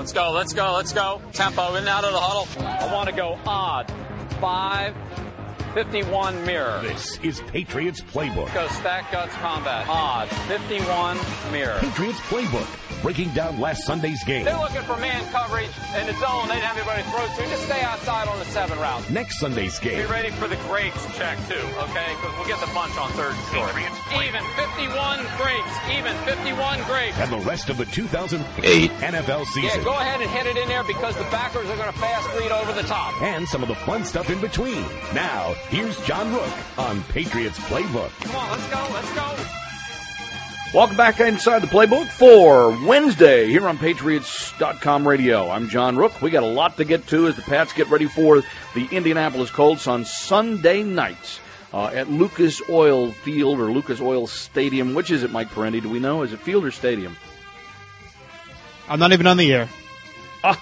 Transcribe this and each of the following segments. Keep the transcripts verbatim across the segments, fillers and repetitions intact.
Let's go, let's go, let's go. Tempo, in and out of the huddle. I want to go odd. Five, fifty-one mirror. This is Patriots Playbook. Go stack guts combat. Odd, fifty-one mirror. Patriots Playbook. Breaking down last Sunday's game. They're looking for man coverage in the zone. They didn't have anybody to throw to. Just stay outside on the seven route. Next Sunday's game. Be ready for the grapes check, too, okay? Because we'll get the bunch on third and short. Even fifty-one grapes. Even fifty-one grapes. And the rest of the two thousand eight N F L season. Yeah, go ahead and hit it in there because the backers are going to fast read over the top. And some of the fun stuff in between. Now, here's John Rook on Patriots Playbook. Come on, let's go, let's go. Welcome back inside the Playbook for Wednesday here on Patriots dot com radio. I'm John Rook. We got a lot to get to as the Pats get ready for the Indianapolis Colts on Sunday night uh, at Lucas Oil Field or Lucas Oil Stadium. Which is it, Mike Parenti? Do we know? Is it field or stadium? I'm not even on the air. Ah.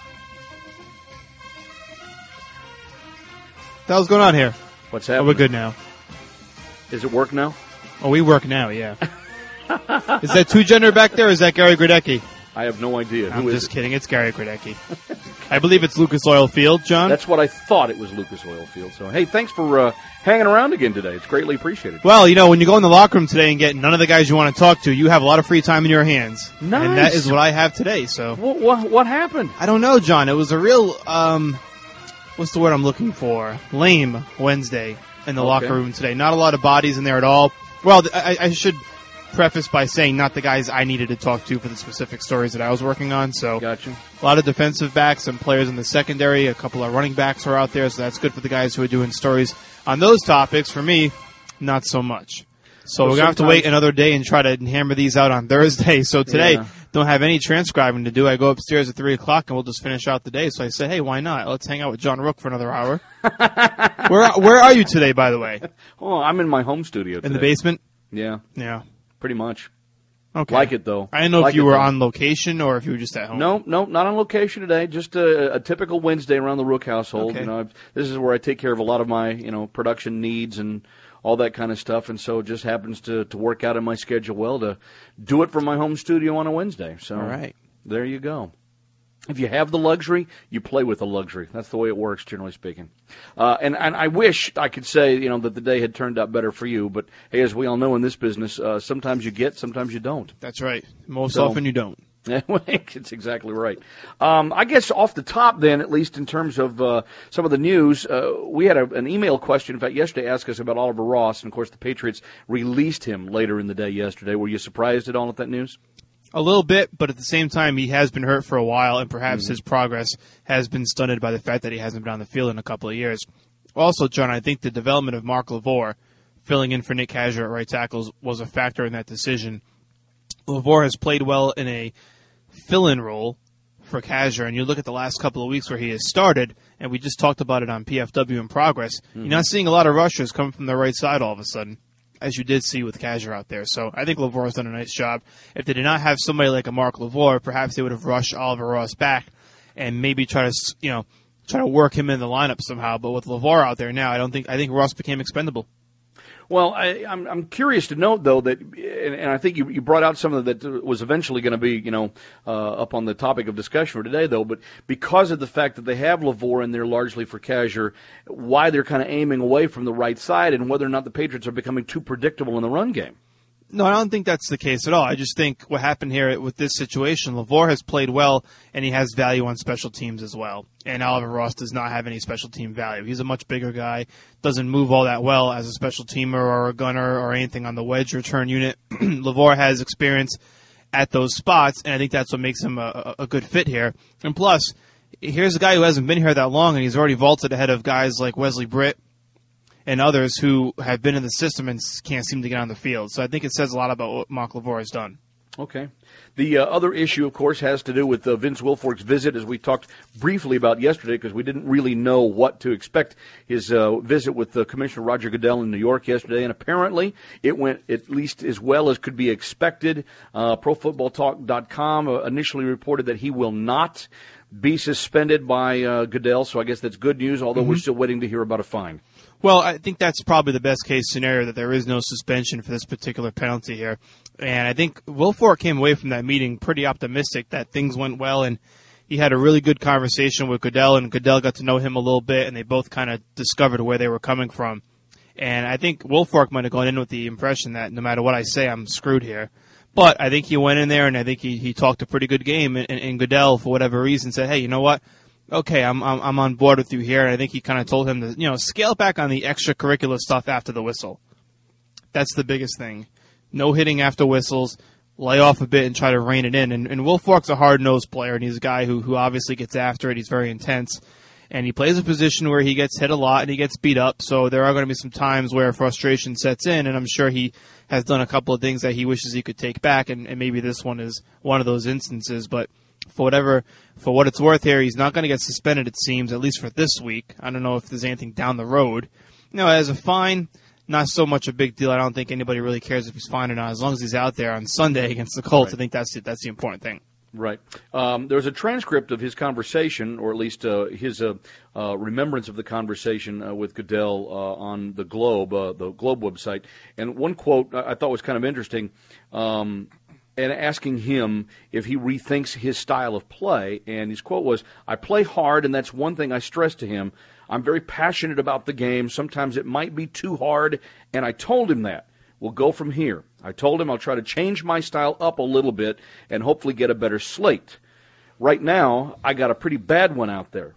What the hell's going on here? What's Oh, happening? we're good now. Is it work now? Oh, we work now, yeah. Is that two gender back there, or is that Gary Gradecki? I have no idea. I'm Who is just it? kidding. It's Gary Gradecki. I believe it's Lucas Oil Field, John. That's what I thought it was, Lucas Oil Field. So, hey, thanks for uh, hanging around again today. It's greatly appreciated. Well, you know, when you go in the locker room today and get none of the guys you want to talk to, you have a lot of free time in your hands. Nice. And that is what I have today. So What, what, what happened? I don't know, John. It was a real, um, what's the word I'm looking for? Lame Wednesday in the Okay. locker room today. Not a lot of bodies in there at all. Well, I, I should preface by saying not the guys I needed to talk to for the specific stories that I was working on. So Gotcha. a lot of defensive backs and players in the secondary. A couple of running backs are out there, so that's good for the guys who are doing stories on those topics. For me, not so much. So Well, we're going to have to sometimes- wait another day and try to hammer these out on Thursday. So today, Yeah. don't have any transcribing to do. I go upstairs at three o'clock and we'll just finish out the day. So I said, hey, why not? Let's hang out with John Rook for another hour. where Where are you today, by the way? Oh, I'm in my home studio today. In the basement? Yeah, Yeah. pretty much. Okay. Like it, though. I didn't know Like if you it, were though. on location or if you were just at home. No, no, not on location today. Just a, a typical Wednesday around the Rook household. Okay. You know, I've, this is where I take care of a lot of my, you know, production needs and all that kind of stuff. And so it just happens to, to work out in my schedule well to do it from my home studio on a Wednesday. So All right. there you go. If you have the luxury, you play with the luxury. That's the way it works, generally speaking. Uh, and, and I wish I could say, you know, that the day had turned out better for you. But, hey, as we all know in this business, uh, sometimes you get, sometimes you don't. That's right. Most So- often you don't. It's exactly right. Um, I guess off the top then, at least in terms of uh, some of the news, uh, we had a, an email question, in fact, yesterday asked us about Oliver Ross. And, of course, the Patriots released him later in the day yesterday. Were you surprised at all at that news? A little bit, but at the same time, he has been hurt for a while, and perhaps Mm-hmm. his progress has been stunted by the fact that he hasn't been on the field in a couple of years. Also, John, I think the development of Mark LaVore, filling in for Nick Kazir at right tackles, was a factor in that decision. LaVore has played well in a fill-in role for Kazir, and you look at the last couple of weeks where he has started, and we just talked about it on P F W in progress, Mm-hmm. you're not seeing a lot of rushers coming from the right side all of a sudden, as you did see with Kazir out there. So I think LaVore has done a nice job. If they did not have somebody like a Mark LaVore, perhaps they would have rushed Oliver Ross back and maybe try to, you know, try to work him in the lineup somehow. But with LaVore out there now, I don't think I think Ross became expendable. Well, I, I'm I'm curious to note though that, and, and I think you you brought out something that was eventually going to be you know uh, up on the topic of discussion for today though. But because of the fact that they have LaVore in there largely for Kazir, why they're kind of aiming away from the right side and whether or not the Patriots are becoming too predictable in the run game. No, I don't think that's the case at all. I just think what happened here with this situation, LaVore has played well, and he has value on special teams as well. And Oliver Ross does not have any special team value. He's a much bigger guy, doesn't move all that well as a special teamer or a gunner or anything on the wedge return unit. LaVore has experience at those spots, and I think that's what makes him a, a good fit here. And plus, here's a guy who hasn't been here that long, and he's already vaulted ahead of guys like Wesley Britt and others who have been in the system and can't seem to get on the field. So I think it says a lot about what Mark LaVore has done. Okay. The uh, other issue, of course, has to do with uh, Vince Wilfork's visit, as we talked briefly about yesterday, because we didn't really know what to expect. His uh, visit with uh, Commissioner Roger Goodell in New York yesterday, and apparently it went at least as well as could be expected. Uh, Pro Football Talk dot com uh, initially reported that he will not be suspended by uh, Goodell, so I guess that's good news, although mm-hmm. we're still waiting to hear about a fine. Well, I think that's probably the best case scenario, that there is no suspension for this particular penalty here. And I think Wilfork came away from that meeting pretty optimistic that things went well, and he had a really good conversation with Goodell, and Goodell got to know him a little bit, and they both kind of discovered where they were coming from. And I think Wilfork might have gone in with the impression that no matter what I say, I'm screwed here. But I think he went in there, and I think he, he talked a pretty good game, and, and Goodell, for whatever reason, said, hey, you know what? Okay, I'm I'm, I'm on board with you here, and I think he kind of told him to, you know, scale back on the extracurricular stuff after the whistle. That's the biggest thing. No hitting after whistles, lay off a bit and try to rein it in. And, and Wilfork's a hard-nosed player, and he's a guy who, who obviously gets after it. He's very intense. And he plays a position where he gets hit a lot and he gets beat up, so there are going to be some times where frustration sets in, and I'm sure he has done a couple of things that he wishes he could take back, and, and maybe this one is one of those instances. But for whatever, for what it's worth here, he's not going to get suspended, it seems, at least for this week. I don't know if there's anything down the road. You know, as a fine, not so much a big deal. I don't think anybody really cares if he's fined or not. As long as he's out there on Sunday against the Colts, right. I think that's the, that's the important thing. Right. Um, there's a transcript of his conversation, or at least uh, his uh, uh, remembrance of the conversation uh, with Goodell uh, on the Globe, uh, the Globe website. And one quote I thought was kind of interesting, um, and asking him if he rethinks his style of play. And his quote was, I play hard, and that's one thing I stress to him. I'm very passionate about the game. Sometimes it might be too hard, and I told him that. We'll go from here. I told him I'll try to change my style up a little bit and hopefully get a better slate. Right now, I got a pretty bad one out there.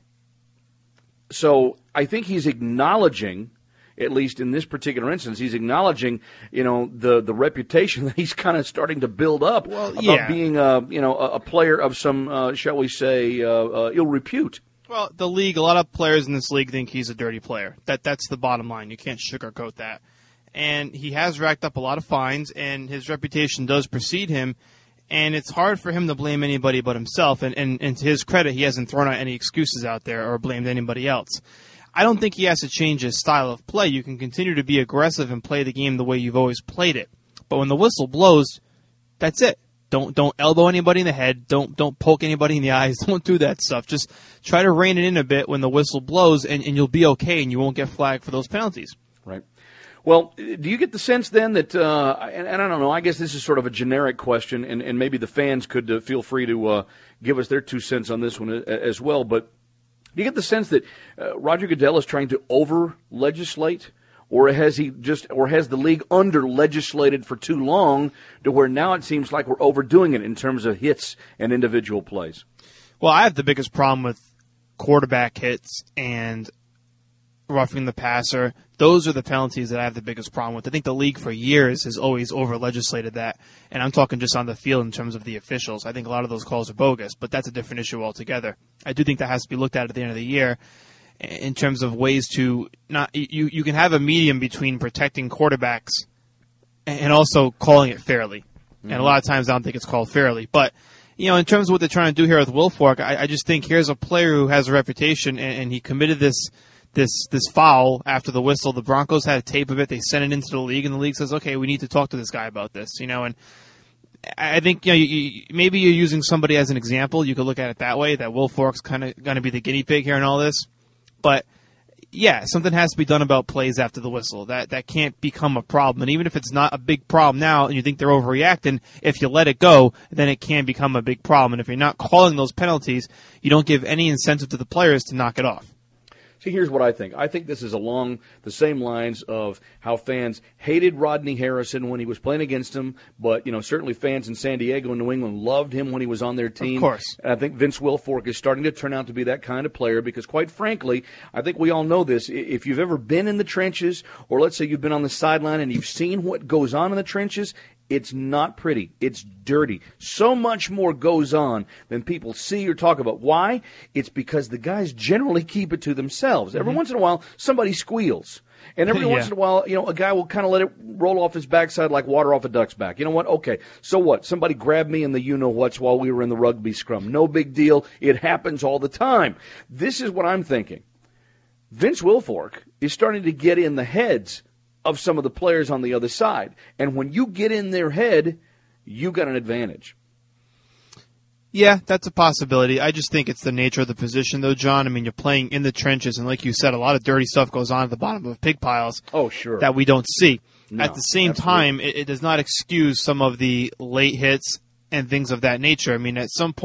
So I think he's acknowledging, at least in this particular instance, he's acknowledging, you know, the, the reputation that he's kind of starting to build up well, about yeah. being, a, you know, a, a player of some, uh, shall we say, uh, uh, ill repute. Well, the league, a lot of players in this league think he's a dirty player. That That's the bottom line. You can't sugarcoat that. And he has racked up a lot of fines, and his reputation does precede him, and it's hard for him to blame anybody but himself, and, and, and to his credit, he hasn't thrown out any excuses out there or blamed anybody else. I don't think he has to change his style of play. You can continue to be aggressive and play the game the way you've always played it. But when the whistle blows, that's it. Don't don't elbow anybody in the head. Don't don't poke anybody in the eyes. Don't do that stuff. Just try to rein it in a bit when the whistle blows, and, and you'll be okay, and you won't get flagged for those penalties. Right. Well, do you get the sense then that, uh, and, and I don't know, I guess this is sort of a generic question, and, and maybe the fans could uh, feel free to uh, give us their two cents on this one as well, but do you get the sense that uh, Roger Goodell is trying to over-legislate, or has he just, or has the league under-legislated for too long to where now it seems like we're overdoing it in terms of hits and individual plays? Well, I have the biggest problem with quarterback hits and roughing the passer. Those are the penalties that I have the biggest problem with. I think the league for years has always over-legislated that, and I'm talking just on the field in terms of the officials. I think a lot of those calls are bogus, but that's a different issue altogether. I do think that has to be looked at at the end of the year in terms of ways to not you, you can have a medium between protecting quarterbacks and also calling it fairly. Mm-hmm. And a lot of times I don't think it's called fairly. But, you know, in terms of what they're trying to do here with Wilfork, I, I just think here's a player who has a reputation, and, and he committed this this this foul after the whistle. The Broncos had a tape of it. They sent it into the league, and the league says, okay, we need to talk to this guy about this, you know. And I think, you know, you, you, maybe you're using somebody as an example. You could look at it that way, that Wilfork's kind of going to be the guinea pig here in all this. But, yeah, something has to be done about plays after the whistle. That that can't become a problem. And even if it's not a big problem now and you think they're overreacting, if you let it go, then it can become a big problem. And if you're not calling those penalties, you don't give any incentive to the players to knock it off. See, here's what I think. I think this is along the same lines of how fans hated Rodney Harrison when he was playing against him, but, you know, certainly fans in San Diego and New England loved him when he was on their team. Of course. And I think Vince Wilfork is starting to turn out to be that kind of player because, quite frankly, I think we all know this. If you've ever been in the trenches, or let's say you've been on the sideline and you've seen what goes on in the trenches, it's not pretty. It's dirty. So much more goes on than people see or talk about. Why? It's because the guys generally keep it to themselves. Every mm-hmm. once in a while, somebody squeals. And every yeah. once in a while, you know, a guy will kind of let it roll off his backside like water off a duck's back. You know what? Okay, so what? Somebody grabbed me in the you-know-whats while we were in the rugby scrum. No big deal. It happens all the time. This is what I'm thinking. Vince Wilfork is starting to get in the heads of some of the players on the other side. And when you get in their head, you got an advantage. Yeah, that's a possibility. I just think it's the nature of the position, though, John. I mean, you're playing in the trenches, and like you said, a lot of dirty stuff goes on at the bottom of pig piles. Oh, sure. That we don't see. No, at the same absolutely. time, it, it does not excuse some of the late hits and things of that nature. I mean, at some point,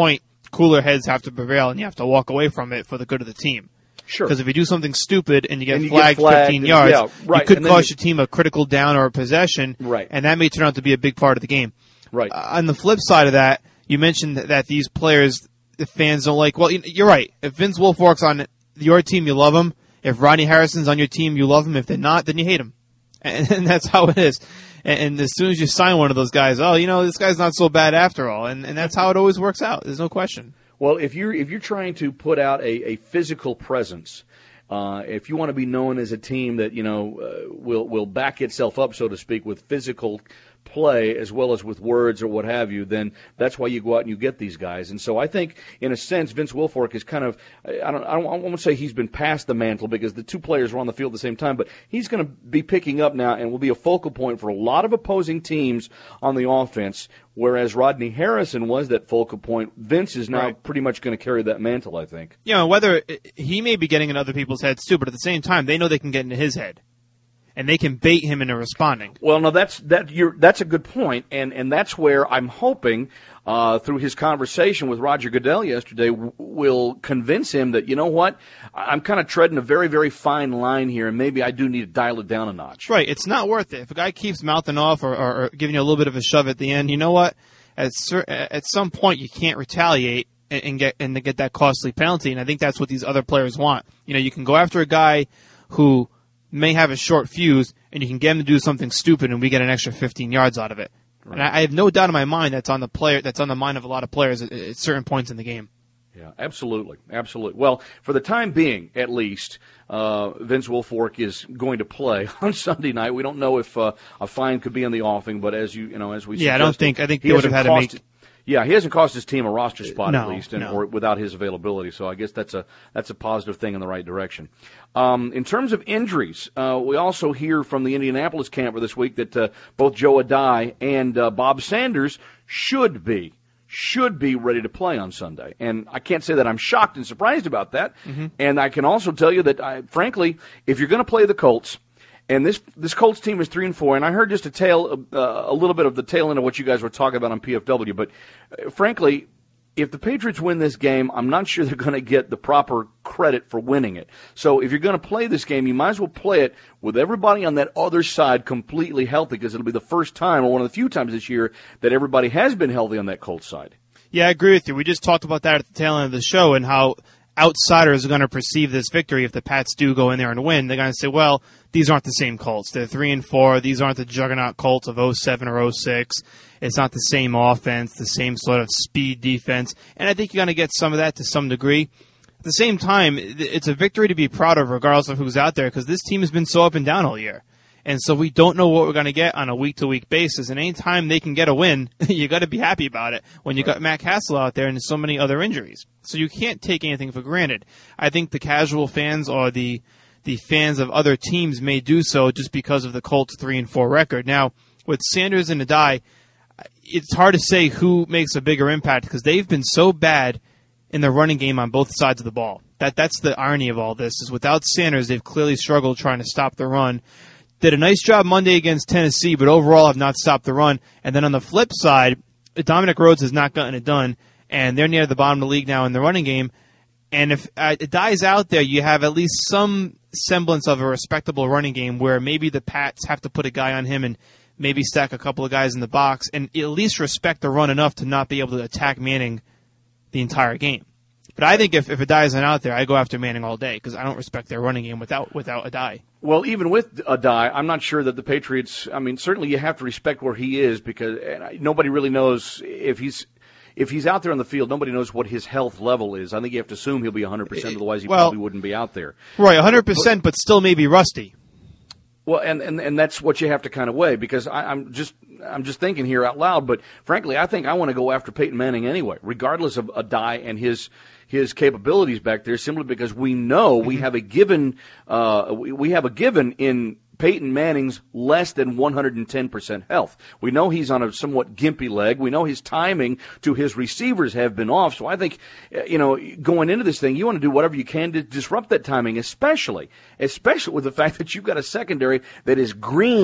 cooler heads have to prevail, and you have to walk away from it for the good of the team. Sure. Because if you do something stupid and you get, and you flagged, get flagged fifteen and, yards, yeah, right. you could and cost you, your team a critical down or a possession, right. and that may turn out to be a big part of the game. Right. Uh, on the flip side of that, you mentioned that, that these players, the fans don't like. Well, you're right. If Vince Wilfork's on your team, you love him. If Rodney Harrison's on your team, you love him. If they're not, then you hate him. And, and that's how it is. And, and as soon as you sign one of those guys, oh, you know, this guy's not so bad after all. And, and that's how it always works out. There's no question. Well, if you're if you're trying to put out a, a physical presence, uh, if you want to be known as a team that you know uh, will will back itself up, so to speak, with physical play as well as with words or what have you, then that's why you go out and you get these guys. And so I think, in a sense, Vince Wilfork is kind of, I don't, I don't, I don't want to say he's been passed the mantle because the two players were on the field at the same time, but he's going to be picking up now and will be a focal point for a lot of opposing teams on the offense, whereas Rodney Harrison was that focal point. Vince is now right. pretty much going to carry that mantle, I think. You know, whether he may be getting in other people's heads too, but at the same time, they know they can get into his head. And they can bait him into responding. Well, no, that's that. You're, that's a good point, and and that's where I'm hoping uh, through his conversation with Roger Goodell yesterday w- will convince him that you know what, I'm kind of treading a very very fine line here, and maybe I do need to dial it down a notch. Right, it's not worth it. If a guy keeps mouthing off or, or, or giving you a little bit of a shove at the end, you know what? At cer- at some point, you can't retaliate and, and get and get that costly penalty, and I think that's what these other players want. You know, you can go after a guy who may have a short fuse, and you can get him to do something stupid, and we get an extra fifteen yards out of it. Right. And I, I have no doubt in my mind that's on the player, that's on the mind of a lot of players at, at certain points in the game. Yeah, absolutely, absolutely. Well, for the time being, at least, uh, Vince Wilfork is going to play on Sunday night. We don't know if uh, a fine could be in the offing, but as you, you know, as we yeah, I don't think I think he they would have had to make. It, Yeah, he hasn't cost his team a roster spot no, at least, and, no. or without his availability. So I guess that's a that's a positive thing in the right direction. Um, in terms of injuries, uh, we also hear from the Indianapolis camper this week that uh, both Joe Adai and uh, Bob Sanders should be should be ready to play on Sunday. And I can't say that I'm shocked and surprised about that. Mm-hmm. And I can also tell you that, I, frankly, if you're going to play the Colts. And this this Colts team is three and four, and I heard just a tail, uh, a little bit of the tail end of what you guys were talking about on P F W. But uh, frankly, if the Patriots win this game, I'm not sure they're going to get the proper credit for winning it. So if you're going to play this game, you might as well play it with everybody on that other side completely healthy, because it'll be the first time, or one of the few times this year, that everybody has been healthy on that Colts side. Yeah, I agree with you. We just talked about that at the tail end of the show, and how outsiders are going to perceive this victory if the Pats do go in there and win. They're going to say, well, these aren't the same Colts. They're three and four. These aren't the juggernaut Colts of oh seven or oh six. It's not the same offense, the same sort of speed defense. And I think you're going to get some of that to some degree. At the same time, it's a victory to be proud of regardless of who's out there, because this team has been so up and down all year. And so we don't know what we're going to get on a week-to-week basis. And any time they can get a win, you got to be happy about it when you got Matt Castle out there and so many other injuries. So you can't take anything for granted. I think the casual fans or the the fans of other teams may do so just because of the Colts three and four record. Now, with Sanders and Adai, it's hard to say who makes a bigger impact, because they've been so bad in the running game on both sides of the ball. That that's the irony of all this, is without Sanders, they've clearly struggled trying to stop the run. Did a nice job Monday against Tennessee, but overall have not stopped the run. And then on the flip side, Dominic Rhodes has not gotten it done, and they're near the bottom of the league now in the running game. And if uh, it dies out there, you have at least some semblance of a respectable running game where maybe the Pats have to put a guy on him and maybe stack a couple of guys in the box and at least respect the run enough to not be able to attack Manning the entire game. But I think if, if Adai isn't out there, I go after Manning all day, because I don't respect their running game without without Adai. Well, even with Adai, I'm not sure that the Patriots, I mean, certainly you have to respect where he is, because nobody really knows if he's if he's out there on the field, nobody knows what his health level is. I think you have to assume he'll be one hundred percent, otherwise he well, probably wouldn't be out there. Right, one hundred percent, but, but still maybe rusty. Well, and, and, and that's what you have to kind of weigh, because I, I'm just I'm just thinking here out loud, but frankly, I think I want to go after Peyton Manning anyway, regardless of Adai and his his capabilities back there, simply because we know mm-hmm. we have a given uh, we, we have a given in Peyton Manning's less than one hundred ten percent health. We know he's on a somewhat gimpy leg. We know his timing to his receivers have been off. So I think, you know, going into this thing, you want to do whatever you can to disrupt that timing, especially, especially with the fact that you've got a secondary that is green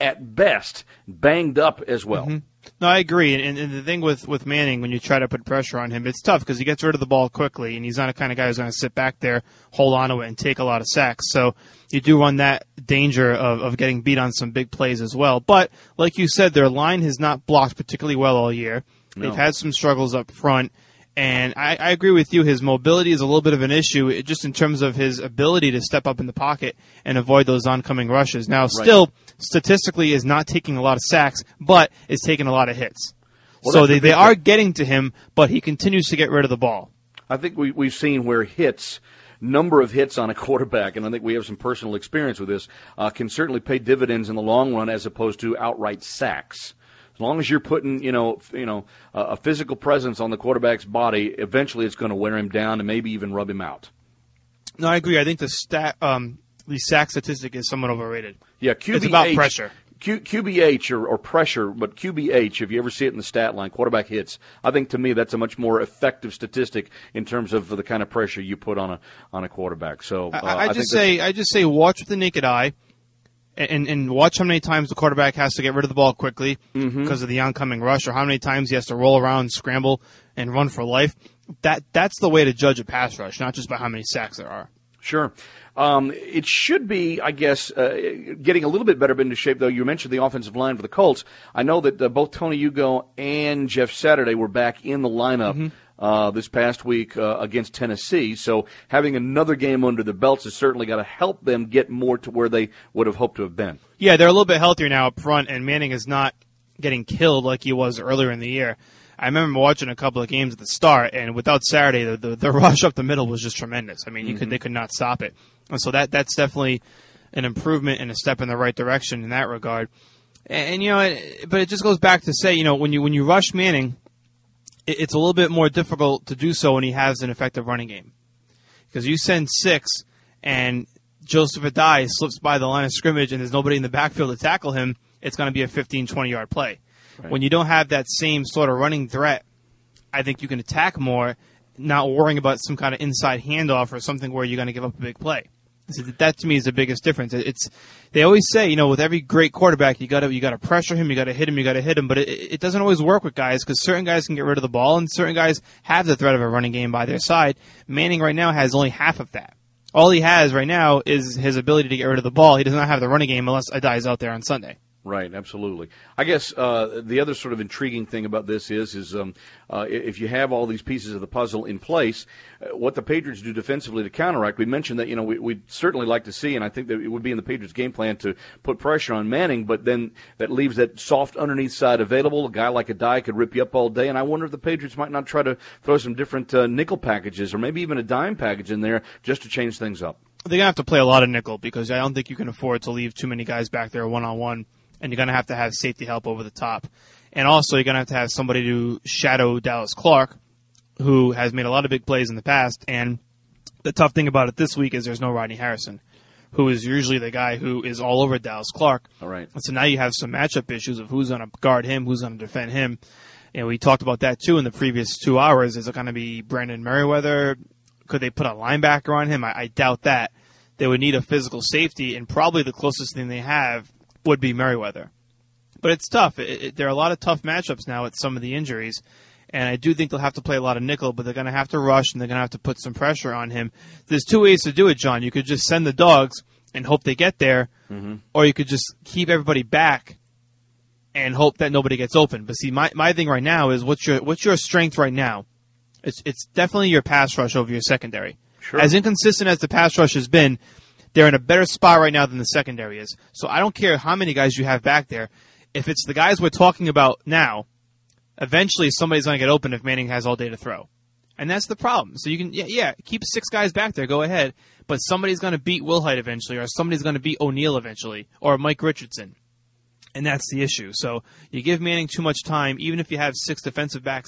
at best, banged up as well. Mm-hmm. No, I agree. And, and the thing with, with Manning, when you try to put pressure on him, it's tough because he gets rid of the ball quickly, and he's not a kind of guy who's going to sit back there, hold on to it, and take a lot of sacks. So you do run that danger of, of getting beat on some big plays as well. But like you said, their line has not blocked particularly well all year. No. They've had some struggles up front. And I, I agree with you. His mobility is a little bit of an issue, it, just in terms of his ability to step up in the pocket and avoid those oncoming rushes. Now, still, right. statistically, is not taking a lot of sacks, but is taking a lot of hits. Well, so they, the they are getting to him, but he continues to get rid of the ball. I think we, we've seen where hits, number of hits on a quarterback, and I think we have some personal experience with this, uh, can certainly pay dividends in the long run as opposed to outright sacks. As long as you're putting, you know, you know, uh, a physical presence on the quarterback's body, eventually it's going to wear him down and maybe even rub him out. No, I agree. I think the stat, um, the sack statistic is somewhat overrated. Yeah, Q B H, it's about pressure. Q, QBH or, or pressure, but Q B H, if you ever see it in the stat line, quarterback hits, I think to me that's a much more effective statistic in terms of the kind of pressure you put on a on a quarterback. So uh, I, I, I just say, I just say, watch with the naked eye. And, and watch how many times the quarterback has to get rid of the ball quickly mm-hmm. because of the oncoming rush, or how many times he has to roll around, scramble, and run for life. That That's the way to judge a pass rush, not just by how many sacks there are. Sure. Um, it should be, I guess, uh, getting a little bit better into shape, though. You mentioned the offensive line for the Colts. I know that uh, both Tony Hugo and Jeff Saturday were back in the lineup mm-hmm. uh, this past week uh, against Tennessee. So having another game under their belts has certainly got to help them get more to where they would have hoped to have been. Yeah, they're a little bit healthier now up front, and Manning is not getting killed like he was earlier in the year. I remember watching a couple of games at the start, and without Saturday, the, the, the rush up the middle was just tremendous. I mean, you mm-hmm. could they could not stop it. And so that that's definitely an improvement and a step in the right direction in that regard. And, and you know, it, but it just goes back to say, you know, when you when you rush Manning, it, it's a little bit more difficult to do so when he has an effective running game, because you send six and Joseph Adai slips by the line of scrimmage and there's nobody in the backfield to tackle him, it's going to be a fifteen, twenty-yard play. Right. When you don't have that same sort of running threat, I think you can attack more, not worrying about some kind of inside handoff or something where you're going to give up a big play. So that to me is the biggest difference. It's they always say, you know, with every great quarterback, you got to you got to pressure him, you got to hit him, you got to hit him. But it, it doesn't always work with guys, because certain guys can get rid of the ball and certain guys have the threat of a running game by their side. Manning right now has only half of that. All he has right now is his ability to get rid of the ball. He does not have the running game unless Adai is out there on Sunday. Right, absolutely. I guess uh, the other sort of intriguing thing about this is, is um, uh, if you have all these pieces of the puzzle in place, uh, what the Patriots do defensively to counteract. We mentioned that, you know, we, we'd certainly like to see, and I think that it would be in the Patriots' game plan to put pressure on Manning, but then that leaves that soft underneath side available. A guy like Adai could rip you up all day, and I wonder if the Patriots might not try to throw some different uh, nickel packages or maybe even a dime package in there just to change things up. They're going to have to play a lot of nickel, because I don't think you can afford to leave too many guys back there one-on-one. And you're going to have to have safety help over the top. And also, you're going to have to have somebody to shadow Dallas Clark, who has made a lot of big plays in the past. And the tough thing about it this week is there's no Rodney Harrison, who is usually the guy who is all over Dallas Clark. All right. And so now you have some matchup issues of who's going to guard him, who's going to defend him. And we talked about that, too, in the previous two hours. Is it going to be Brandon Merriweather? Could they put a linebacker on him? I, I doubt that. They would need a physical safety, and probably the closest thing they have would be Merriweather. But it's tough. It, it, there are a lot of tough matchups now with some of the injuries, and I do think they'll have to play a lot of nickel, but they're going to have to rush, and they're going to have to put some pressure on him. There's two ways to do it, John. You could just send the dogs and hope they get there, mm-hmm. or you could just keep everybody back and hope that nobody gets open. But see, my, my thing right now is, what's your what's your strength right now? It's it's definitely your pass rush over your secondary. Sure. As inconsistent as the pass rush has been, they're in a better spot right now than the secondary is. So I don't care how many guys you have back there. If it's the guys we're talking about now, eventually somebody's going to get open if Manning has all day to throw. And that's the problem. So you can, yeah, yeah, keep six guys back there, go ahead, but somebody's going to beat Wilhite eventually, or somebody's going to beat O'Neal eventually, or Mike Richardson. And that's the issue. So you give Manning too much time, even if you have six defensive backs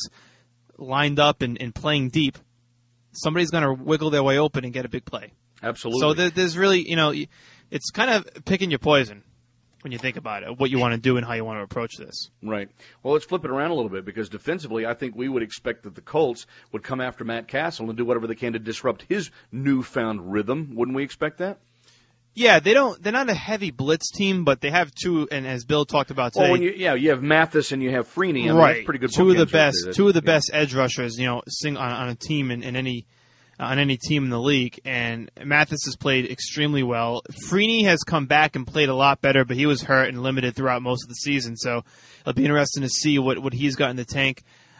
lined up and, and playing deep, somebody's going to wiggle their way open and get a big play. Absolutely. So there, there's really, you know, it's kind of picking your poison when you think about it, what you want to do and how you want to approach this. Right. Well, let's flip it around a little bit, because defensively, I think we would expect that the Colts would come after Matt Castle and do whatever they can to disrupt his newfound rhythm. Wouldn't we expect that? Yeah, they don't. They're not a heavy blitz team, but they have two. And as Bill talked about today, well, when you, yeah, you have Mathis and you have Freeney. I mean, right? That's pretty good. Two of the bookends best. right there. Two of the yeah. best edge rushers. You know, sing on, on a team in, in any uh, on any team in the league. And Mathis has played extremely well. Freeney has come back and played a lot better, but he was hurt and limited throughout most of the season. So it'll be interesting to see what, what he's got in the tank.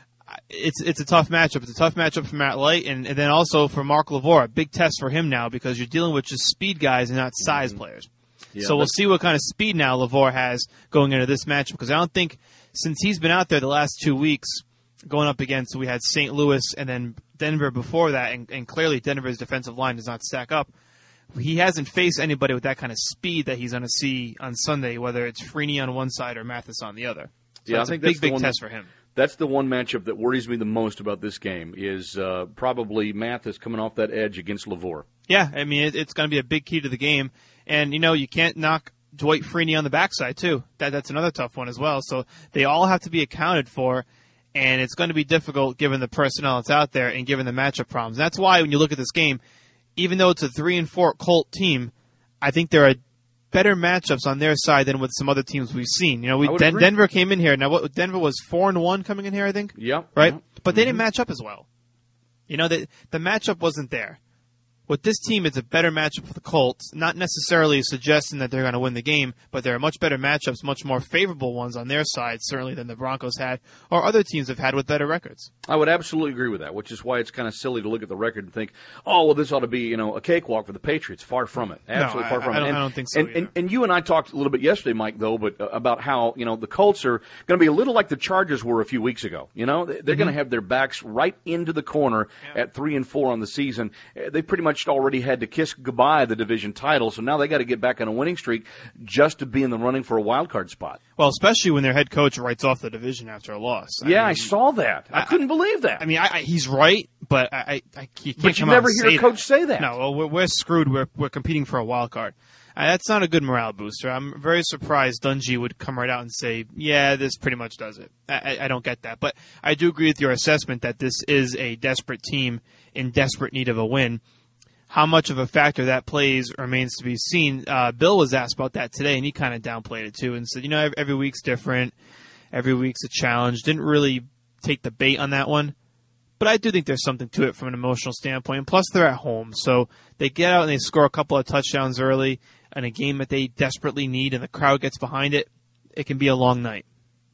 It's it's a tough matchup. It's a tough matchup for Matt Light, and, and then also for Mark LaVore. A big test for him now because you're dealing with just speed guys and not size mm-hmm. players. Yeah, so we'll see what kind of speed now LaVore has going into this matchup because I don't think since he's been out there the last two weeks going up against, we had Saint Louis and then Denver before that, and, and clearly Denver's defensive line does not stack up. He hasn't faced anybody with that kind of speed that he's going to see on Sunday, whether it's Freeney on one side or Mathis on the other. So yeah, that's I think a big, that's the big one test that, for him. That's the one matchup that worries me the most about this game is uh, probably Mathis coming off that edge against LaVore. Yeah, I mean, it, it's going to be a big key to the game. And, you know, you can't knock Dwight Freeney on the backside, too. That That's another tough one as well. So they all have to be accounted for, and it's going to be difficult given the personnel that's out there and given the matchup problems. That's why when you look at this game, even though it's a three and four Colt team, I think there are better matchups on their side than with some other teams we've seen. You know, we, Den- Denver came in here. Now, what Denver was four and one coming in here, I think. Yeah. Right, yeah. but they mm-hmm. didn't match up as well. You know, the the matchup wasn't there. With this team, it's a better matchup for the Colts, not necessarily suggesting that they're going to win the game, but there are much better matchups, much more favorable ones on their side, certainly than the Broncos had, or other teams have had with better records. I would absolutely agree with that, which is why it's kind of silly to look at the record and think, oh, well, this ought to be, you know, a cakewalk for the Patriots. Far from it. Absolutely no, far I, from I it. Don't, and, I don't think so and, either. And, and you and I talked a little bit yesterday, Mike, though, but uh, about how, you know, the Colts are going to be a little like the Chargers were a few weeks ago. You know, they're mm-hmm. going to have their backs right into the corner yeah. at three and four on the season. They pretty much already had to kiss goodbye the division title, so now they got to get back on a winning streak just to be in the running for a wild card spot. Well, especially when their head coach writes off the division after a loss. I yeah, mean, I saw that. I, I couldn't believe that. I mean, I, I, he's right, but I, I you can't but you come never out and hear say a coach that. say that. No, well, we're, we're screwed. We're we're competing for a wild card. Uh, that's not a good morale booster. I'm very surprised Dungy would come right out and say, yeah, this pretty much does it. I, I, I don't get that. But I do agree with your assessment that this is a desperate team in desperate need of a win. How much of a factor that plays remains to be seen. Uh, Bill was asked about that today, and he kind of downplayed it too and said, you know, every, every week's different. Every week's a challenge. Didn't really take the bait on that one. But I do think there's something to it from an emotional standpoint. And plus, they're at home. So they get out and they score a couple of touchdowns early in a game that they desperately need, and the crowd gets behind it. It can be a long night.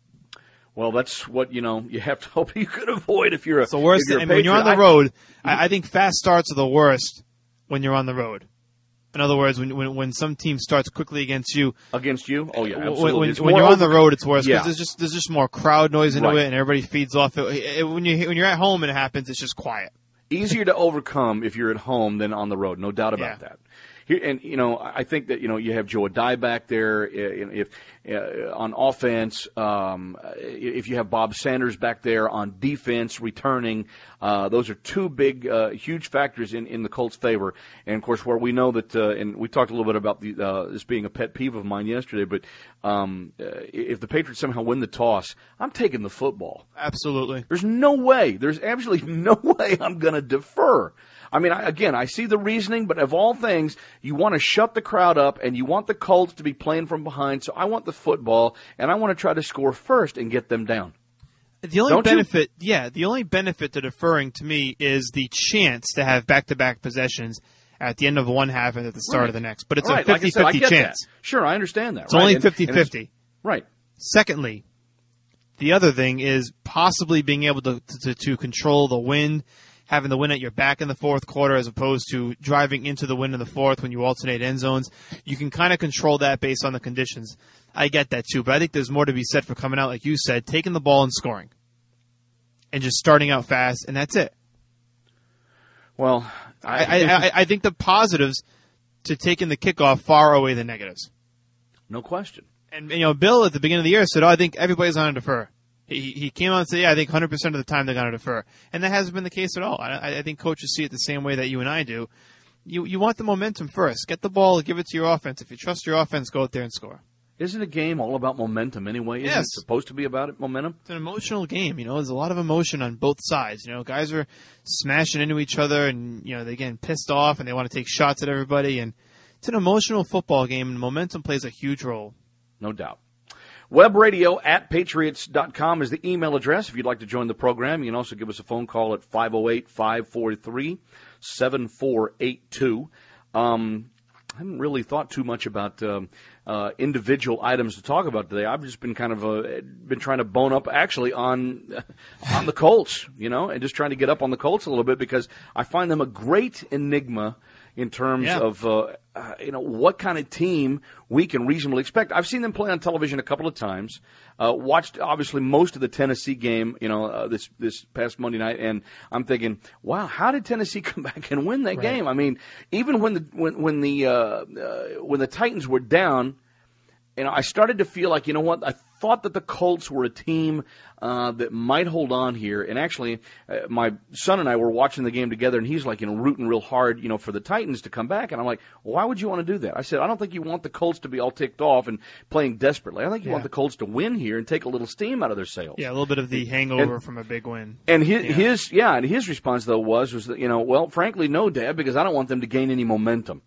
Well, that's what, you know, you have to hope you could avoid if you're a, it's the worst. If you're a I mean, when you're on the I, road, I, I think fast starts are the worst when you're on the road. In other words, when when, when some team starts quickly against you. Against you? Oh, yeah, absolutely. When, when you're on the road, it's worse because yeah. there's just there's just more crowd noise into right. it, and everybody feeds off it. it. When, you, when you're at home and it happens, it's just quiet. Easier to overcome if you're at home than on the road, no doubt about yeah. that. Here, and, you know, I think that, you know, you have Joe Adai back there. If uh, on offense, um, if you have Bob Sanders back there on defense, returning, uh, those are two big, uh, huge factors in, in the Colts' favor. And, of course, where we know that, uh, and we talked a little bit about the, uh, this being a pet peeve of mine yesterday, but um, uh, if the Patriots somehow win the toss, I'm taking the football. Absolutely. There's no way. There's absolutely no way I'm going to defer. I mean, I, again, I see the reasoning, but of all things, you want to shut the crowd up, and you want the Colts to be playing from behind, so I want the football, and I want to try to score first and get them down. The only Don't benefit, you? yeah, the only benefit to deferring to me is the chance to have back-to-back possessions at the end of one half and at the start right. of the next. But it's right. a fifty-fifty like I said, I chance. That. Sure, I understand that. It's right? only fifty-fifty. Right. Secondly, the other thing is possibly being able to, to to control the wind, having the wind at your back in the fourth quarter as opposed to driving into the wind in the fourth when you alternate end zones. You can kind of control that based on the conditions. I get that too, but I think there's more to be said for coming out, like you said, taking the ball and scoring. And just starting out fast, and that's it. Well, I, I, I, I think the positives to taking the kickoff far outweigh the negatives. No question. And, you know, Bill at the beginning of the year said, oh, I think everybody's going to defer. He he came out and said, yeah, I think one hundred percent of the time they're going to defer. And that hasn't been the case at all. I, I think coaches see it the same way that you and I do. You you want the momentum first. Get the ball, give it to your offense. If you trust your offense, go out there and score. Isn't a game all about momentum anyway? Isn't yes. it supposed to be about it, momentum? It's an emotional game. You know, there's a lot of emotion on both sides. You know, guys are smashing into each other and, you know, they're getting pissed off and they want to take shots at everybody. And it's an emotional football game, and momentum plays a huge role. No doubt. Web radio at patriots dot com is the email address. If you'd like to join the program, you can also give us a phone call at five oh eight, five four three, seven four eight two. Um, I haven't really thought too much about um, uh, individual items to talk about today. I've just been kind of uh, been trying to bone up actually on on the Colts, you know, and just trying to get up on the Colts a little bit because I find them a great enigma in terms yeah. of, uh, uh, you know, what kind of team we can reasonably expect. I've seen them play on television a couple of times, uh, watched obviously most of the Tennessee game, you know, uh, this this past Monday night, and I'm thinking, wow, how did Tennessee come back and win that right. game? I mean, even when the when when the uh, uh, when the Titans were down, you know, I started to feel like, you know what, I thought that the Colts were a team uh, that might hold on here. And actually, uh, my son and I were watching the game together, and he's like, you know, rooting real hard, you know, for the Titans to come back. And I'm like, well, why would you want to do that? I said, I don't think you want the Colts to be all ticked off and playing desperately. I think you yeah. want the Colts to win here and take a little steam out of their sails. Yeah, a little bit of the hangover and, from a big win. And his, yeah. his, yeah, and his response though was, was that, you know, well, frankly, no, Dad, because I don't want them to gain any momentum.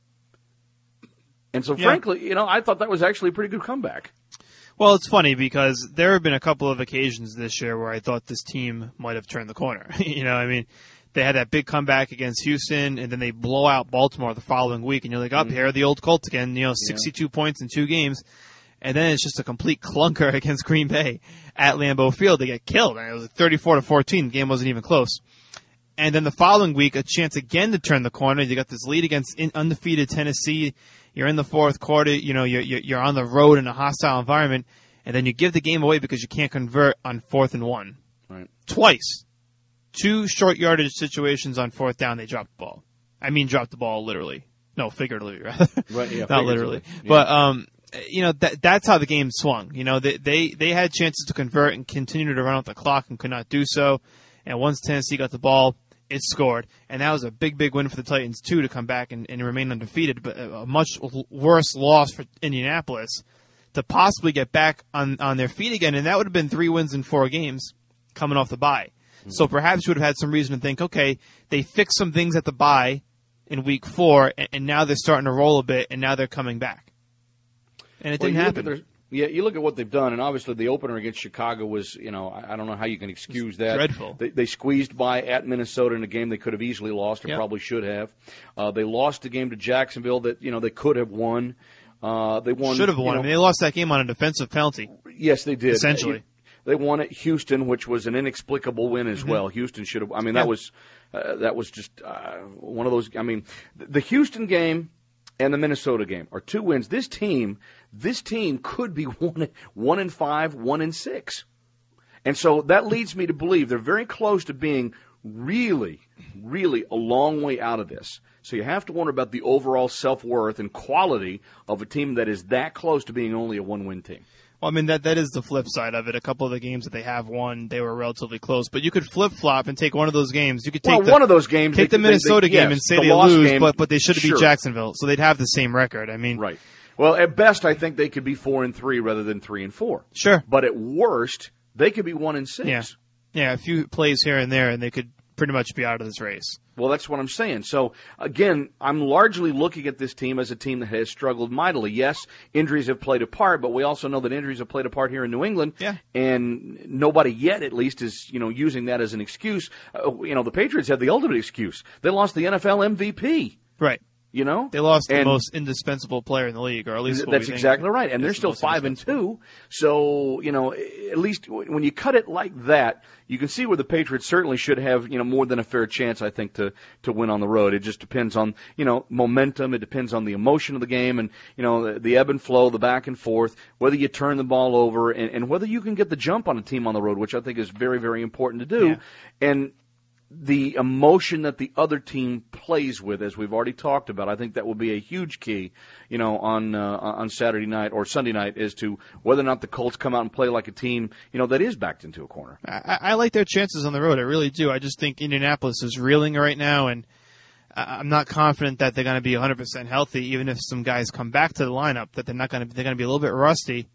And so, yeah. frankly, you know, I thought that was actually a pretty good comeback. Well, it's funny because there have been a couple of occasions this year where I thought this team might have turned the corner. you know, I mean, they had that big comeback against Houston, and then they blow out Baltimore the following week, and you're like, up oh, here are the old Colts again, you know, sixty-two yeah. points in two games. And then it's just a complete clunker against Green Bay at Lambeau Field. They get killed. And it was like thirty-four to fourteen. The game wasn't even close. And then the following week, a chance again to turn the corner. You got this lead against undefeated Tennessee. You're in the fourth quarter. You know, you're, you're on the road in a hostile environment. And then you give the game away because you can't convert on fourth and one. Right. Twice. Two short yardage situations on fourth down, they dropped the ball. I mean, dropped the ball literally. No, figuratively, rather. Right, yeah, Not literally. Yeah. But, um, you know, that, that's how the game swung. You know, they, they, they had chances to convert and continue to run out the clock and could not do so. And once Tennessee got the ball, it scored. And that was a big, big win for the Titans, too, to come back and, and remain undefeated. But a much worse loss for Indianapolis to possibly get back on, on their feet again. And that would have been three wins in four games coming off the bye. Mm-hmm. So perhaps you would have had some reason to think, okay, they fixed some things at the bye in week four, and, and now they're starting to roll a bit, and now they're coming back. And it well, didn't happen. Their, yeah, you look at what they've done, and obviously the opener against Chicago was, you know, I, I don't know how you can excuse that. Dreadful. They, they squeezed by at Minnesota in a game they could have easily lost or yep. probably should have. Uh, they lost the game to Jacksonville that, you know, they could have won. Uh, they won. Should have won. You know, I mean, they lost that game on a defensive penalty. Yes, they did. Essentially. They won at Houston, which was an inexplicable win as mm-hmm. well. Houston should have. I mean, yeah. that was uh, that was just uh, one of those. I mean, the Houston game and the Minnesota game are two wins. This team, this team could be one one and five, one and six, and so that leads me to believe they're very close to being really, really a long way out of this. So you have to wonder about the overall self-worth and quality of a team that is that close to being only a one-win team. Well, I mean, that that is the flip side of it. A couple of the games that they have won, they were relatively close. But you could flip-flop and take one of those games. You could take well, the, one of those games. Take they, the Minnesota they, they, game yes, and say the they lose, game, but, but they should have sure. beat Jacksonville. So they'd have the same record. I mean, right. Well, at best, I think they could be four and three rather than three and four. Sure. But at worst, they could be one and six. Yeah. Yeah, a few plays here and there, and they could pretty much be out of this race. Well, that's what I'm saying. So, again, I'm largely looking at this team as a team that has struggled mightily. Yes, injuries have played a part, but we also know that injuries have played a part here in New England. Yeah. And nobody yet, at least, is, you know, using that as an excuse. Uh, you know, the Patriots have the ultimate excuse. They lost the N F L M V P. Right. You know? They lost and the most indispensable player in the league, or at least that's exactly right. And they're still five and two. So, you know, at least when you cut it like that, you can see where the Patriots certainly should have, you know, more than a fair chance, I think, to, to win on the road. It just depends on, you know, momentum. It depends on the emotion of the game and, you know, the, the ebb and flow, the back and forth, whether you turn the ball over and, and whether you can get the jump on a team on the road, which I think is very, very important to do. Yeah. And the emotion that the other team plays with, as we've already talked about, I think that will be a huge key, you know, on uh, on Saturday night or Sunday night as to whether or not the Colts come out and play like a team, you know, that is backed into a corner. I, I like their chances on the road. I really do. I just think Indianapolis is reeling right now, and I'm not confident that they're going to be one hundred percent healthy, even if some guys come back to the lineup, that they're not going to. They're going to be a little bit rusty,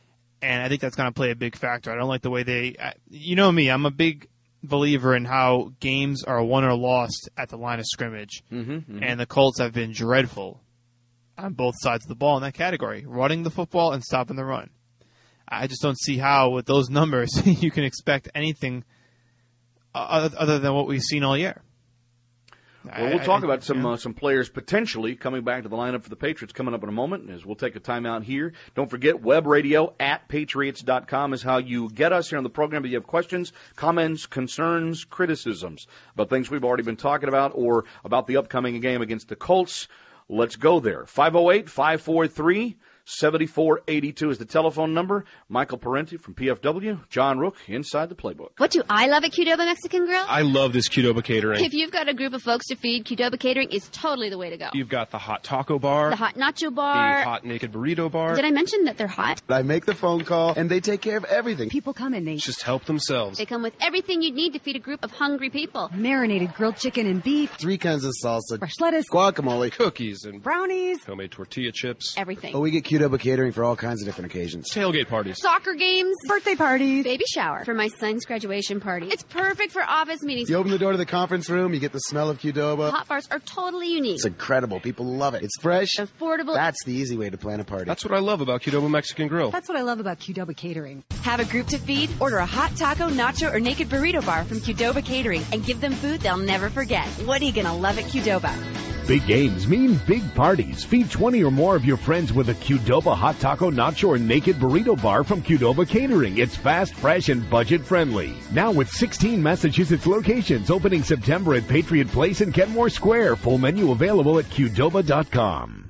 and I think that's going to play a big factor. I don't like the way they. You know me. I'm a big believer in how games are won or lost at the line of scrimmage, mm-hmm, mm-hmm. and the Colts have been dreadful on both sides of the ball in that category, running the football and stopping the run. I just don't see how, with those numbers, you can expect anything other than what we've seen all year. Well, we'll talk I, about some yeah. uh, some players potentially coming back to the lineup for the Patriots coming up in a moment, as we'll take a timeout here. Don't forget, web radio at patriots dot com is how you get us here on the program. If you have questions, comments, concerns, criticisms about things we've already been talking about or about the upcoming game against the Colts, let's go there. five oh eight, five four three, seven four eight two is the telephone number. Michael Parenti from P F W, John Rook inside the playbook. What do I love at Qdoba Mexican Grill? I love this Qdoba catering. If you've got a group of folks to feed, Qdoba Catering is totally the way to go. You've got the hot taco bar, The hot nacho bar. the hot naked burrito bar. Did I mention that they're hot? I make the phone call, and they take care of everything. People come and they Just help themselves. They come with everything you'd need to feed a group of hungry people. marinated grilled chicken and beef, Three kinds of salsa, fresh lettuce, guacamole. Cookies and brownies. homemade tortilla chips. Everything. Oh, we get Qdoba catering for all kinds of different occasions. Tailgate parties. Soccer games. Birthday parties. Baby shower. For my son's graduation party. It's perfect for office meetings. You open the door to the conference room, you get the smell of Qdoba. Hot bars are totally unique. It's incredible. People love it. It's fresh. Affordable. That's the easy way to plan a party. That's what I love about Qdoba Mexican Grill. That's what I love about Qdoba Catering. Have a group to feed? Order a hot taco, nacho, or naked burrito bar from Qdoba Catering and give them food they'll never forget. What are you going to love at Qdoba? Big games mean big parties. Feed twenty or more of your friends with a Qdoba hot taco, nacho, or naked burrito bar from Qdoba Catering. It's fast, fresh, and budget-friendly. Now with sixteen Massachusetts locations opening September at Patriot Place and Kenmore Square. Full menu available at Qdoba dot com.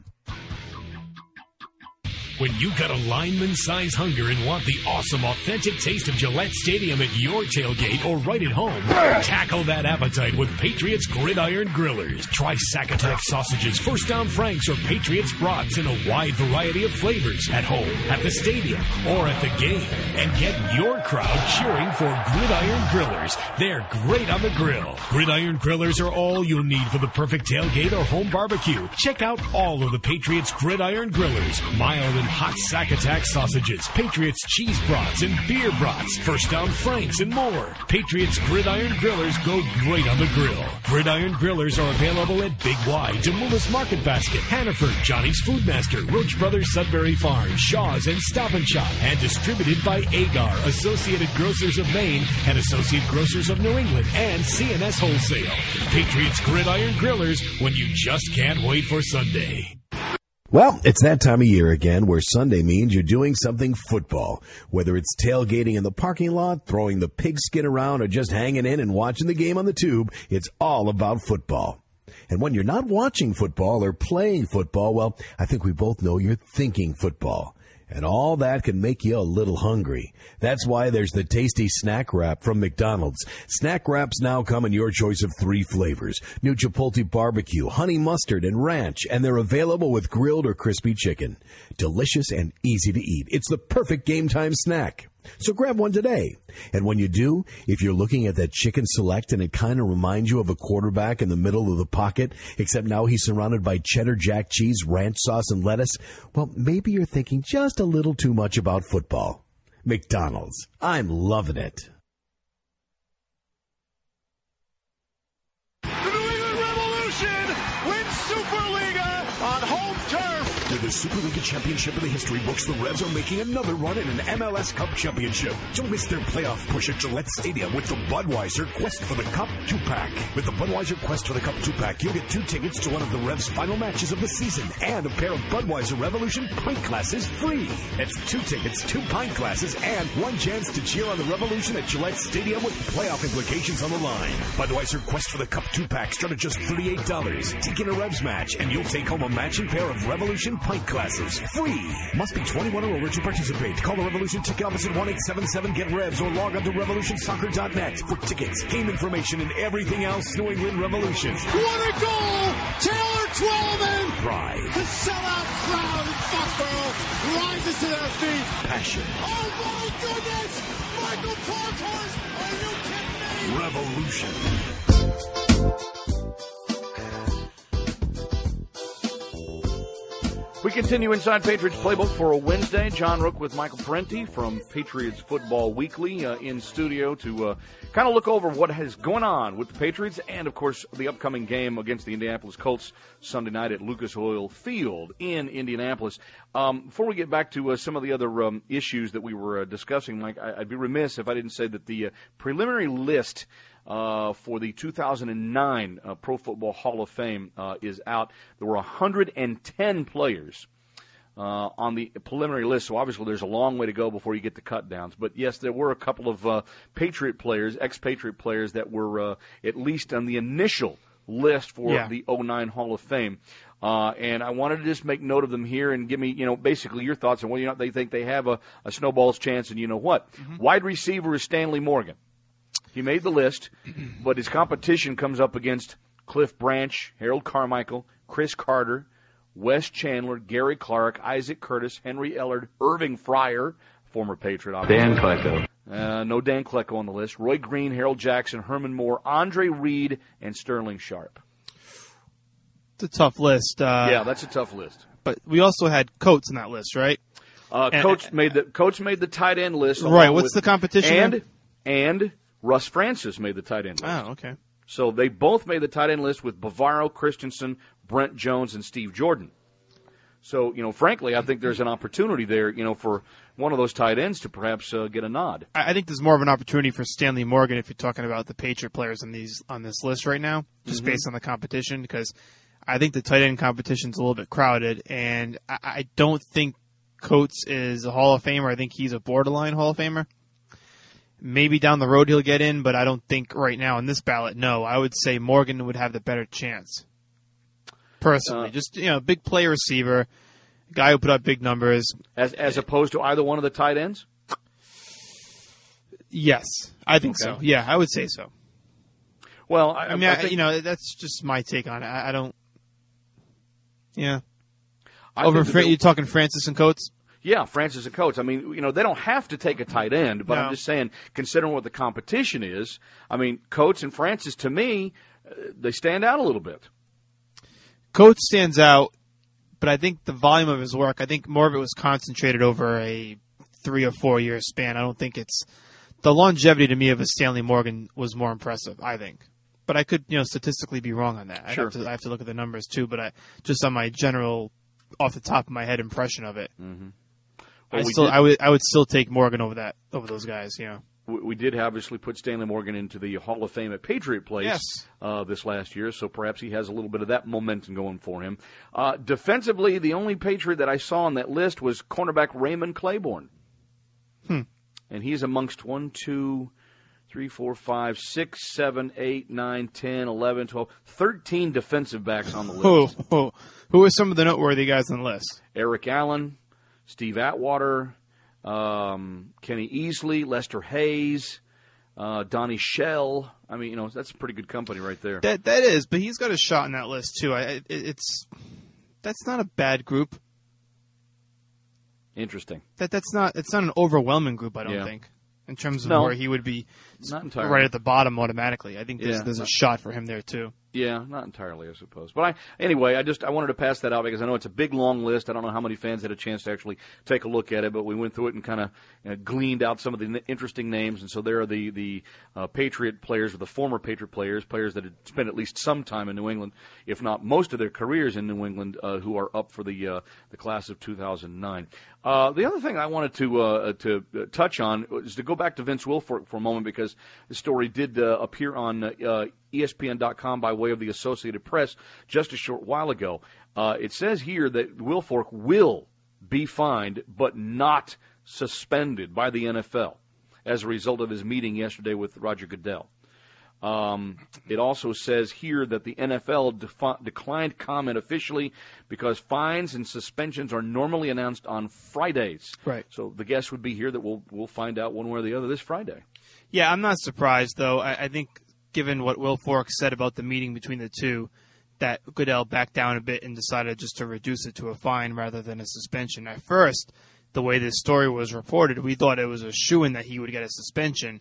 When you got a lineman-size hunger and want the awesome, authentic taste of Gillette Stadium at your tailgate or right at home, tackle that appetite with Patriots Gridiron Grillers. Try Sack Attack sausages, First Down Franks, or Patriots brats in a wide variety of flavors at home, at the stadium, or at the game. And get your crowd cheering for Gridiron Grillers. They're great on the grill. Gridiron Grillers are all you'll need for the perfect tailgate or home barbecue. Check out all of the Patriots Gridiron Grillers. Mild and hot Sack Attack sausages, Patriots cheese brats and beer brats, First Down Franks, and more. Patriots Gridiron Grillers go great on the grill. Gridiron Grillers are available at Big Y, Demoulas Market Basket, Hannaford, Johnny's Food Master, Roach Brothers Sudbury Farm, Shaw's, and Stop and Shop, and distributed by Agar, Associated Grocers of Maine, and Associate Grocers of New England, and C N S Wholesale. Patriots Gridiron Grillers, when you just can't wait for Sunday. Well, it's that time of year again where Sunday means you're doing something football. Whether it's tailgating in the parking lot, throwing the pigskin around, or just hanging in and watching the game on the tube, it's all about football. And when you're not watching football or playing football, well, I think we both know you're thinking football. And all that can make you a little hungry. That's why there's the tasty Snack Wrap from McDonald's. Snack Wraps now come in your choice of three flavors: new Chipotle barbecue, honey mustard, and ranch, and they're available with grilled or crispy chicken. Delicious and easy to eat. It's the perfect game time snack. So grab one today. And when you do, if you're looking at that chicken select and it kind of reminds you of a quarterback in the middle of the pocket, except now he's surrounded by cheddar jack cheese, ranch sauce, and lettuce, well, maybe you're thinking just a little too much about football. McDonald's. I'm loving it. The New England Revolution wins Superliga on home turf. With the Superliga Championship in the history books, the Revs are making another run at an M L S Cup Championship. Don't miss their playoff push at Gillette Stadium with the Budweiser Quest for the Cup two-pack. With the Budweiser Quest for the Cup two-pack, you'll get two tickets to one of the Revs' final matches of the season and a pair of Budweiser Revolution pint glasses free. That's two tickets, two pint glasses, and one chance to cheer on the Revolution at Gillette Stadium with playoff implications on the line. Budweiser Quest for the Cup two-pack start at just thirty-eight dollars. Take in a Revs match, and you'll take home a matching pair of Revolution pint glasses free. Must be twenty-one or older to participate. Call the Revolution ticket office at one eight seven seven get revs or log on to revolution soccer dot net for tickets, game information, and everything else New England Revolution. What a goal! Taylor Twellman! Pride. The sellout crowd in Foxborough rises to their feet. Passion. Oh my goodness! Michael Parkhurst, are you kidding me? Revolution. We continue Inside Patriots Playbook for a Wednesday. John Rook with Michael Parenti from Patriots Football Weekly uh, in studio to uh, kind of look over what is going on with the Patriots and, of course, the upcoming game against the Indianapolis Colts Sunday night at Lucas Oil Field in Indianapolis. Um, before we get back to uh, some of the other um, issues that we were uh, discussing, Mike, I- I'd be remiss if I didn't say that the uh, preliminary list Uh, for the two thousand nine uh, Pro Football Hall of Fame uh, is out. There were one hundred ten players uh, on the preliminary list, so obviously there's a long way to go before you get the cut downs. But, yes, there were a couple of uh, Patriot players, ex-Patriot players, that were uh, at least on the initial list for Yeah. the oh nine Hall of Fame. Uh, and I wanted to just make note of them here and give me, you know, basically your thoughts on whether or not they think they have a, a snowball's chance. And you know what? Mm-hmm. Wide receiver is Stanley Morgan. He made the list, but his competition comes up against Cliff Branch, Harold Carmichael, Chris Carter, Wes Chandler, Gary Clark, Isaac Curtis, Henry Ellard, Irving Fryer, former Patriot, obviously. Dan Klecko. Uh, no Dan Klecko on the list. Roy Green, Harold Jackson, Herman Moore, Andre Reed, and Sterling Sharp. It's a tough list. Uh, yeah, that's a tough list. But we also had Coates in that list, right? Uh, and, Coach made the Coach made the tight end list. Right. What's with, the competition? And and Russ Francis made the tight end list. Oh, okay. So they both made the tight end list with Bavaro, Christensen, Brent Jones, and Steve Jordan. So, you know, frankly, I think there's an opportunity there, you know, for one of those tight ends to perhaps uh, get a nod. I think there's more of an opportunity for Stanley Morgan if you're talking about the Patriot players on these on this list right now, just Mm-hmm. based on the competition, because I think the tight end competition's a little bit crowded, and I, I don't think Coates is a Hall of Famer. I think he's a borderline Hall of Famer. Maybe down the road he'll get in, but I don't think right now in this ballot, no. I would say Morgan would have the better chance. Personally. Uh, Just, you know, big play receiver, guy who put up big numbers. As as opposed to either one of the tight ends? Yes, I think Okay. so. Yeah, I would say so. Well, I, I mean, I I think, you know, that's just my take on it. I, I don't. Yeah. I Over, think that Fra- they- you talking Francis and Coates? Yeah, Francis and Coates. I mean, you know, they don't have to take a tight end, but No. I'm just saying, considering what the competition is, I mean, Coates and Francis, to me, uh, they stand out a little bit. Coates stands out, but I think the volume of his work, I think more of it was concentrated over a three or four year span. I don't think it's the longevity to me of a Stanley Morgan was more impressive, I think. But I could, you know, statistically be wrong on that. I Sure. have to, I have to look at the numbers too, but I just on my general, off the top of my head impression of it. Mm-hmm. I Well, we still, did- I would, I would still take Morgan over that, over those guys. You know, We, we did obviously put Stanley Morgan into the Hall of Fame at Patriot Place Yes. uh, this last year, so perhaps he has a little bit of that momentum going for him. Uh, defensively, the only Patriot that I saw on that list was cornerback Raymond Claiborne. Hmm. And he's amongst one, two, three, four, five, six, seven, eight, nine, ten, eleven, twelve, thirteen defensive backs on the list. who, who, who are some of the noteworthy guys on the list? Eric Allen, Steve Atwater, um, Kenny Easley, Lester Hayes, uh, Donnie Shell. I mean, you know, that's pretty good company right there. That that is, but he's got a shot in that list too. I, it, it's that's not a bad group. Interesting. That that's not it's not an overwhelming group. I don't Yeah. think in terms of No. where he would be Not entirely. right at the bottom automatically. I think there's Yeah. there's a shot for him there too. Yeah, not entirely, I suppose. But I, anyway, I just I wanted to pass that out because I know it's a big, long list. I don't know how many fans had a chance to actually take a look at it, but we went through it and kind of you know, gleaned out some of the n- interesting names. And so there are the the uh, Patriot players, or the former Patriot players, players that had spent at least some time in New England, if not most of their careers in New England, uh, who are up for the uh, the class of two thousand nine. Uh, the other thing I wanted to uh, to uh, touch on is to go back to Vince Wilfork for a moment, because the story did uh, appear on uh, E S P N dot com by way of the Associated Press just a short while ago. Uh, it says here that Wilfork will be fined but not suspended by the N F L as a result of his meeting yesterday with Roger Goodell. Um, it also says here that the N F L defi- declined comment officially because fines and suspensions are normally announced on Fridays. Right. So the guess would be here that we'll we'll find out one way or the other this Friday. Yeah, I'm not surprised though. I, I think given what Wilfork said about the meeting between the two, that Goodell backed down a bit and decided just to reduce it to a fine rather than a suspension. At first, the way this story was reported, we thought it was a shoo-in that he would get a suspension.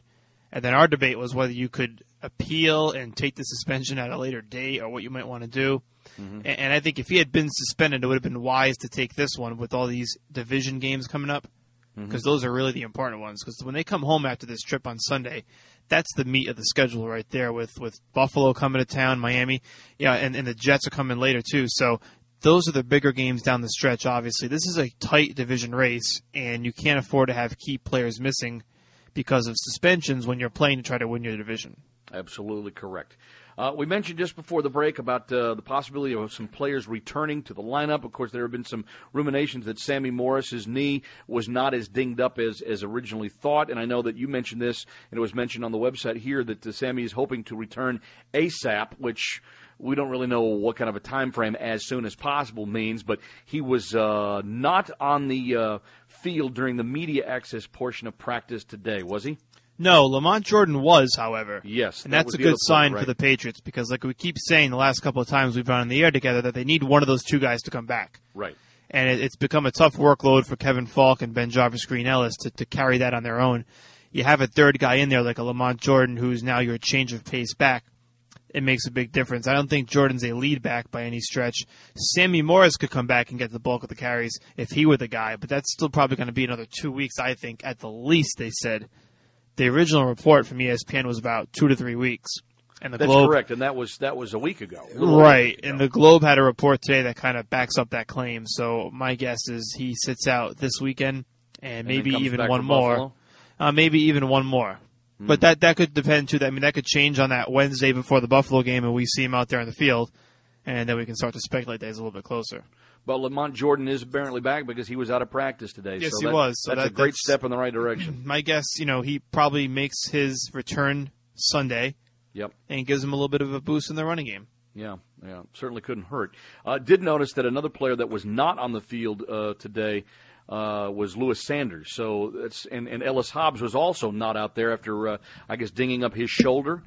And then our debate was whether you could appeal and take the suspension at a later date or what you might want to do. Mm-hmm. And, and I think if he had been suspended, it would have been wise to take this one with all these division games coming up, because mm-hmm. those are really the important ones. Because when they come home after this trip on Sunday, that's the meat of the schedule right there, with, with Buffalo coming to town, Miami, yeah, and, and the Jets are coming later too. So those are the bigger games down the stretch, obviously. This is a tight division race, and you can't afford to have key players missing because of suspensions when you're playing to try to win your division. Absolutely correct. Uh, we mentioned just before the break about uh, the possibility of some players returning to the lineup. Of course, there have been some ruminations that Sammy Morris's knee was not as dinged up as, as originally thought, and I know that you mentioned this, and it was mentioned on the website here that uh, Sammy is hoping to return ASAP, which we don't really know what kind of a time frame as soon as possible means, but he was uh, not on the uh, field during the media access portion of practice today, was he? No, Lamont Jordan was, however. Yes. And that that's a good sign point, right? for the Patriots, because like we keep saying the last couple of times we've been on the air together, that they need one of those two guys to come back. Right. And it, it's become a tough workload for Kevin Falk and Ben Jarvis Green Ellis to, to carry that on their own. You have a third guy in there like a Lamont Jordan, who's now your change of pace back. It makes a big difference. I don't think Jordan's a lead back by any stretch. Sammy Morris could come back and get the bulk of the carries if he were the guy, but that's still probably going to be another two weeks, I think, at the least, they said. The original report from E S P N was about two to three weeks. And the That's Globe, correct, and that was that was a week ago. Right, week ago. And the Globe had a report today that kind of backs up that claim. So my guess is he sits out this weekend and, and maybe even one more. Uh, maybe even one more. Mm. But that, that could depend, too. I mean, that could change on that Wednesday before the Buffalo game and we see him out there in the field, and then we can start to speculate that he's a little bit closer. But Lamont Jordan is apparently back because he was out of practice today. Yes, so he that, was. So that's that, a great that's, step in the right direction. My guess, you know, he probably makes his return Sunday. Yep. And gives him a little bit of a boost in the running game. Yeah, yeah, certainly couldn't hurt. Uh, did notice that another player that was not on the field uh, today uh, was Lewis Sanders. So that's and, and Ellis Hobbs was also not out there after, uh, I guess, dinging up his shoulder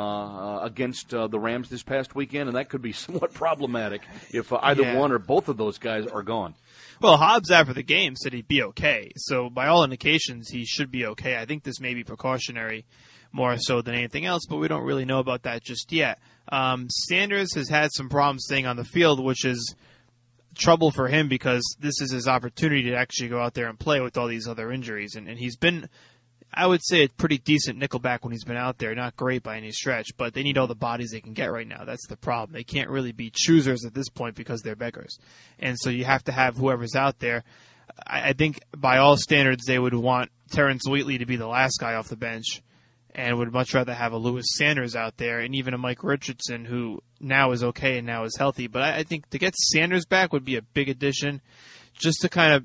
uh, against uh, the Rams this past weekend, and that could be somewhat problematic if uh, either yeah. one or both of those guys are gone. Well, Hobbs after the game said he'd be okay. So by all indications, he should be okay. I think this may be precautionary more so than anything else, but we don't really know about that just yet. Um, Sanders has had some problems staying on the field, which is trouble for him because this is his opportunity to actually go out there and play with all these other injuries. And, and he's been, I would say, a pretty decent nickelback when he's been out there. Not great by any stretch, but they need all the bodies they can get right now. That's the problem. They can't really be choosers at this point because they're beggars. And so you have to have whoever's out there. I, I think by all standards they would want Terrence Wheatley to be the last guy off the bench, and would much rather have a Lewis Sanders out there and even a Mike Richardson who now is okay and now is healthy. But I, I think to get Sanders back would be a big addition just to kind of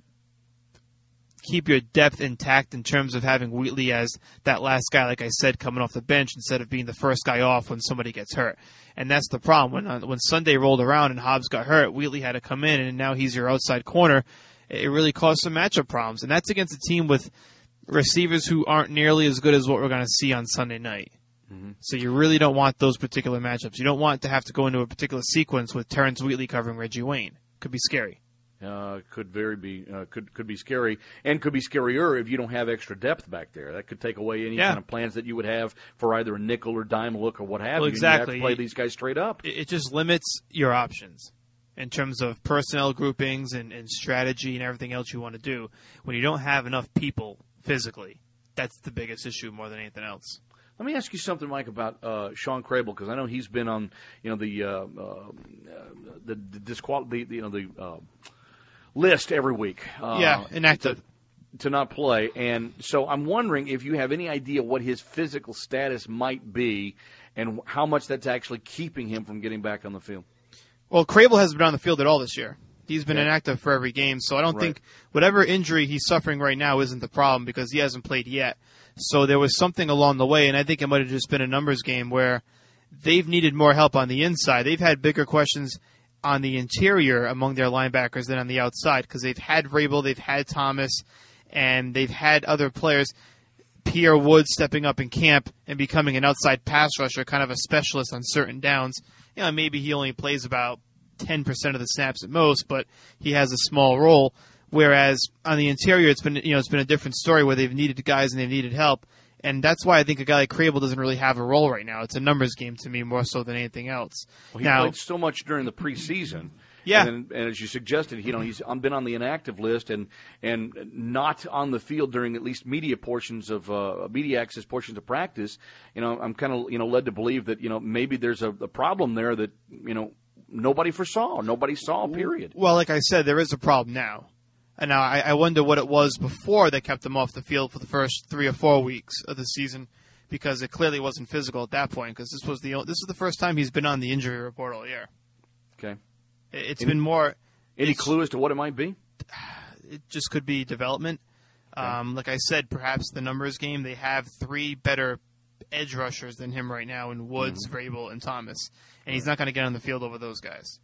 keep your depth intact in terms of having Wheatley as that last guy, like I said, coming off the bench instead of being the first guy off when somebody gets hurt. And that's the problem. When, uh, when Sunday rolled around and Hobbs got hurt, Wheatley had to come in, and now he's your outside corner. It really caused some matchup problems. And that's against a team with receivers who aren't nearly as good as what we're going to see on Sunday night. Mm-hmm. So you really don't want those particular matchups. You don't want to have to go into a particular sequence with Terrence Wheatley covering Reggie Wayne. Could be scary. Uh, could very be uh, could could be scary, and could be scarier if you don't have extra depth back there. That could take away any yeah. kind of plans that you would have for either a nickel or dime look or what have well, you. Exactly. And you have to play these guys straight up. It, it just limits your options in terms of personnel groupings and, and strategy and everything else you want to do when you don't have enough people physically. That's the biggest issue more than anything else. Let me ask you something, Mike, about uh, Sean Crable, because I know he's been on, you know, the uh, uh, the, the disqual the you know the uh, list every week. Uh, yeah, inactive to, to not play, and so I'm wondering if you have any idea what his physical status might be, and how much that's actually keeping him from getting back on the field. Well, Crable hasn't been on the field at all this year. He's been yeah. inactive for every game, so I don't right. think whatever injury he's suffering right now isn't the problem because he hasn't played yet. So there was something along the way, and I think it might have just been a numbers game where they've needed more help on the inside. They've had bigger questions on the interior among their linebackers than on the outside because they've had Vrabel, they've had Thomas, and they've had other players. Pierre Wood stepping up in camp and becoming an outside pass rusher, kind of a specialist on certain downs. You know, maybe he only plays about ten percent of the snaps at most, but he has a small role. Whereas on the interior, it's been you know it's been a different story where they've needed guys and they've needed help, And that's why I think a guy like Crable doesn't really have a role right now. It's a numbers game to me more so than anything else. Well, he now, played so much during the preseason. Yeah. And, and as you suggested, you know, he's been on the inactive list and and not on the field during at least media portions of uh, media access portions of practice. You know, I'm kind of you know led to believe that you know maybe there's a, a problem there that you know nobody foresaw, nobody saw. Period. Well, like I said, there is a problem now. And now I, I wonder what it was before they kept him off the field for the first three or four weeks of the season, because it clearly wasn't physical at that point. Because this was the this is the first time he's been on the injury report all year. Okay. It's any, been more. Any clue as to what it might be? It just could be development. Okay. Um, like I said, perhaps the numbers game. They have three better edge rushers than him right now in Woods, mm-hmm. Vrabel, and Thomas, and he's not going to get on the field over those guys.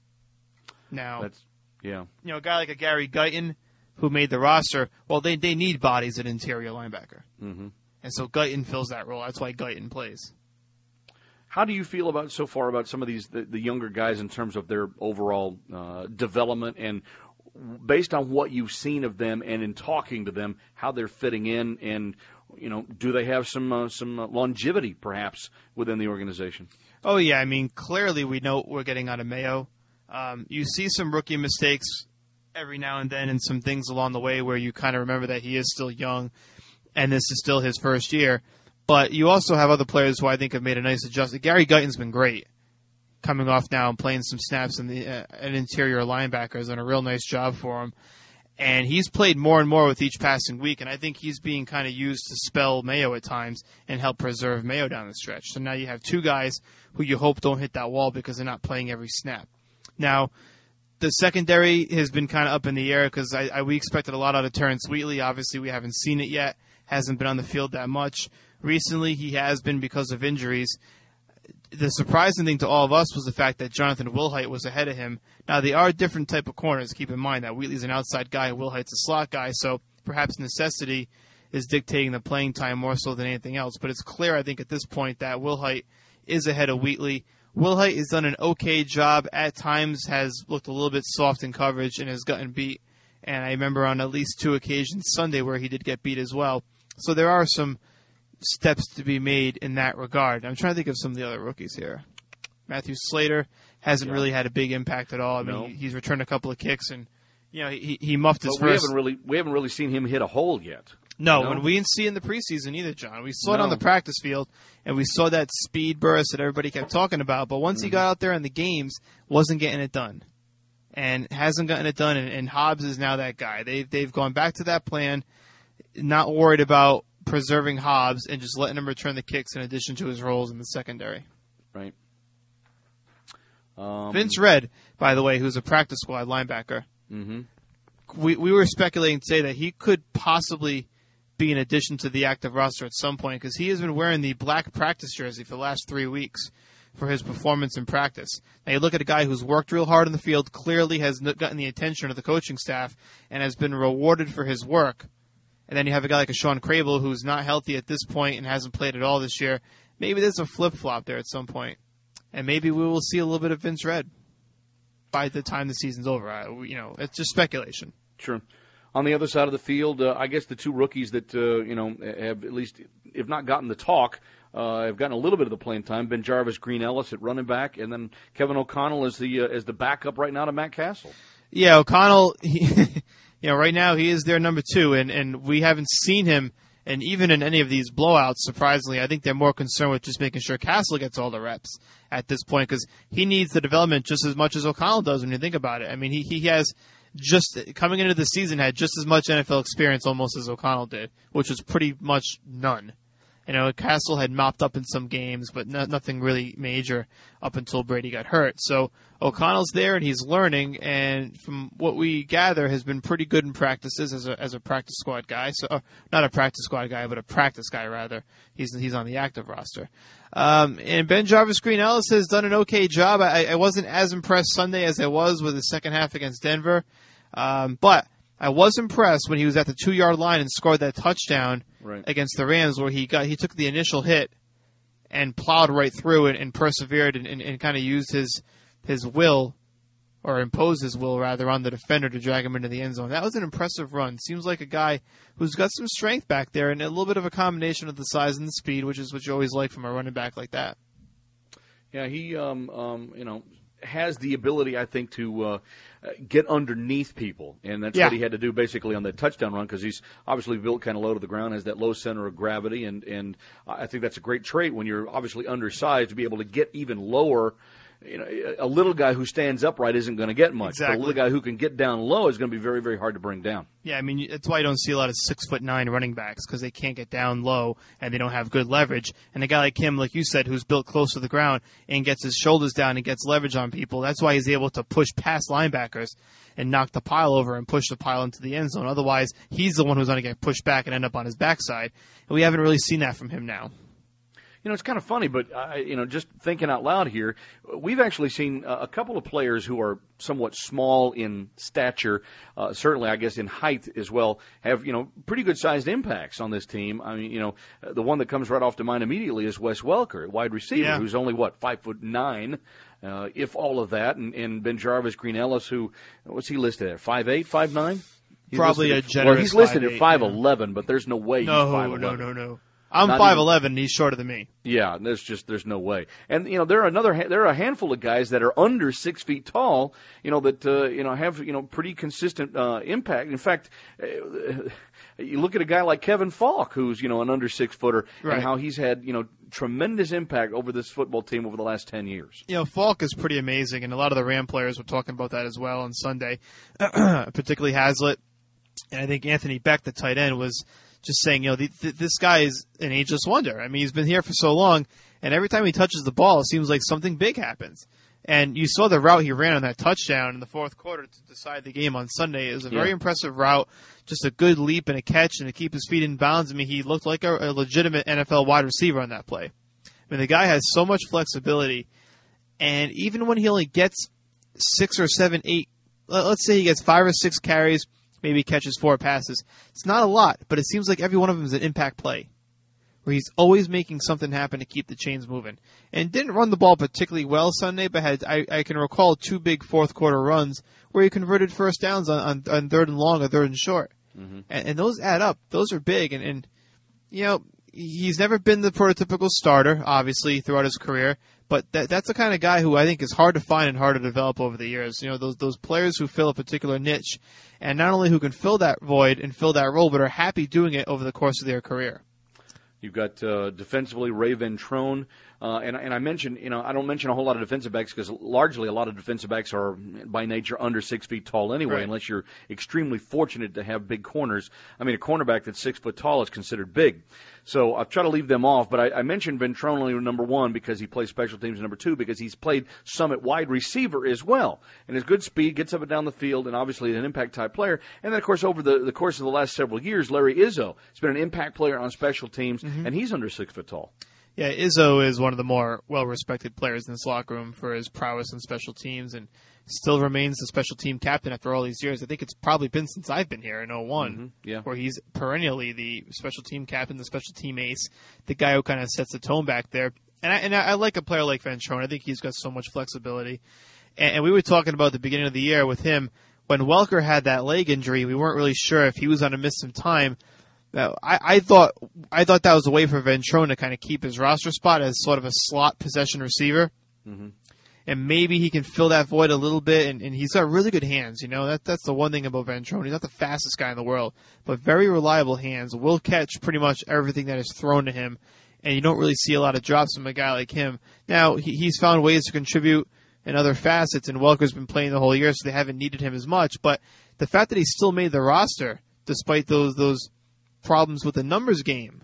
Now, That's, yeah, you know, a guy like a Gary Guyton who made the roster. Well, they they need bodies at interior linebacker, mm-hmm. and so Guyton fills that role. That's why Guyton plays. How do you feel about so far about some of these the, the younger guys in terms of their overall uh, development, and based on what you've seen of them and in talking to them, how they're fitting in, and you know, do they have some uh, some longevity perhaps within the organization? Oh yeah, I mean clearly we know what we're getting out of Mayo. Um, you see some rookie mistakes every now and then, and some things along the way where you kind of remember that he is still young, and this is still his first year. But you also have other players who I think have made a nice adjustment. Gary Guyton's been great, coming off now and playing some snaps in the uh, an interior linebacker, has done a real nice job for him. And he's played more and more with each passing week, and I think he's being kind of used to spell Mayo at times and help preserve Mayo down the stretch. So now you have two guys who you hope don't hit that wall because they're not playing every snap. Now, the secondary has been kind of up in the air because I, I, we expected a lot out of Terrence Wheatley. Obviously, we haven't seen it yet. Hasn't been on the field that much. Recently, he has been because of injuries. The surprising thing to all of us was the fact that Jonathan Wilhite was ahead of him. Now, they are different type of corners. Keep in mind that Wheatley's an outside guy, Wilhite's a slot guy, so perhaps necessity is dictating the playing time more so than anything else. But it's clear, I think, at this point that Wilhite is ahead of Wheatley. Wilhite has done an okay job. At times has looked a little bit soft in coverage and has gotten beat. And I remember on at least two occasions Sunday where he did get beat as well. So there are some steps to be made in that regard. I'm trying to think of some of the other rookies here. Matthew Slater hasn't yeah. really had a big impact at all. I no. mean, he's returned a couple of kicks, and you know he he muffed his but first. We haven't really we haven't really seen him hit a hole yet. No, no? and we didn't see it in the preseason either, John. We saw no. it on the practice field, and we saw that speed burst that everybody kept talking about. But once mm-hmm. he got out there in the games, wasn't getting it done, and hasn't gotten it done. And, and Hobbs is now that guy. They've they've gone back to that plan, not worried about preserving Hobbs and just letting him return the kicks in addition to his roles in the secondary. Right. Um, Vince Red, by the way, who's a practice squad linebacker. Mm-hmm. We we were speculating today that he could possibly be an addition to the active roster at some point because he has been wearing the black practice jersey for the last three weeks for his performance in practice. Now you look at a guy who's worked real hard in the field, clearly has gotten the attention of the coaching staff, and has been rewarded for his work. And then you have a guy like a Sean Crable who's not healthy at this point and hasn't played at all this year. Maybe there's a flip-flop there at some point. And maybe we will see a little bit of Vince Red by the time the season's over. I, you know, it's just speculation. Sure. On the other side of the field, uh, I guess the two rookies that, uh, you know, have at least, if not gotten the talk, uh, have gotten a little bit of the playing time. Ben Jarvis, Green Ellis at running back, and then Kevin O'Connell is the uh, is the backup right now to Matt Castle. Yeah, O'Connell, he, you know, right now he is their number two, and, and we haven't seen him, and even in any of these blowouts, surprisingly, I think they're more concerned with just making sure Castle gets all the reps at this point because he needs the development just as much as O'Connell does when you think about it. I mean, he, he has just, coming into the season, had just as much N F L experience almost as O'Connell did, which was pretty much none. You know, Castle had mopped up in some games, but no, nothing really major up until Brady got hurt. So O'Connell's there and he's learning, and from what we gather, has been pretty good in practices as a as a practice squad guy. So uh, not a practice squad guy, but a practice guy rather. He's he's on the active roster. Um, and Ben Jarvis Green Ellis has done an okay job. I, I wasn't as impressed Sunday as I was with the second half against Denver, um, but I was impressed when he was at the two-yard line and scored that touchdown right. against the Rams, where he got he took the initial hit and plowed right through it and persevered and, and, and kind of used his his will or impose his will, rather, on the defender to drag him into the end zone. That was an impressive run. Seems like a guy who's got some strength back there and a little bit of a combination of the size and the speed, which is what you always like from a running back like that. Yeah, he, um, um, you know, has the ability, I think, to uh, get underneath people, and that's yeah. what he had to do basically on that touchdown run, because he's obviously built kind of low to the ground, has that low center of gravity, and, and I think that's a great trait when you're obviously undersized to be able to get even lower. You know, a little guy who stands upright isn't going to get much. Exactly. But a little guy who can get down low is going to be very, very hard to bring down. Yeah, I mean, that's why you don't see a lot of six foot nine running backs, because they can't get down low and they don't have good leverage. And a guy like him, like you said, who's built close to the ground and gets his shoulders down and gets leverage on people, that's why he's able to push past linebackers and knock the pile over and push the pile into the end zone. Otherwise, he's the one who's going to get pushed back and end up on his backside. And we haven't really seen that from him now. You know, it's kind of funny, but, uh, you know, just thinking out loud here, we've actually seen uh, a couple of players who are somewhat small in stature, uh, certainly, I guess, in height as well, have, you know, pretty good-sized impacts on this team. I mean, you know, the one that comes right off to mind immediately is Wes Welker, wide receiver, yeah. who's only, what, five foot nine, uh, if all of that, and, and Ben Jarvis Green Ellis, who, what's he listed at, five eight, five nine? He's Probably a at, generous Well, he's listed five eight, at five eleven, yeah. but there's no way no, he's five eleven. No, no, no. I'm Not five eleven, and he's shorter than me. Yeah, there's just there's no way. And you know there are another there are a handful of guys that are under six feet tall. You know that uh, you know have you know pretty consistent uh, impact. In fact, uh, you look at a guy like Kevin Falk, who's you know an under six footer, right. and how he's had you know tremendous impact over this football team over the last ten years. You know, Falk is pretty amazing, and a lot of the Ram players were talking about that as well on Sunday, particularly Hazlitt, and I think Anthony Beck, the tight end, was just saying, you know, the, th- this guy is an ageless wonder. I mean, he's been here for so long, and every time he touches the ball, it seems like something big happens. And you saw the route he ran on that touchdown in the fourth quarter to decide the game on Sunday. It was a very yeah. impressive route, just a good leap and a catch, and to keep his feet in bounds. I mean, he looked like a, a legitimate N F L wide receiver on that play. I mean, the guy has so much flexibility, and even when he only gets six or seven, eight, let's say he gets five or six carries, maybe catches four passes. It's not a lot, but it seems like every one of them is an impact play, where he's always making something happen to keep the chains moving. And didn't run the ball particularly well Sunday, but had I, I can recall two big fourth quarter runs where he converted first downs on, on, on third and long or third and short. Mm-hmm. And, and those add up. Those are big. And, and, you know, he's never been the prototypical starter, obviously, throughout his career. But that, that's the kind of guy who I think is hard to find and hard to develop over the years. You know, those those players who fill a particular niche, and not only who can fill that void and fill that role, but are happy doing it over the course of their career. You've got uh, defensively Ray Ventrone, uh, and, and I mentioned, you know, I don't mention a whole lot of defensive backs because largely a lot of defensive backs are by nature under six feet tall anyway, right. unless you're extremely fortunate to have big corners. I mean, a cornerback that's six foot tall is considered big. So I'll try to leave them off, but I, I mentioned Ventrone only number one because he plays special teams, and number two because he's played some at wide receiver as well. And his good speed gets up and down the field, and obviously an impact-type player. And then, of course, over the, the course of the last several years, Larry Izzo has been an impact player on special teams, mm-hmm. and he's under six foot tall. Yeah, Izzo is one of the more well-respected players in this locker room for his prowess in special teams, and still remains the special team captain after all these years. I think it's probably been since I've been here in oh one, mm-hmm. yeah. where he's perennially the special team captain, the special team ace, the guy who kind of sets the tone back there. And I, and I, I like a player like Ventrone. I think he's got so much flexibility. And, and we were talking about the beginning of the year with him. When Welker had that leg injury, we weren't really sure if he was going to miss some time. I, I thought I thought that was a way for Ventrone to kind of keep his roster spot as sort of a slot possession receiver. Mm-hmm. And maybe he can fill that void a little bit, and, and he's got really good hands. You know, that that's the one thing about Ventrone. He's not the fastest guy in the world, but very reliable hands. Will catch pretty much everything that is thrown to him, and you don't really see a lot of drops from a guy like him. Now, he, he's found ways to contribute in other facets, and Welker's been playing the whole year, so they haven't needed him as much. But the fact that he still made the roster, despite those those problems with the numbers game,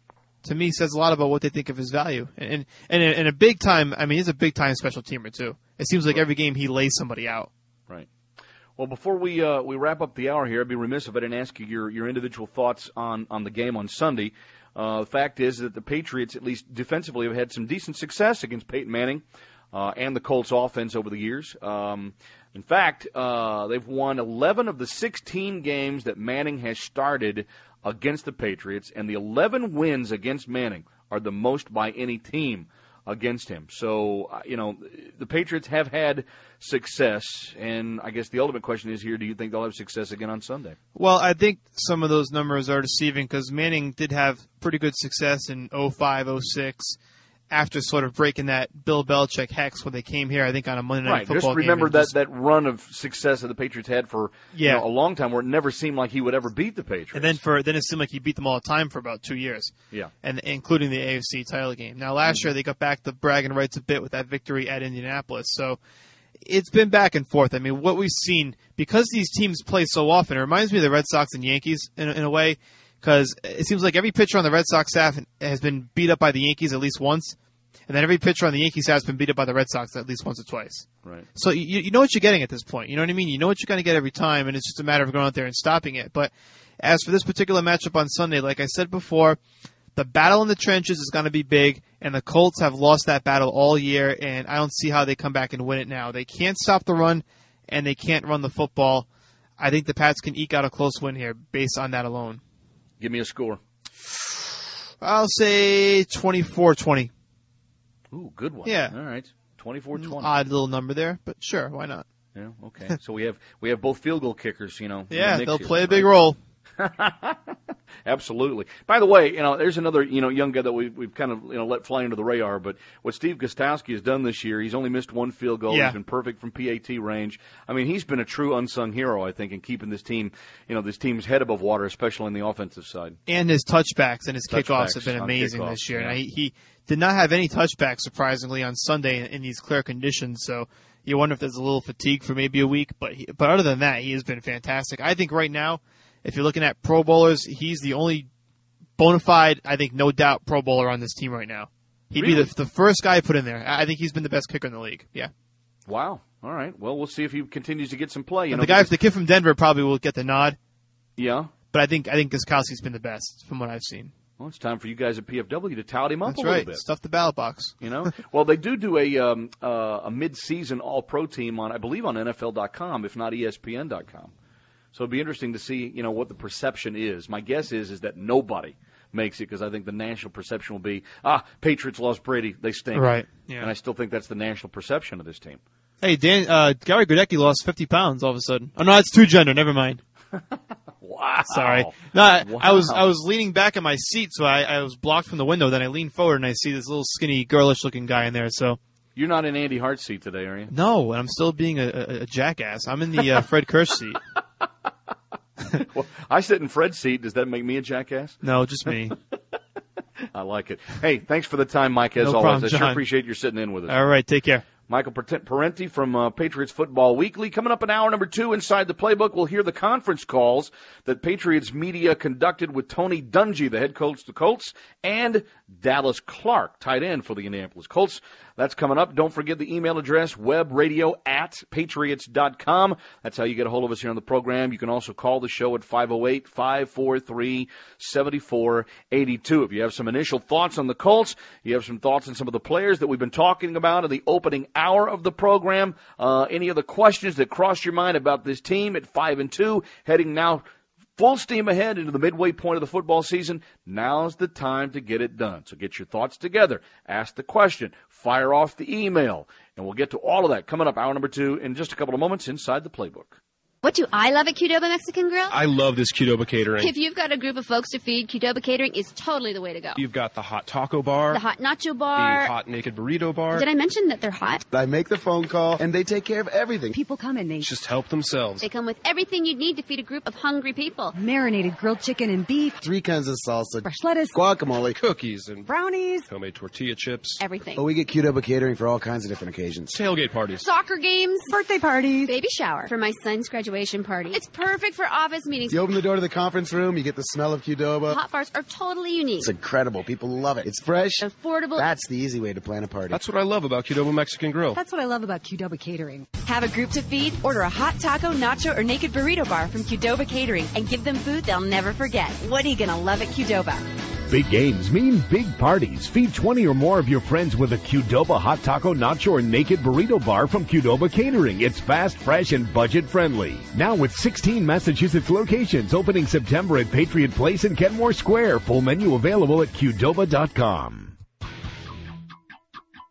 to me says a lot about what they think of his value. And and and a big time, I mean, he's a big time special teamer too. It seems like every game he lays somebody out. Right. Well, before we uh, we wrap up the hour here, I'd be remiss if I didn't ask you your, your individual thoughts on, on the game on Sunday. Uh, the fact is that the Patriots, at least defensively, have had some decent success against Peyton Manning uh, and the Colts offense over the years. Um, in fact, uh, they've won eleven of the sixteen games that Manning has started against the Patriots, and the eleven wins against Manning are the most by any team against him. So, uh, you know, the Patriots have had success, and I guess the ultimate question is here, do you think they'll have success again on Sunday? Well, I think some of those numbers are deceiving because Manning did have pretty good success in oh five, oh six after sort of breaking that Bill Belichick hex when they came here, I think, on a Monday Night right. Football Just remember game. that, Just, that run of success that the Patriots had for yeah. you know, a long time where it never seemed like he would ever beat the Patriots. And then for then it seemed like he beat them all the time for about two years. Yeah. And including the A F C title game. Now, last mm-hmm. year they got back the bragging rights a bit with that victory at Indianapolis. So it's been back and forth. I mean, what we've seen, because these teams play so often, it reminds me of the Red Sox and Yankees in, in a way, because it seems like every pitcher on the Red Sox staff has been beat up by the Yankees at least once. And then every pitcher on the Yankees has been beat up by the Red Sox at least once or twice. Right. So you you know what you're getting at this point. You know what I mean? You know what you're going to get every time, and it's just a matter of going out there and stopping it. But as for this particular matchup on Sunday, like I said before, the battle in the trenches is going to be big, and the Colts have lost that battle all year, and I don't see how they come back and win it now. They can't stop the run, and they can't run the football. I think the Pats can eke out a close win here based on that alone. Give me a score. I'll say twenty-four twenty. Ooh, good one. Yeah. All right. twenty-four twenty. Odd little number there, but sure, why not? Yeah, okay. So we have we have both field goal kickers, you know. Yeah, the they'll here, play right? a big role. Absolutely. By the way, you know, there's another, you know, young guy that we, we've kind of, you know, let fly under the radar, but what Steve Gostowski has done this year, he's only missed one field goal. Yeah. He's been perfect from P A T range. I mean, he's been a true unsung hero, I think, in keeping this team, you know, this team's head above water, especially on the offensive side. And his touchbacks and his Touchbacks kickoffs have been on amazing kickoffs, this year. yeah. Now, he, he did not have any touchbacks, surprisingly, on Sunday in, in these clear conditions, so you wonder if there's a little fatigue for maybe a week. But he, but other than that, he has been fantastic. I think right now, if you're looking at Pro Bowlers, he's the only bona fide, I think, no doubt, Pro Bowler on this team right now. He'd Really? be the, the first guy put in there. I think he's been the best kicker in the league. Yeah. Wow. All right. Well, we'll see if he continues to get some play. You And know, the guy, because- the kid from Denver, probably will get the nod. Yeah. But I think I think Gostkowski's been the best from what I've seen. Well, it's time for you guys at P F W to tout him up That's a little right. bit. Stuff the ballot box. You know, well, they do do a um, uh, a mid-season All-Pro team on, I believe, on N F L dot com, if not E S P N dot com. So it'd be interesting to see, you know, what the perception is. My guess is is that nobody makes it because I think the national perception will be, ah, Patriots lost Brady, they stink. Right, yeah. And I still think that's the national perception of this team. Hey, Dan, uh, Gary Goodecki lost fifty pounds all of a sudden. Oh, no, that's two gender. Never mind. Wow. Sorry. No, I, Wow. I was I was leaning back in my seat, so I, I was blocked from the window. Then I leaned forward and I see this little skinny, girlish-looking guy in there. So You're not in Andy Hart's seat today, are you? no, and I'm still being a, a, a jackass. I'm in the uh, Fred Kirsch seat. Well, I sit in Fred's seat. Does that make me a jackass? No, just me. I like it. Hey, thanks for the time, Mike, as No always. problem, I sure John. appreciate your sitting in with us. All right, take care. Michael Parenti from uh, Patriots Football Weekly. Coming up in hour number two inside the playbook, we'll hear the conference calls that Patriots media conducted with Tony Dungy, the head coach of the Colts, and Dallas Clark, tight end for the Indianapolis Colts. That's coming up. Don't forget the email address, webradio at patriots dot com. That's how you get a hold of us here on the program. You can also call the show at five oh eight, five four three, seven four eight two. If you have some initial thoughts on the Colts, you have some thoughts on some of the players that we've been talking about in the opening hour of the program, uh, any other questions that cross your mind about this team at five and two, heading now full steam ahead into the midway point of the football season, now's the time to get it done. So get your thoughts together, ask the question, fire off the email, and we'll get to all of that coming up hour number two in just a couple of moments inside the playbook. What do I love at Qdoba Mexican Grill? I love this Qdoba catering. If you've got a group of folks to feed, Qdoba Catering is totally the way to go. You've got the hot taco bar, The hot nacho bar. the hot naked burrito bar. Did I mention that they're hot? I make the phone call, and they take care of everything. People come and they Just help themselves. They come with everything you need to feed a group of hungry people. marinated grilled chicken and beef, Three kinds of salsa, fresh lettuce, guacamole, Cookies and brownies. homemade tortilla chips. Everything. Oh, we get Qdoba catering for all kinds of different occasions. Tailgate parties. Soccer games. Birthday parties. Baby shower. For my son's graduation party. It's perfect for office meetings. You open the door to the conference room, you get the smell of Qdoba. Hot bars are totally unique. It's incredible. People love it. It's fresh. Affordable. That's the easy way to plan a party. That's what I love about Qdoba Mexican Grill. That's what I love about Qdoba Catering. Have a group to feed? Order a hot taco, nacho, or naked burrito bar from Qdoba Catering and give them food they'll never forget. What are you going to love at Qdoba? Big games mean big parties. Feed twenty or more of your friends with a Qdoba hot taco, nacho, or naked burrito bar from Qdoba Catering. It's fast, fresh, and budget-friendly. Now with sixteen Massachusetts locations opening September at Patriot Place and Kenmore Square. Full menu available at Qdoba dot com.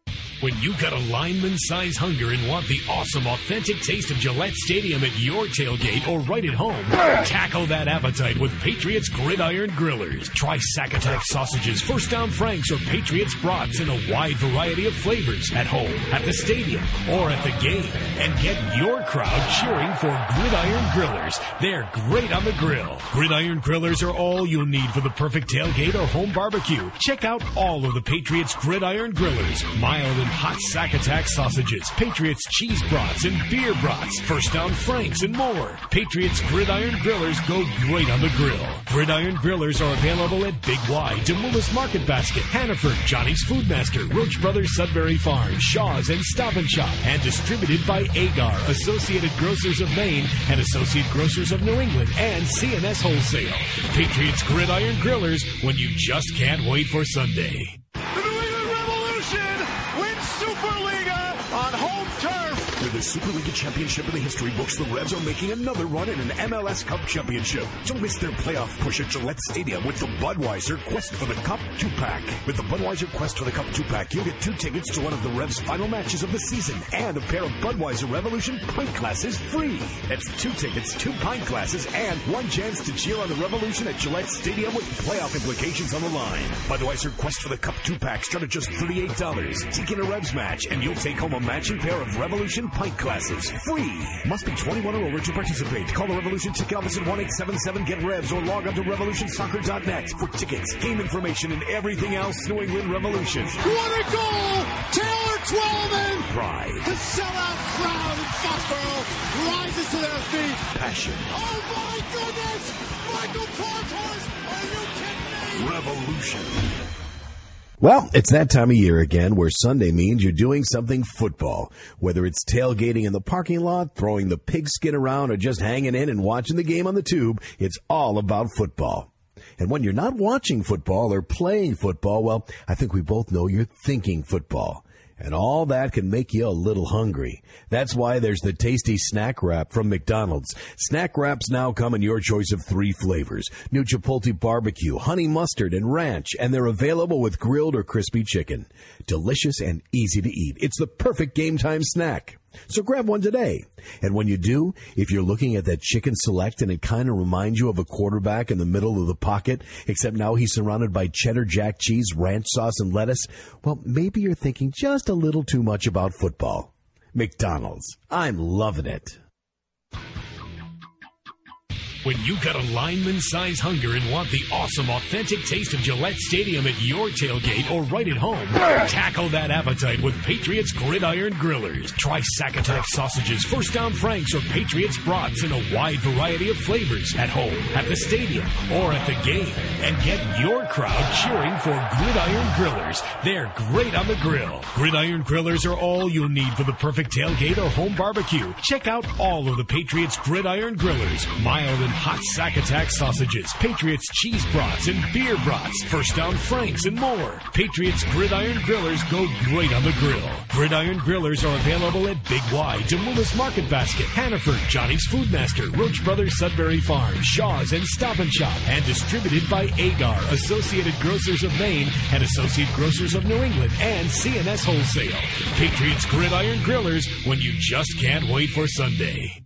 When you got a lineman-size hunger and want the awesome, authentic taste of Gillette Stadium at your tailgate or right at home, tackle that appetite with Patriots Gridiron Grillers. Try Sack Attack sausages, First Down Franks, or Patriots brats in a wide variety of flavors at home, at the stadium, or at the game. And get your crowd cheering for Gridiron Grillers. They're great on the grill. Gridiron Grillers are all you'll need for the perfect tailgate or home barbecue. Check out all of the Patriots Gridiron Grillers. Mild and hot Sack Attack sausages, Patriots cheese brats and beer brats, First Down Franks, and more. Patriots Gridiron Grillers go great on the grill. Gridiron Grillers are available at Big Y, Demoulas Market Basket, Hannaford, Johnny's Foodmaster, Roach Brothers Sudbury Farm, Shaw's, and Stop and Shop, and distributed by Agar, Associated Grocers of Maine, and Associate Grocers of New England, and C N S Wholesale. Patriots Gridiron Grillers, when you just can't wait for Sunday. With the Superliga Championship in the history books, the Revs are making another run in an M L S Cup Championship. Don't miss their playoff push at Gillette Stadium with the Budweiser Quest for the Cup two-pack. With the Budweiser Quest for the Cup two-pack, you'll get two tickets to one of the Revs' final matches of the season and a pair of Budweiser Revolution pint glasses free. That's two tickets, two pint glasses, and one chance to cheer on the Revolution at Gillette Stadium with playoff implications on the line. Budweiser Quest for the Cup two-pack start at just thirty-eight dollars. Take in a Revs match, and you'll take home a matching pair of Revolution pint glasses free. Must be twenty-one or over to participate. Call the Revolution ticket office at one eight seven seven get revs or log on to revolution soccer dot net for tickets, game information, and everything else New England Revolution. What a goal! Taylor Twelman! Pride. The sellout crowd in Foxborough rises to their feet. Passion. Oh my goodness! Michael Parkhurst, are you kidding me? Revolution. Well, it's that time of year again where Sunday means you're doing something football. Whether it's tailgating in the parking lot, throwing the pigskin around, or just hanging in and watching the game on the tube, it's all about football. And when you're not watching football or playing football, well, I think we both know you're thinking football. And all that can make you a little hungry. That's why there's the tasty snack wrap from McDonald's. Snack wraps now come in your choice of three flavors: new Chipotle barbecue, honey mustard, and ranch, and they're available with grilled or crispy chicken. Delicious and easy to eat. It's the perfect game time snack. So grab one today. And when you do, if you're looking at that chicken select and it kind of reminds you of a quarterback in the middle of the pocket, except now he's surrounded by cheddar jack cheese, ranch sauce, and lettuce, well, maybe you're thinking just a little too much about football. McDonald's. I'm loving it. When you got a lineman-size hunger and want the awesome, authentic taste of Gillette Stadium at your tailgate or right at home, tackle that appetite with Patriots Gridiron Grillers. Try Sack Attack sausages, First Down Franks, or Patriots brats in a wide variety of flavors at home, at the stadium, or at the game. And get your crowd cheering for Gridiron Grillers. They're great on the grill. Gridiron Grillers are all you'll need for the perfect tailgate or home barbecue. Check out all of the Patriots Gridiron Grillers. Mild and hot Sack Attack sausages, Patriots cheese brats and beer brats, First Down Franks, and more. Patriots Gridiron Grillers go great on the grill. Gridiron Grillers are available at Big Y, Demoulas Market Basket, Hannaford, Johnny's Foodmaster, Roach Brothers Sudbury Farm, Shaw's, and Stop and Shop, and distributed by Agar, Associated Grocers of Maine, and Associate Grocers of New England, and C N S Wholesale. Patriots Gridiron Grillers, when you just can't wait for Sunday.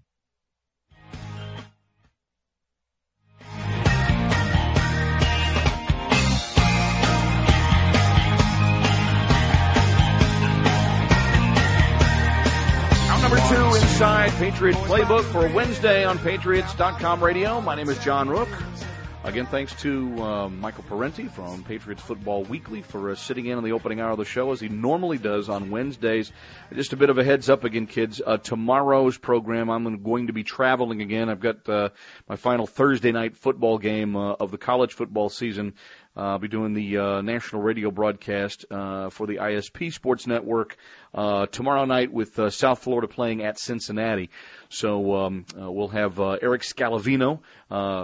Number two inside Patriots Playbook for Wednesday on Patriots dot com radio. My name is John Rook. Again, thanks to uh, Michael Parenti from Patriots Football Weekly for uh, sitting in on the opening hour of the show as he normally does on Wednesdays. Just a bit of a heads up again, kids. Uh, tomorrow's program, I'm going to be traveling again. I've got uh, my final Thursday night football game uh, of the college football season. Uh, I'll be doing the uh, national radio broadcast uh, for the I S P Sports Network uh, tomorrow night with uh, South Florida playing at Cincinnati. So um, uh, we'll have uh, Eric Scalavino, uh, f-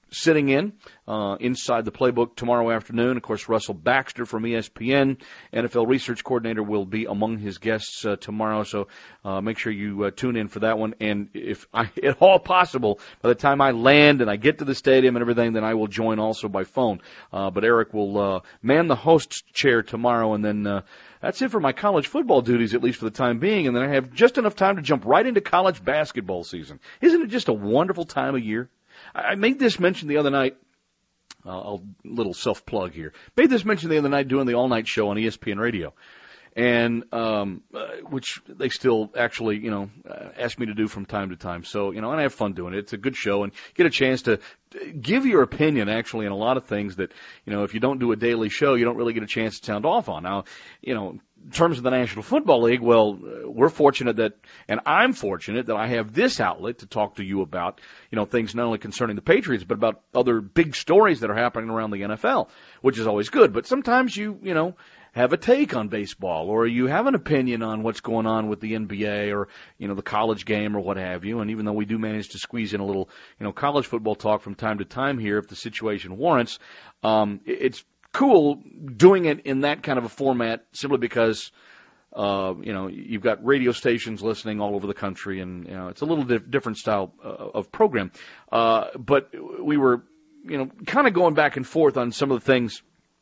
sitting in uh, inside the playbook tomorrow afternoon. Of course, Russell Baxter from E S P N, N F L research coordinator, will be among his guests uh, tomorrow. So uh, make sure you uh, tune in for that one. And if I, at all possible, by the time I land and I get to the stadium and everything, then I will join also by phone. Uh, but Eric will uh, man the host's chair tomorrow, and then uh, that's it for my college football duties, at least for the time being. And then I have just enough time to jump right into college basketball season. Isn't it just a wonderful time of year? I made this mention the other night, uh, a little self-plug here, made this mention the other night doing the all-night show on E S P N Radio, and um, uh, which they still actually, you know, uh, ask me to do from time to time. So, you know, and I have fun doing it. It's a good show, and get a chance to give your opinion, actually, on a lot of things that, you know, if you don't do a daily show, you don't really get a chance to sound off on. Now, you know, in terms of the National Football League, well, uh, we're fortunate that, and I'm fortunate that I have this outlet to talk to you about, you know, things not only concerning the Patriots, but about other big stories that are happening around the N F L, which is always good. But sometimes you, you know, have a take on baseball, or you have an opinion on what's going on with the N B A, or, you know, the college game, or what have you. And even though we do manage to squeeze in a little, you know, college football talk from time to time here, if the situation warrants, um, it's cool doing it in that kind of a format, simply because, uh, you know, you've got radio stations listening all over the country, and, you know, it's a little dif- different style uh, of program. Uh, but we were, you know, kind of going back and forth on some of the things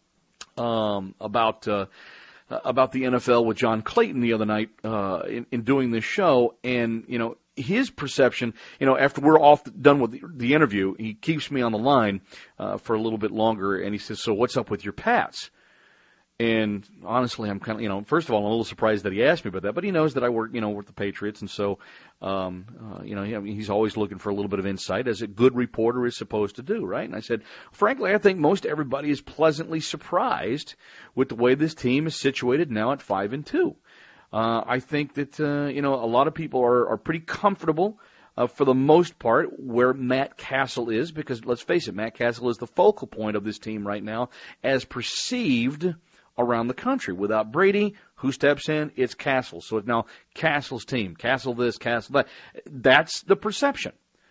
um, about uh, about the N F L with John Clayton the other night uh, in, in doing this show, and, you know, his perception, you know, after we're off done with the, the interview, he keeps me on the line uh, for a little bit longer, and he says, "So what's up with your Pats?" And honestly, I'm kind of, you know, first of all, I'm a little surprised that he asked me about that, but he knows that I work, you know, with the Patriots, and so, um, uh, you know, he, I mean, he's always looking for a little bit of insight, as a good reporter is supposed to do, right? And I said, frankly, I think most everybody is pleasantly surprised with the way this team is situated now at five and two. Uh, I think that, uh, you know, a lot of people are, are pretty comfortable, uh, for the most part, where Matt Castle is, because let's face it, Matt Castle is the focal point of this team right now, as perceived around the country. Without Brady, who steps in? It's Castle. So it's now Castle's team. Castle this, Castle that. That's the perception.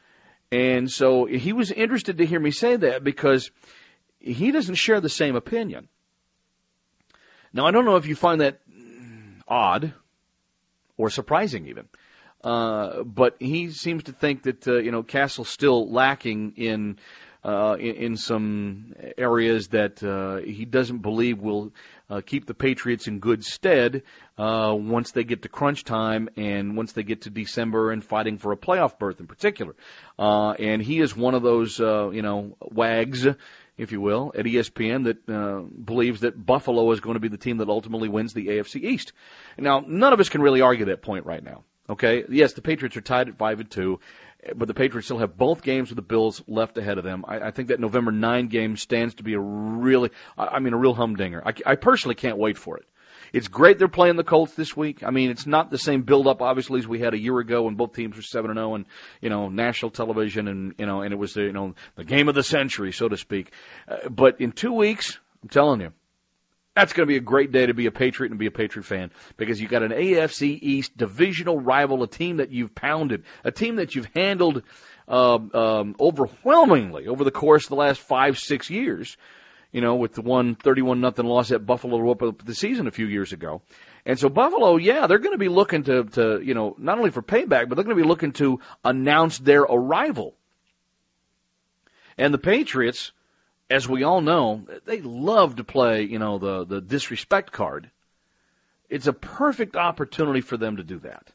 And so he was interested to hear me say that, because he doesn't share the same opinion. Now, I don't know if you find that odd or surprising even, uh, but he seems to think that, uh, you know, Castle's still lacking in uh, in, in some areas that uh, he doesn't believe will uh, keep the Patriots in good stead uh, once they get to crunch time, and once they get to December and fighting for a playoff berth in particular. Uh, and he is one of those, uh, you know, wags, if you will, at E S P N that uh, believes that Buffalo is going to be the team that ultimately wins the A F C East. Now, none of us can really argue that point right now. Okay, yes, the Patriots are tied at five and two, but the Patriots still have both games with the Bills left ahead of them. I, I think that November ninth game stands to be a really, I mean, a real humdinger. I, I personally can't wait for it. It's great they're playing the Colts this week. I mean, it's not the same build-up, obviously, as we had a year ago when both teams were seven and oh and, you know, national television, and, you know, and it was the, you know, the game of the century, so to speak. Uh, but in two weeks, I'm telling you, that's going to be a great day to be a Patriot and be a Patriot fan, because you've got an A F C East divisional rival, a team that you've pounded, a team that you've handled uh, um, overwhelmingly over the course of the last five, six years. You know, with the one thirty-one nothing loss at Buffalo to open up the season a few years ago. And so Buffalo, yeah, they're going to be looking to, to, you know, not only for payback, but they're going to be looking to announce their arrival. And the Patriots, as we all know, they love to play, you know, the, the disrespect card. It's a perfect opportunity for them to do that.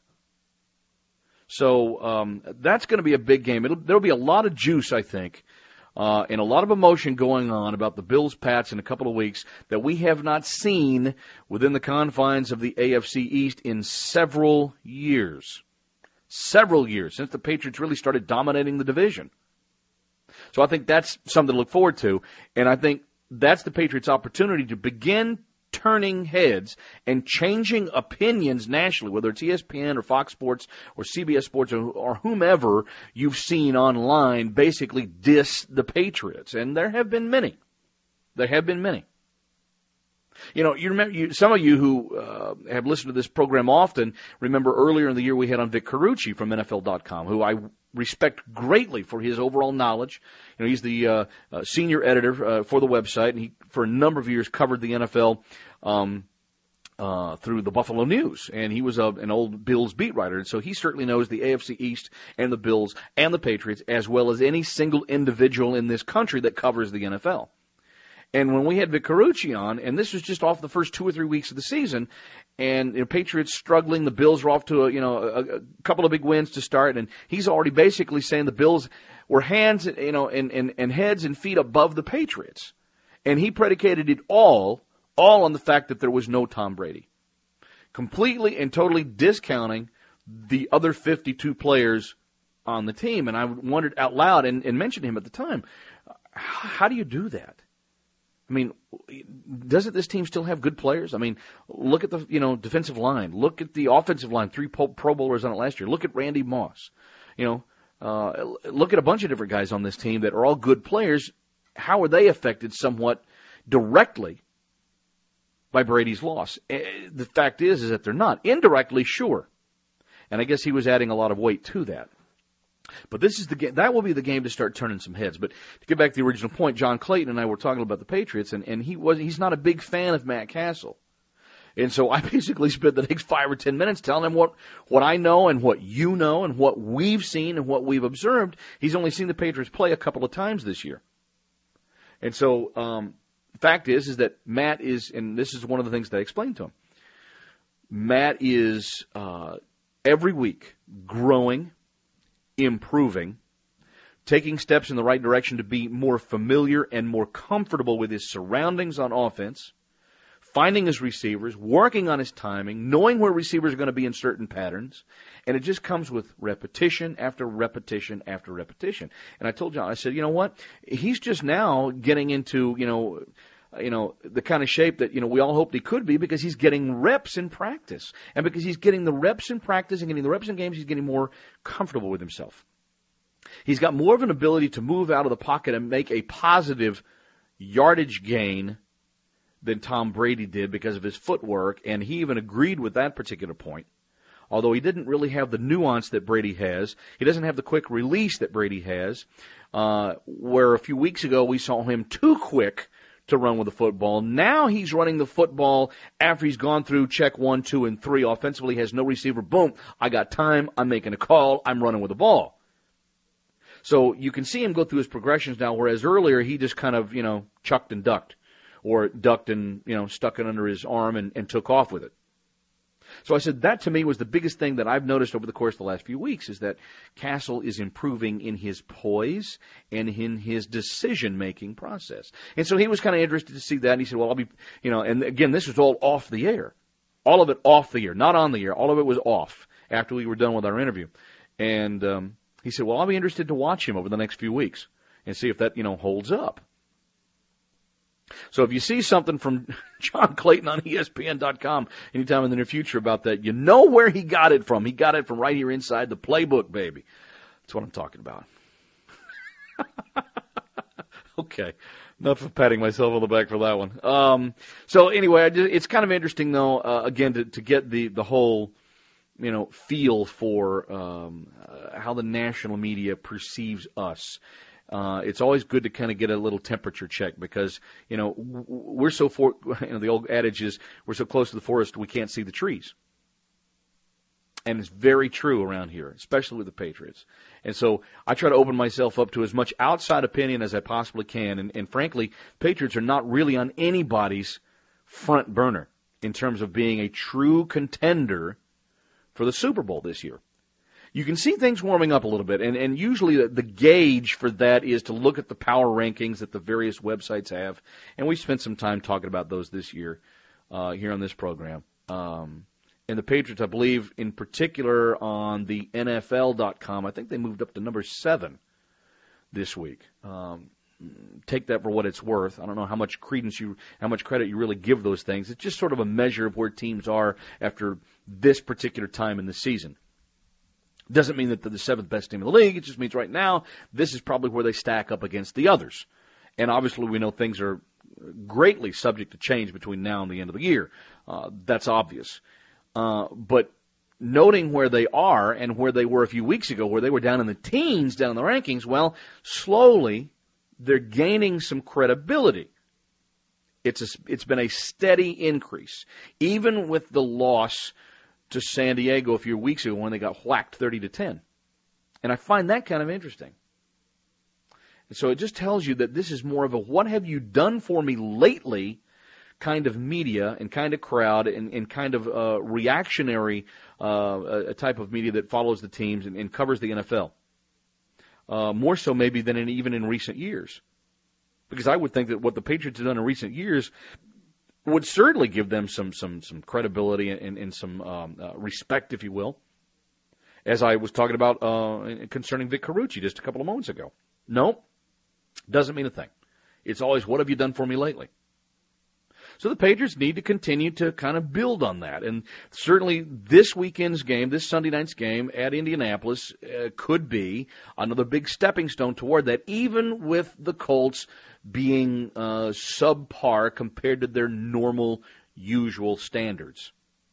So um, that's going to be a big game. It'll, there'll be a lot of juice, I think, Uh, and a lot of emotion going on about the Bills-Pats in a couple of weeks that we have not seen within the confines of the A F C East in several years. Several years, since the Patriots really started dominating the division. So I think that's something to look forward to, and I think that's the Patriots' opportunity to begin turning heads and changing opinions nationally, whether it's E S P N or Fox Sports or C B S Sports or, or whomever you've seen online basically diss the Patriots. And there have been many. There have been many. You know, you remember, you, some of you who uh, have listened to this program often remember earlier in the year we had on Vic Carucci from N F L dot com, who I respect greatly for his overall knowledge. You know, he's the uh, uh, senior editor uh, for the website, and he, for a number of years, covered the N F L um, uh, through the Buffalo News, and he was a, an old Bills beat writer, and so he certainly knows the A F C East and the Bills and the Patriots as well as any single individual in this country that covers the N F L. And when we had Vic Carucci on, and this was just off the first two or three weeks of the season, and you know, Patriots struggling, the Bills were off to a, you know a, a couple of big wins to start, and he's already basically saying the Bills were hands, you know, and, and, and heads and feet above the Patriots, and he predicated it all, all on the fact that there was no Tom Brady, completely and totally discounting the other fifty-two players on the team. And I wondered out loud and, and mentioned him at the time, how do you do that? I mean, doesn't this team still have good players? I mean, look at the, you know, defensive line. Look at the offensive line. Three Pro Bowlers on it last year. Look at Randy Moss. You know, uh, look at a bunch of different guys on this team that are all good players. How are they affected somewhat directly by Brady's loss? The fact is, is that they're not. Indirectly, sure. And I guess he was adding a lot of weight to that. But this is the game. That will be the game to start turning some heads. But to get back to the original point, John Clayton and I were talking about the Patriots, and, and he was he's not a big fan of Matt Castle. And so I basically spent the next five or ten minutes telling him what, what I know and what you know and what we've seen and what we've observed. He's only seen the Patriots play a couple of times this year. And so um, the fact is, is that Matt is, and this is one of the things that I explained to him, Matt is uh, every week growing, improving, taking steps in the right direction to be more familiar and more comfortable with his surroundings on offense, finding his receivers, working on his timing, knowing where receivers are going to be in certain patterns, and it just comes with repetition after repetition after repetition. And I told John, I said, you know what? He's just now getting into, you know, you know, the kind of shape that, you know, we all hoped he could be because he's getting reps in practice. And because he's getting the reps in practice and getting the reps in games, he's getting more comfortable with himself. He's got more of an ability to move out of the pocket and make a positive yardage gain than Tom Brady did because of his footwork, and he even agreed with that particular point. Although he didn't really have the nuance that Brady has. He doesn't have the quick release that Brady has, uh, where a few weeks ago we saw him too quick to run with the football. Now he's running the football after he's gone through check one, two, and three. Offensively, has no receiver. Boom, I got time. I'm making a call. I'm running with the ball. So you can see him go through his progressions now, whereas earlier he just kind of, you know, chucked and ducked, or ducked and, you know, stuck it under his arm and, and took off with it. So I said that to me was the biggest thing that I've noticed over the course of the last few weeks is that Castle is improving in his poise and in his decision-making process. And so he was kind of interested to see that, and he said, well, I'll be, you know, and again, this was all off the air. All of it off the air, not on the air. All of it was off after we were done with our interview. And um, he said, well, I'll be interested to watch him over the next few weeks and see if that, you know, holds up. So if you see something from John Clayton on E S P N dot com anytime in the near future about that, you know where he got it from. He got it from right here inside the playbook, baby. That's what I'm talking about. Okay. Enough of patting myself on the back for that one. Um, so anyway, I just, it's kind of interesting, though, uh, again, to, to get the, the whole, you know, feel for um, uh, how the national media perceives us. Uh, it's always good to kind of get a little temperature check because, you know, we're so, for, you know, the old adage is we're so close to the forest we can't see the trees. And it's very true around here, especially with the Patriots. And so I try to open myself up to as much outside opinion as I possibly can. And, and frankly, Patriots are not really on anybody's front burner in terms of being a true contender for the Super Bowl this year. You can see things warming up a little bit, and, and usually the, the gauge for that is to look at the power rankings that the various websites have, and we spent some time talking about those this year uh, here on this program. Um, and the Patriots, I believe, in particular on the N F L dot com, I think they moved up to number seven this week. Um, take that for what it's worth. I don't know how much credence you, how much credit you really give those things. It's just sort of a measure of where teams are after this particular time in the season. Doesn't mean that they're the seventh best team in the league. It just means right now this is probably where they stack up against the others. And obviously we know things are greatly subject to change between now and the end of the year. Uh, that's obvious. Uh, but noting where they are and where they were a few weeks ago, where they were down in the teens, down in the rankings, well, slowly they're gaining some credibility. It's a, it's been a steady increase, even with the loss to San Diego a few weeks ago when they got whacked thirty to ten. And I find that kind of interesting. And so it just tells you that this is more of a what have you done for me lately kind of media and kind of crowd and, and kind of uh, reactionary uh, a type of media that follows the teams and, and covers the N F L. Uh, more so maybe than in, even in recent years. Because I would think that what the Patriots have done in recent years would certainly give them some some, some credibility and, and some um, uh, respect, if you will, as I was talking about uh, concerning Vic Carucci just a couple of moments ago. No, doesn't mean a thing. It's always, what have you done for me lately? So the Patriots need to continue to kind of build on that. And certainly this weekend's game, this Sunday night's game at Indianapolis uh, could be another big stepping stone toward that, even with the Colts being uh, subpar compared to their normal, usual standards.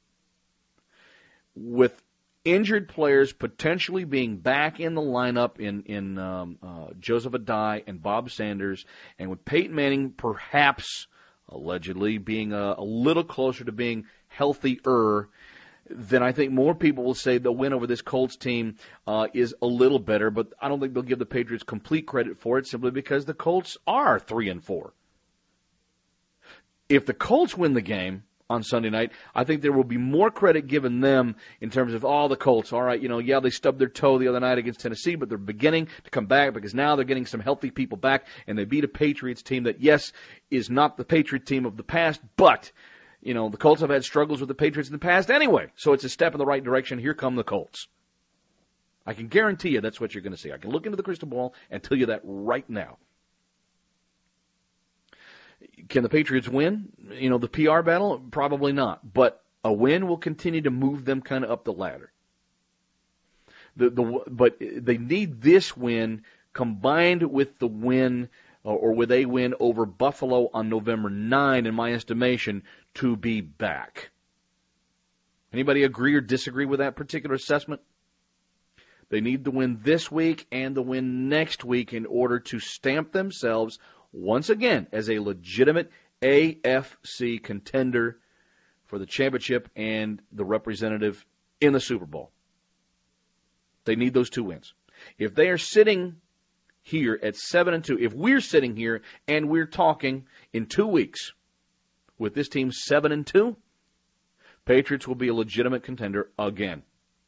With injured players potentially being back in the lineup in, in um, uh, Joseph Adai and Bob Sanders, and with Peyton Manning perhaps allegedly being a, a little closer to being healthier, then I think more people will say the win over this Colts team uh, is a little better, but I don't think they'll give the Patriots complete credit for it simply because the Colts are three and four. If the Colts win the game on Sunday night, I think there will be more credit given them in terms of, all oh, the Colts, all right, you know, yeah, they stubbed their toe the other night against Tennessee, but they're beginning to come back because now they're getting some healthy people back, and they beat a Patriots team that, yes, is not the Patriot team of the past, but, you know, the Colts have had struggles with the Patriots in the past anyway, so it's a step in the right direction. Here come the Colts. I can guarantee you that's what you're going to see. I can look into the crystal ball and tell you that right now. Can the Patriots win? You know, the P R battle? Probably not. But a win will continue to move them kind of up the ladder. The, the, but they need this win combined with the win or, or with a win over Buffalo on November ninth, in my estimation, to be back. Anybody agree or disagree with that particular assessment? They need the win this week and the win next week in order to stamp themselves once again as a legitimate A F C contender for the championship and the representative in the Super Bowl. They need those two wins. If they are sitting here at seven and two, if we're sitting here and we're talking in two weeks with this team seven and two, Patriots will be a legitimate contender again.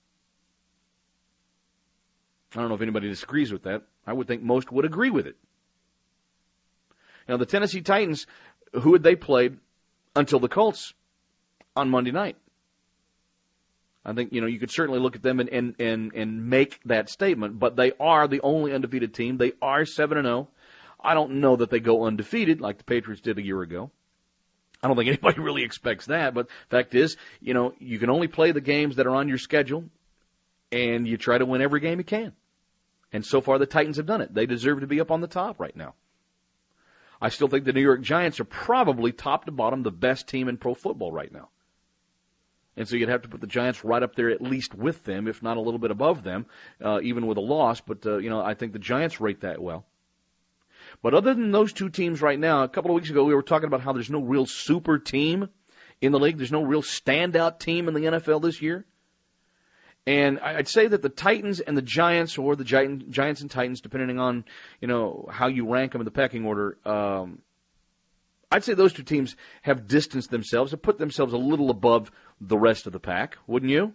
I don't know if anybody disagrees with that. I would think most would agree with it. Now, the Tennessee Titans, who had they played until the Colts on Monday night? I think, you know, you could certainly look at them and, and, and, and make that statement, but they are the only undefeated team. They are seven and oh. I don't know that they go undefeated like the Patriots did a year ago. I don't think anybody really expects that, but the fact is, you know, you can only play the games that are on your schedule, and you try to win every game you can. And so far the Titans have done it. They deserve to be up on the top right now. I still think the New York Giants are probably top to bottom the best team in pro football right now. And so you'd have to put the Giants right up there at least with them, if not a little bit above them, uh, even with a loss. But, uh, you know, I think the Giants rate that well. But other than those two teams right now, a couple of weeks ago we were talking about how there's no real super team in the league. There's no real standout team in the N F L this year. And I'd say that the Titans and the Giants, or the Giants and Titans, depending on, you know, how you rank them in the pecking order, um, I'd say those two teams have distanced themselves, have put themselves a little above the rest of the pack, wouldn't you?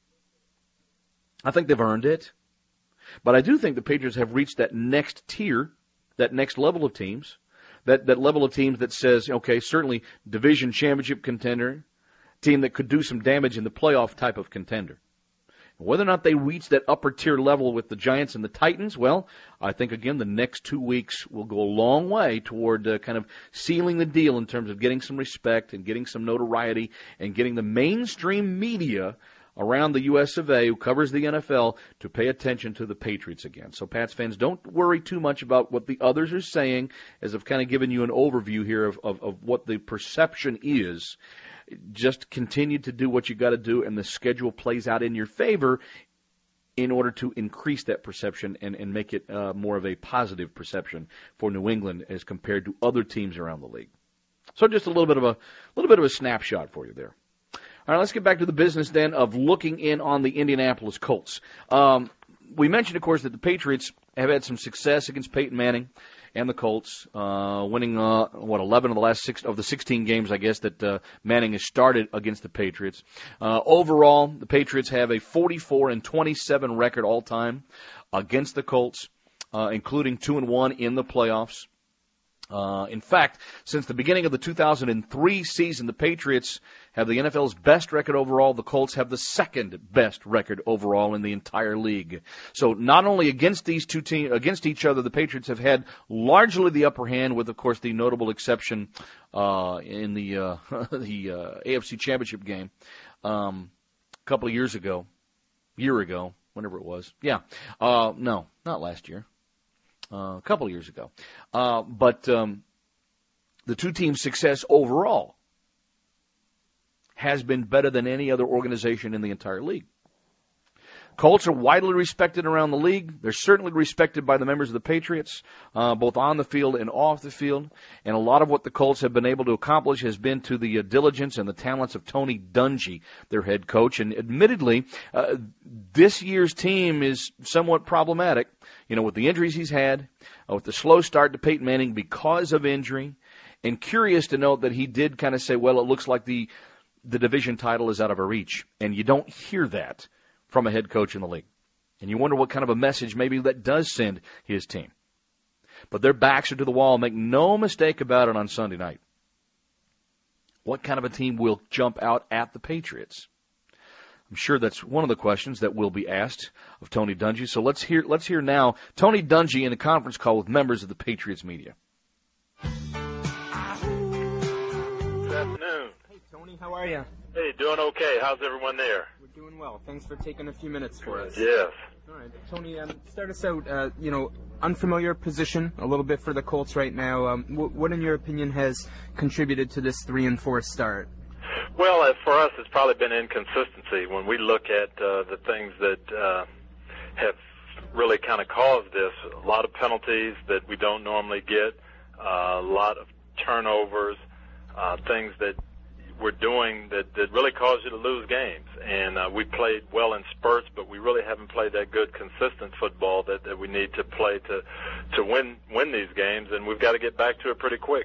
I think they've earned it. But I do think the Patriots have reached that next tier, that next level of teams, that, that level of teams that says, okay, certainly division championship contender, team that could do some damage in the playoff type of contender. Whether or not they reach that upper tier level with the Giants and the Titans, well, I think, again, the next two weeks will go a long way toward uh, kind of sealing the deal in terms of getting some respect and getting some notoriety and getting the mainstream media around the U S of A, who covers the N F L, to pay attention to the Patriots again. So, Pats fans, don't worry too much about what the others are saying, as I've kind of given you an overview here of, of, of what the perception is. just continue to do what you got to do, and the schedule plays out in your favor in order to increase that perception and, and make it uh, more of a positive perception for New England as compared to other teams around the league. So just a little bit of a little bit of a snapshot for you there. All right, let's get back to the business then of looking in on the Indianapolis Colts. Um, we mentioned, of course, that the Patriots have had some success against Peyton Manning and the Colts, uh, winning, uh, what, eleven of the last six of the sixteen games, I guess, that uh, Manning has started against the Patriots. Uh, overall, the Patriots have a forty-four and twenty-seven record all-time against the Colts, uh, including two and one in the playoffs. Uh, in fact, since the beginning of the two thousand three season, the Patriots have the N F L's best record overall. The Colts have the second best record overall in the entire league. So not only against these two teams, against each other, the Patriots have had largely the upper hand, with, of course, the notable exception uh, in the uh, the uh, A F C Championship game um, a couple of years ago, year ago, whenever it was. Yeah, uh, no, not last year. Uh, a couple of years ago. Uh, but um, the two teams' success overall has been better than any other organization in the entire league. Colts are widely respected around the league. They're certainly respected by the members of the Patriots, uh, both on the field and off the field. And a lot of what the Colts have been able to accomplish has been to the uh, diligence and the talents of Tony Dungy, their head coach. And admittedly, uh, this year's team is somewhat problematic, you know, with the injuries he's had, uh, with the slow start to Peyton Manning because of injury. And curious to note that he did kind of say, well, it looks like the the division title is out of our reach. And you don't hear that from a head coach in the league. And you wonder what kind of a message maybe that does send his team. But their backs are to the wall. Make no mistake about it on Sunday night. What kind of a team will jump out at the Patriots? I'm sure that's one of the questions that will be asked of Tony Dungy. So let's hear let's hear now Tony Dungy in a conference call with members of the Patriots media. Good afternoon. Hey, Tony, how are you? Hey, doing okay. How's everyone there? We're doing well. Thanks for taking a few minutes for us. Yes. All right, Tony, um, start us out, uh, you know, unfamiliar position a little bit for the Colts right now. Um, wh- what, in your opinion, has contributed to this three and four start? Well, uh, for us, it's probably been inconsistency. When we look at uh, the things that uh, have really kind of caused this, a lot of penalties that we don't normally get, uh, a lot of turnovers, uh, things that we're doing that, that really cause you to lose games. And uh, we played well in spurts, but we really haven't played that good, consistent football that, that we need to play to to win win these games, and we've got to get back to it pretty quick.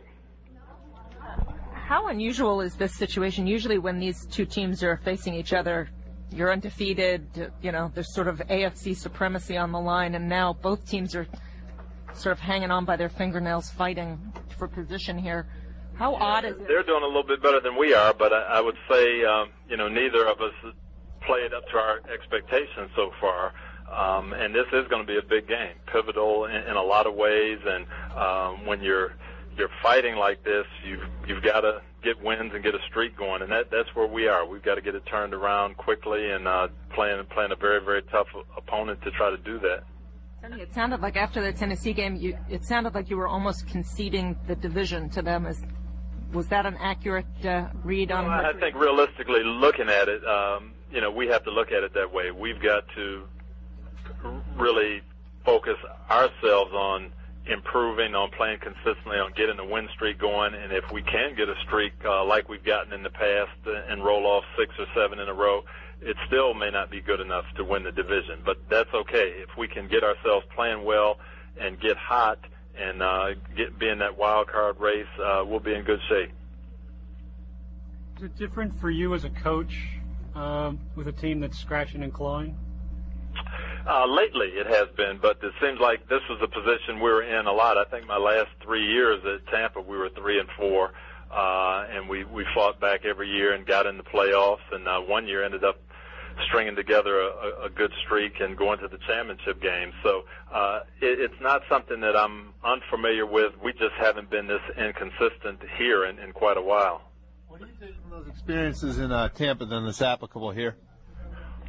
How unusual is this situation? Usually when these two teams are facing each other, you're undefeated, you know, there's sort of A F C supremacy on the line, and now both teams are sort of hanging on by their fingernails fighting for position here. How odd is it? They're doing a little bit better than we are, but I, I would say, um, you know, neither of us played up to our expectations so far. Um, and this is going to be a big game, pivotal in, in a lot of ways. And um, when you're you're fighting like this, you've you've got to get wins and get a streak going, and that that's where we are. We've got to get it turned around quickly, and uh, playing playing a very very tough opponent to try to do that. Tony, it sounded like after the Tennessee game, you, it sounded like you were almost conceding the division to them. As was that an accurate uh, read on? Well, I think realistically, looking at it, um, you know, we have to look at it that way. We've got to really focus ourselves on improving, on playing consistently, on getting the win streak going, and if we can get a streak uh, like we've gotten in the past and roll off six or seven in a row, it still may not be good enough to win the division, but that's okay. If we can get ourselves playing well and get hot and uh, get be in that wild card race, uh, we'll be in good shape. Is it different for you as a coach um, with a team that's scratching and clawing? Uh, lately it has been, but it seems like this was a position we were in a lot. I think my last three years at Tampa, we were three and four, uh, and we, we fought back every year and got in the playoffs, and uh, one year ended up stringing together a, a good streak and going to the championship game. So uh, it, it's not something that I'm unfamiliar with. We just haven't been this inconsistent here in, in quite a while. What do you take from those experiences in uh, Tampa then that's applicable here?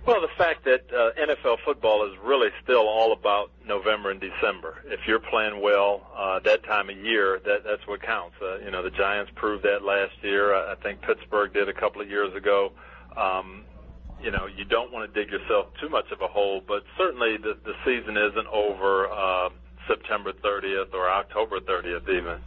Well, the fact that uh, N F L football is really still all about November and December. If you're playing well uh, that time of year, that that's what counts. Uh, you know, the Giants proved that last year. I think Pittsburgh did a couple of years ago. Um, you know, you don't want to dig yourself too much of a hole, but certainly the, the season isn't over uh, September thirtieth or October thirtieth even.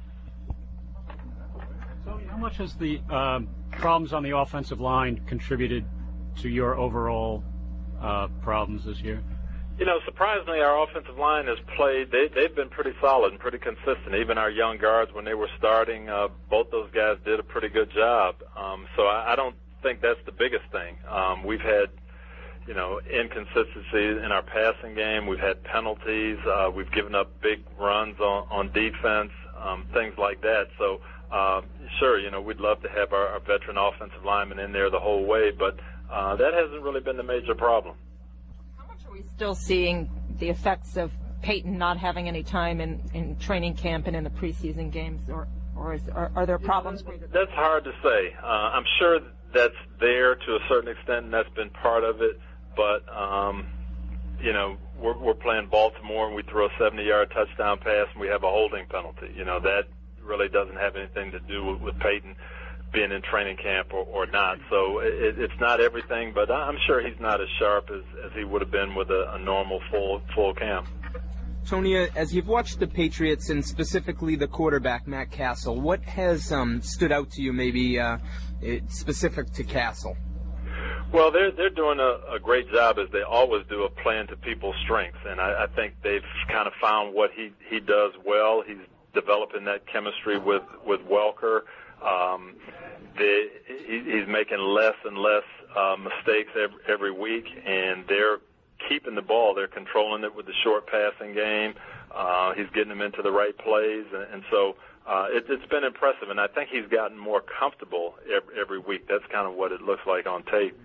So how much has the um, problems on the offensive line contributed to your overall uh, problems this year? You know, surprisingly, our offensive line has played, they, they've been pretty solid and pretty consistent. Even our young guards, when they were starting, uh, both those guys did a pretty good job. Um, so I, I don't think that's the biggest thing. Um, we've had, you know, inconsistency in our passing game. We've had penalties. Uh, we've given up big runs on, on defense, um, things like that. So, uh, sure, you know, we'd love to have our, our veteran offensive linemen in there the whole way, but Uh, that hasn't really been the major problem. How much are we still seeing the effects of Peyton not having any time in, in training camp and in the preseason games, or, or is, are, are there problems? Yeah, that's hard to say. Uh, I'm sure that's there to a certain extent, and that's been part of it. But, um, you know, we're, we're playing Baltimore, and we throw a seventy-yard touchdown pass, and we have a holding penalty. You know, that really doesn't have anything to do with, with Peyton being in training camp or, or not. So it, it's not everything, but I'm sure he's not as sharp as, as he would have been with a, a normal full full camp. Tony, as you've watched the Patriots and specifically the quarterback, Matt Castle, what has um, stood out to you maybe uh, specific to Castle? Well, they're they're doing a, a great job, as they always do, of playing to people's strengths, and I, I think they've kind of found what he, he does well. He's developing that chemistry with, with Welker. Um, they, he, he's making less and less uh, mistakes every, every week, and they're keeping the ball. They're controlling it with the short passing game. Uh, he's getting them into the right plays, and, and so uh, it, it's been impressive. And I think he's gotten more comfortable every, every week. That's kind of what it looks like on tape.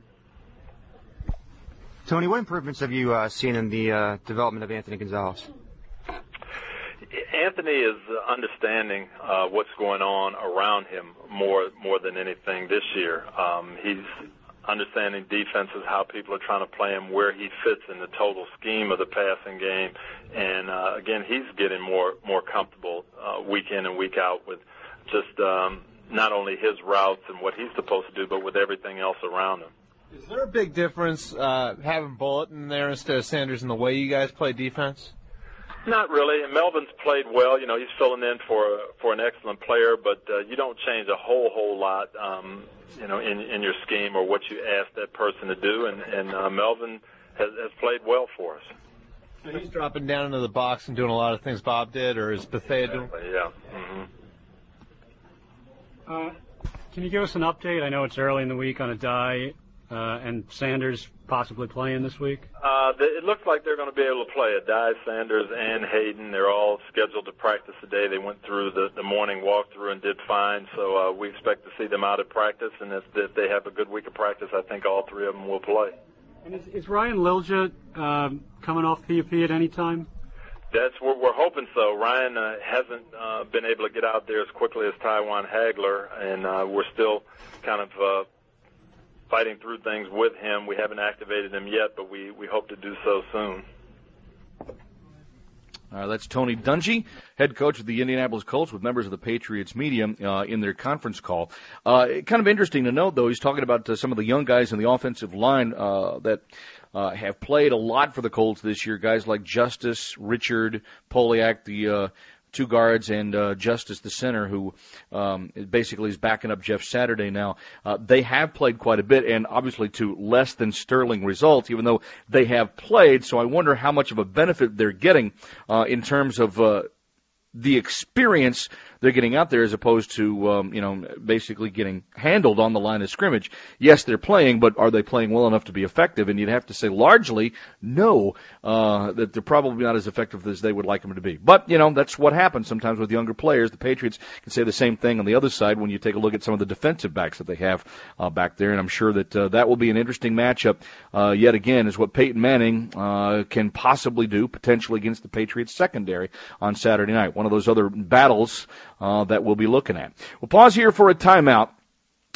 Tony, what improvements have you uh, seen in the uh, development of Anthony Gonzalez? Anthony is understanding uh, what's going on around him more more than anything this year. Um, he's understanding defenses, how people are trying to play him, where he fits in the total scheme of the passing game, and uh, again, he's getting more more comfortable uh, week in and week out with just um, not only his routes and what he's supposed to do, but with everything else around him. Is there a big difference uh, having Bullitt in there instead of Sanders in the way you guys play defense? Not really. Melvin's played well. You know, he's filling in for for an excellent player, but uh, you don't change a whole whole lot, um, you know, in in your scheme or what you ask that person to do. And and uh, Melvin has, has played well for us. So he's dropping down into the box and doing a lot of things Bob did, or is Bethea exactly, doing? Yeah. Mm-hmm. Uh, can you give us an update? I know it's early in the week on a die, uh, and Sanders possibly playing this week. Uh, it looks like they're going to be able to play. Adai, Sanders, and Hayden. They're all scheduled to practice today. They went through the, the morning walkthrough and did fine. So uh, we expect to see them out at practice. And if, if they have a good week of practice, I think all three of them will play. And is, is Ryan Lilja um, coming off P U P at any time? That's what we're hoping so. Ryan uh, hasn't uh, been able to get out there as quickly as Tywan Hagler, and uh, we're still kind of uh, fighting through things with him. We haven't activated him yet, but we, we hope to do so soon. Uh, that's Tony Dungy, head coach of the Indianapolis Colts, with members of the Patriots media uh, in their conference call. Uh, kind of interesting to note, though, he's talking about uh, some of the young guys in the offensive line uh, that uh, have played a lot for the Colts this year, guys like Justice, Richard, Poliak, the uh, two guards, and uh, Justice, the center, who um, basically is backing up Jeff Saturday now. Uh, they have played quite a bit, and obviously to less than sterling results, even though they have played. So I wonder how much of a benefit they're getting uh, in terms of uh, the experience they're getting out there, as opposed to, um, you know, basically getting handled on the line of scrimmage. Yes, they're playing, but are they playing well enough to be effective? And you'd have to say largely no, uh, that they're probably not as effective as they would like them to be. But, you know, that's what happens sometimes with younger players. The Patriots can say the same thing on the other side when you take a look at some of the defensive backs that they have uh, back there. And I'm sure that uh, that will be an interesting matchup uh, yet again, is what Peyton Manning uh, can possibly do potentially against the Patriots secondary on Saturday night. One of those other battles Uh, that we'll be looking at. We'll pause here for a timeout.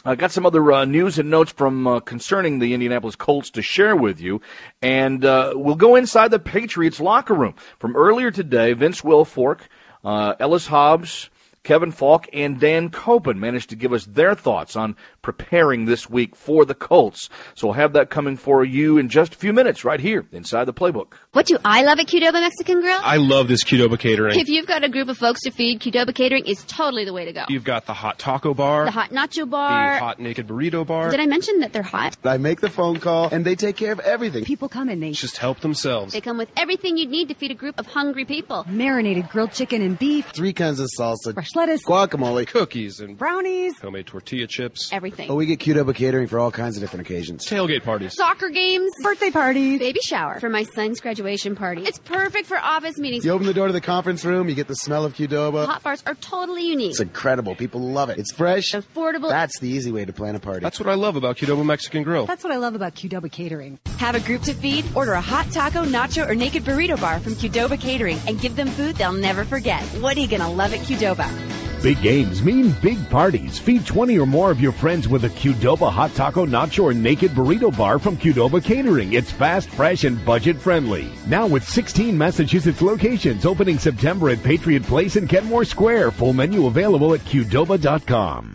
I got some other uh, news and notes from uh, concerning the Indianapolis Colts to share with you, and uh, we'll go inside the Patriots locker room. From earlier today, Vince Wilfork, uh, Ellis Hobbs, Kevin Falk, and Dan Copen managed to give us their thoughts on preparing this week for the Colts. So we'll have that coming for you in just a few minutes right here inside the Playbook. What do I love at Qdoba Mexican Grill? I love this Qdoba catering. If you've got a group of folks to feed, Qdoba Catering is totally the way to go. You've got the hot taco bar, The hot nacho bar. the hot naked burrito bar. Did I mention that they're hot? I make the phone call, and they take care of everything. People come and they Just help themselves. They come with everything you'd need to feed a group of hungry people. marinated grilled chicken and beef, Three kinds of salsa, fresh lettuce, guacamole, Cookies and brownies, homemade tortilla chips. Everything. Oh, we get Qdoba catering for all kinds of different occasions. Tailgate parties. Soccer games. birthday parties. Baby shower. For my son's graduation party. It's perfect for office meetings. You open the door to the conference room, you get the smell of Qdoba. Hot bars are totally unique. It's incredible. People love it. It's fresh. Affordable. That's the easy way to plan a party. That's what I love about Qdoba Mexican Grill. That's what I love about Qdoba Catering. Have a group to feed? Order a hot taco, nacho, or naked burrito bar from Qdoba Catering and give them food they'll never forget. What are you going to love at Qdoba? Big games mean big parties. Feed twenty or more of your friends with a Qdoba hot taco, nacho, or naked burrito bar from Qdoba Catering. It's fast, fresh, and budget-friendly. Now with sixteen Massachusetts locations opening September at Patriot Place and Kenmore Square. Full menu available at Qdoba dot com.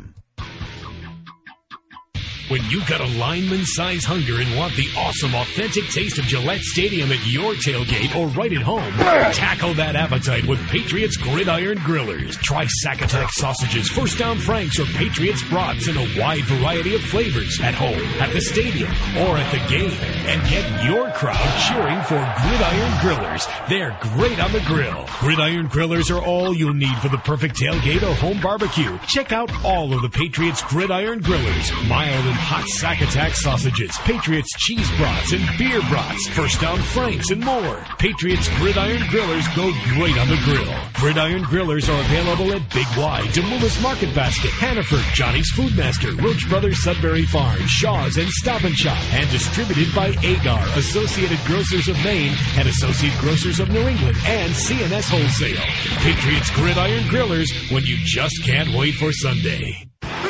When you've got a lineman-size hunger and want the awesome, authentic taste of Gillette Stadium at your tailgate or right at home, tackle that appetite with Patriots Gridiron Grillers. Try Zacatau sausages, First Down Franks, or Patriots brats in a wide variety of flavors at home, at the stadium, or at the game. And get your crowd cheering for Gridiron Grillers. They're great on the grill. Gridiron Grillers are all you'll need for the perfect tailgate or home barbecue. Check out all of the Patriots Gridiron Grillers. Mild and hot Zacatau sausages, Patriots cheese brats and beer brats, First Down Franks, and more. Patriots Gridiron Grillers go great on the grill. Gridiron Grillers are available at Big Y, Demoulas Market Basket, Hannaford, Johnny's Foodmaster, Roach Brothers Sudbury Farm, Shaw's, and Stop and Shop, and distributed by Agar, Associated Grocers of Maine, and Associate Grocers of New England, and C N S Wholesale. Patriots Gridiron Grillers, when you just can't wait for Sunday.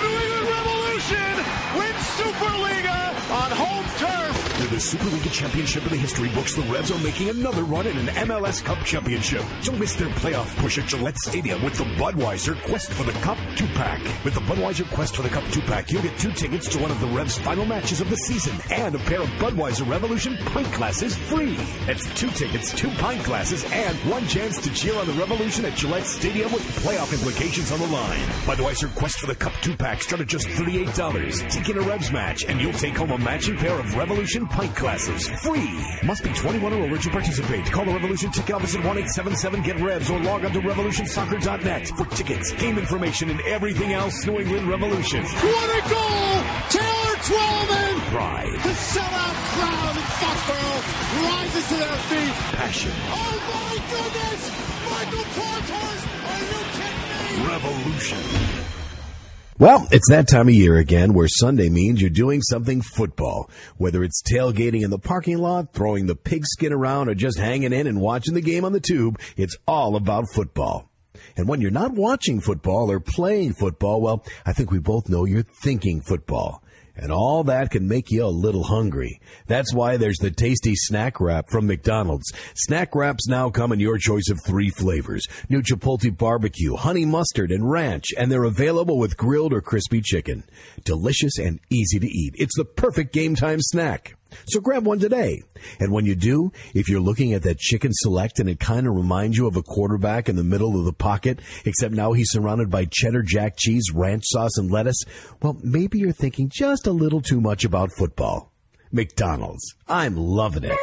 With the Superliga Championship in the history books, the Revs are making another run in an M L S Cup Championship. Don't miss their playoff push at Gillette Stadium with the Budweiser Quest for the Cup two-pack. With the Budweiser Quest for the Cup two-pack, you'll get two tickets to one of the Revs' final matches of the season and a pair of Budweiser Revolution pint glasses free. That's two tickets, two pint glasses, and one chance to cheer on the Revolution at Gillette Stadium with playoff implications on the line. Budweiser Quest for the Cup two-pack start at just thirty-eight dollars. Take in a Revs match, and you'll take home a matching pair of Revolution pint glasses free. Must be twenty-one or over to participate. Call the Revolution ticket office at one eight seven seven get revs or log on to revolution soccer dot net for tickets, game information, and everything else New England Revolution. What a goal! Taylor Twellman! Pride. The sellout crowd in Foxborough rises to their feet. Passion. Oh my goodness! Michael Porthorst! Are you kidding me? Revolution. Well, it's that time of year again where Sunday means you're doing something football. Whether it's tailgating in the parking lot, throwing the pigskin around, or just hanging in and watching the game on the tube, it's all about football. And when you're not watching football or playing football, well, I think we both know you're thinking football. And all that can make you a little hungry. That's why there's the tasty snack wrap from McDonald's. Snack wraps now come in your choice of three flavors: new Chipotle barbecue, honey mustard, and ranch, and they're available with grilled or crispy chicken. Delicious and easy to eat. It's the perfect game time snack. So grab one today. And when you do, if you're looking at that chicken select and it kind of reminds you of a quarterback in the middle of the pocket, except now he's surrounded by cheddar jack cheese, ranch sauce, and lettuce, well, maybe you're thinking just a little too much about football. McDonald's. I'm loving it.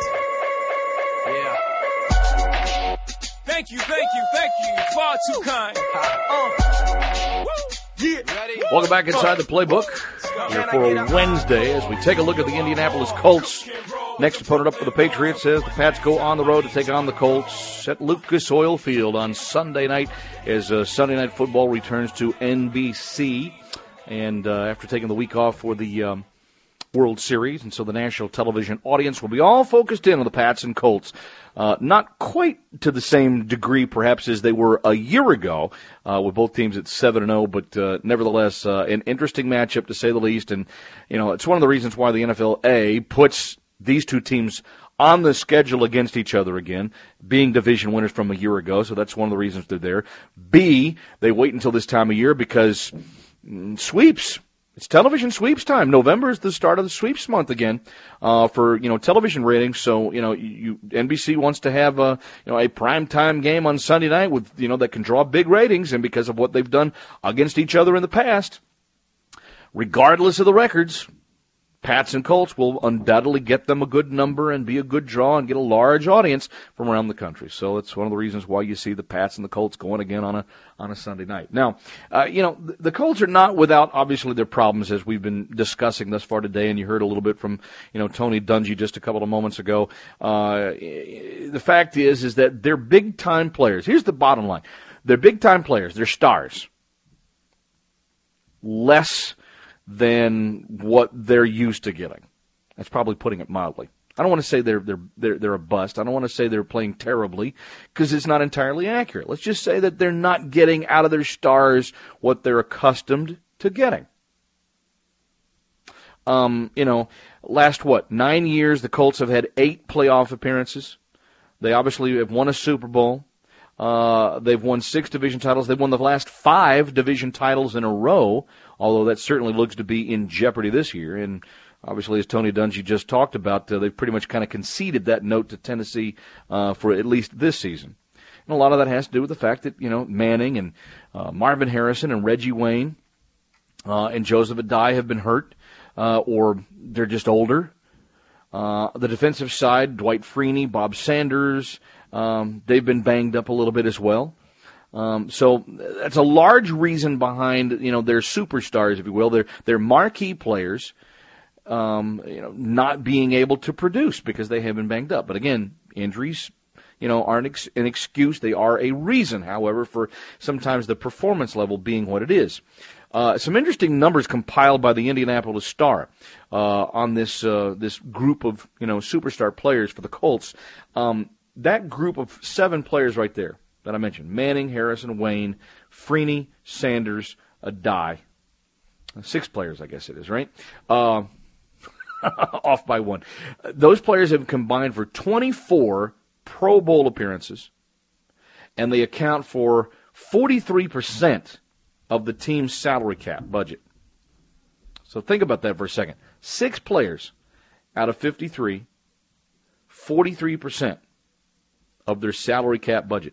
Yeah. Thank you, thank you, thank you. Far too kind. Uh, yeah. Welcome back inside the Playbook here for Wednesday as we take a look at the Indianapolis Colts. Next opponent up for the Patriots as the Pats go on the road to take on the Colts at Lucas Oil Field on Sunday night as uh, Sunday Night Football returns to N B C. And uh, after taking the week off for the um, World Series, and so the national television audience will be all focused in on the Pats and Colts. Uh, not quite to the same degree, perhaps, as they were a year ago, uh, with both teams at seven and oh, but uh, nevertheless, uh, an interesting matchup, to say the least. And, you know, it's one of the reasons why the N F L A puts these two teams on the schedule against each other again, being division winners from a year ago, so that's one of the reasons they're there. B, they wait until this time of year because mm, sweeps. It's television sweeps time. November is the start of the sweeps month again uh, for you know television ratings. So you know you, N B C wants to have a you know a primetime game on Sunday night with you know that can draw big ratings, and because of what they've done against each other in the past, regardless of the records, Pats and Colts will undoubtedly get them a good number and be a good draw and get a large audience from around the country. So it's one of the reasons why you see the Pats and the Colts going again on a on a Sunday night. Now, uh, you know, the, the Colts are not without, obviously, their problems, as we've been discussing thus far today, and you heard a little bit from, you know, Tony Dungy just a couple of moments ago. Uh, the fact is, is that they're big-time players. Here's the bottom line. They're big-time players. They're stars. Less than what they're used to getting. That's probably putting it mildly. I don't want to say they're they're they're, they're a bust. I don't want to say they're playing terribly because it's not entirely accurate. Let's just say that they're not getting out of their stars what they're accustomed to getting. Um, you know, last what nine years the Colts have had eight playoff appearances. They obviously have won a Super Bowl. Uh, they've won six division titles. They've won the last five division titles in a row, although that certainly looks to be in jeopardy this year. And obviously, as Tony Dungy just talked about, uh, they've pretty much kind of conceded that note to Tennessee uh, for at least this season. And a lot of that has to do with the fact that, you know, Manning and uh, Marvin Harrison and Reggie Wayne uh, and Joseph Adai have been hurt, uh, or they're just older. Uh, the defensive side, Dwight Freeney, Bob Sanders, um, they've been banged up a little bit as well. Um, so that's a large reason behind, you know, their superstars, if you will, their their marquee players, um, you know, not being able to produce because they have been banged up. But again, injuries, you know, aren't ex- an excuse. They are a reason, however, for sometimes the performance level being what it is. Uh, some interesting numbers compiled by the Indianapolis Star uh, on this uh, this group of, you know, superstar players for the Colts. Um, that group of seven players right there that I mentioned, Manning, Harrison, Wayne, Freeney, Sanders, Adai. Six players, I guess it is, right? Uh, off by one. Those players have combined for twenty-four Pro Bowl appearances, and they account for forty-three percent of the team's salary cap budget. So think about that for a second. Six players out of fifty-three, forty-three percent of their salary cap budget.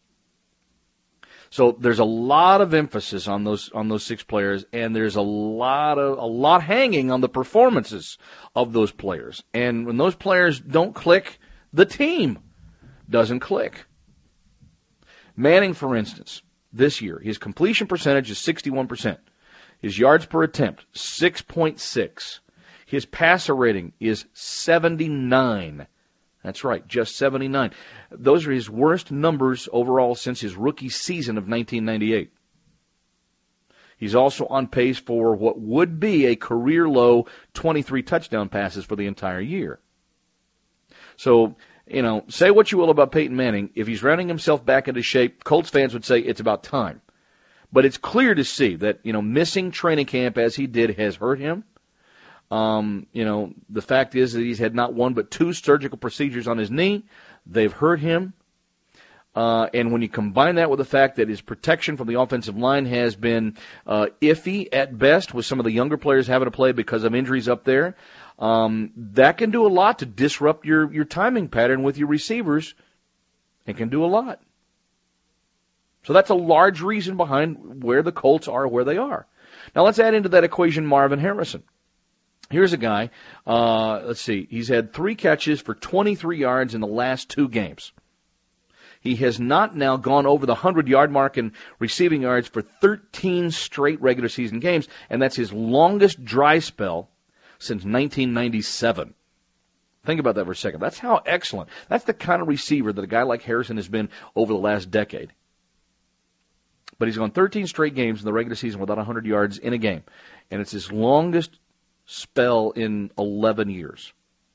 So there's a lot of emphasis on those on those six players, and there's a lot of a lot hanging on the performances of those players. And when those players don't click, the team doesn't click. Manning, for instance, this year, his completion percentage is sixty-one percent. His yards per attempt, six point six. His passer rating is seventy-nine. That's right, just seventy-nine. Those are his worst numbers overall since his rookie season of nineteen ninety-eight. He's also on pace for what would be a career-low twenty-three touchdown passes for the entire year. So, you know, say what you will about Peyton Manning. If he's rounding himself back into shape, Colts fans would say it's about time. But it's clear to see that, you know, missing training camp as he did has hurt him. Um, you know, the fact is that he's had not one but two surgical procedures on his knee. They've hurt him. Uh, and when you combine that with the fact that his protection from the offensive line has been uh, iffy at best, with some of the younger players having to play because of injuries up there, um, that can do a lot to disrupt your, your timing pattern with your receivers. It can do a lot. So that's a large reason behind where the Colts are where they are. Now let's add into that equation Marvin Harrison. Here's a guy, uh, let's see, he's had three catches for twenty-three yards in the last two games. He has not now gone over the hundred-yard mark in receiving yards for thirteen straight regular season games, and that's his longest dry spell since nineteen ninety-seven. Think about that for a second. That's how excellent. That's the kind of receiver that a guy like Harrison has been over the last decade. But he's gone thirteen straight games in the regular season without one hundred yards in a game, and it's his longest spell in eleven years.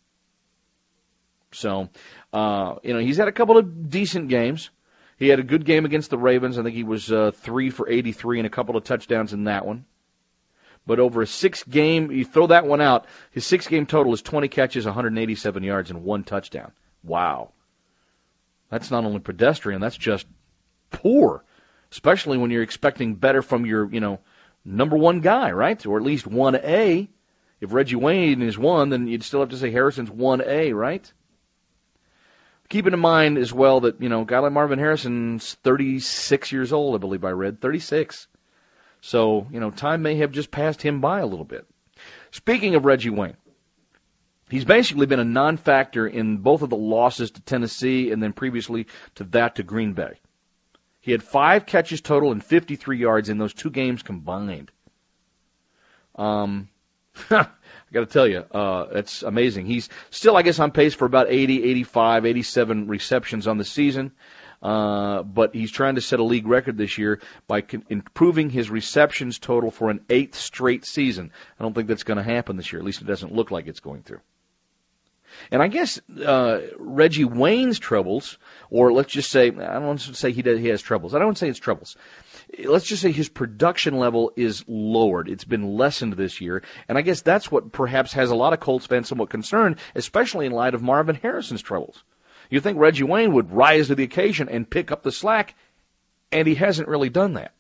So, uh, you know, he's had a couple of decent games. He had a good game against the Ravens. I think he was uh, three for eighty-three and a couple of touchdowns in that one. But over a six-game, you throw that one out, his six-game total is twenty catches, one hundred eighty-seven yards, and one touchdown. Wow. That's not only pedestrian, that's just poor, especially when you're expecting better from your, you know, number one guy, right? Or at least one A. If Reggie Wayne is one, then you'd still have to say Harrison's one A, right? Keeping in mind as well that, you know, a guy like Marvin Harrison's thirty-six years old, I believe I read, thirty-six. So, you know, time may have just passed him by a little bit. Speaking of Reggie Wayne, he's basically been a non-factor in both of the losses to Tennessee and then previously to that to Green Bay. He had five catches total and fifty-three yards in those two games combined. Um, I got to tell you, uh, it's amazing. He's still, I guess, on pace for about eighty, eighty-five, eighty-seven receptions on the season. Uh, but he's trying to set a league record this year by con- improving his receptions total for an eighth straight season. I don't think that's going to happen this year. At least it doesn't look like it's going to. And I guess uh, Reggie Wayne's troubles, or let's just say, I don't want to say he does, he has troubles. I don't want to say it's troubles. Let's just say his production level is lowered. It's been lessened this year. And I guess that's what perhaps has a lot of Colts fans somewhat concerned, especially in light of Marvin Harrison's troubles. You think Reggie Wayne would rise to the occasion and pick up the slack, and he hasn't really done that.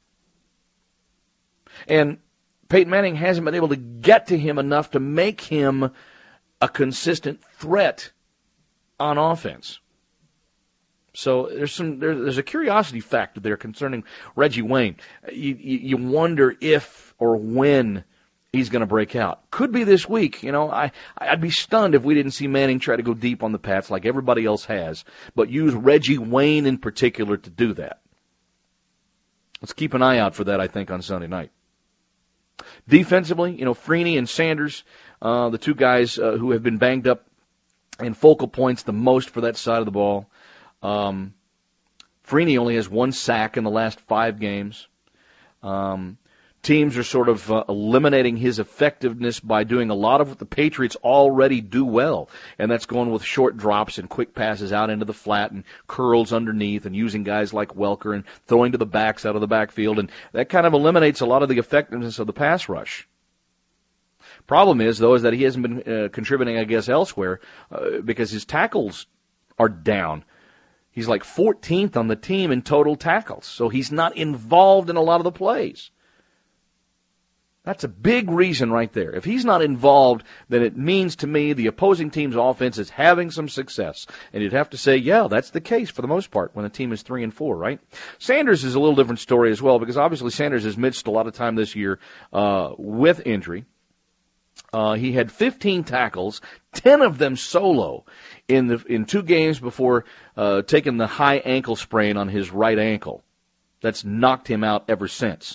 And Peyton Manning hasn't been able to get to him enough to make him a consistent threat on offense. So there's some there, there's a curiosity factor there concerning Reggie Wayne. You, you, you wonder if or when he's going to break out. Could be this week. You know, I, I'd be stunned if we didn't see Manning try to go deep on the Pats like everybody else has, but use Reggie Wayne in particular to do that. Let's keep an eye out for that, I think, on Sunday night. Defensively, you know, Freeney and Sanders, uh, the two guys uh, who have been banged up and focal points the most for that side of the ball. Um, Freeney only has one sack in the last five games. Um, teams are sort of uh, eliminating his effectiveness by doing a lot of what the Patriots already do well, and that's going with short drops and quick passes out into the flat and curls underneath and using guys like Welker and throwing to the backs out of the backfield, and that kind of eliminates a lot of the effectiveness of the pass rush. Problem is, though, is that he hasn't been uh, contributing, I guess, elsewhere uh, because his tackles are down. He's like fourteenth on the team in total tackles, so he's not involved in a lot of the plays. That's a big reason right there. If he's not involved, then it means to me the opposing team's offense is having some success. And you'd have to say, yeah, that's the case for the most part when a team is three and four, right? Sanders is a little different story as well because obviously Sanders has missed a lot of time this year uh, with injury. Uh, he had fifteen tackles, ten of them solo in the in two games before uh, taking the high ankle sprain on his right ankle. That's knocked him out ever since.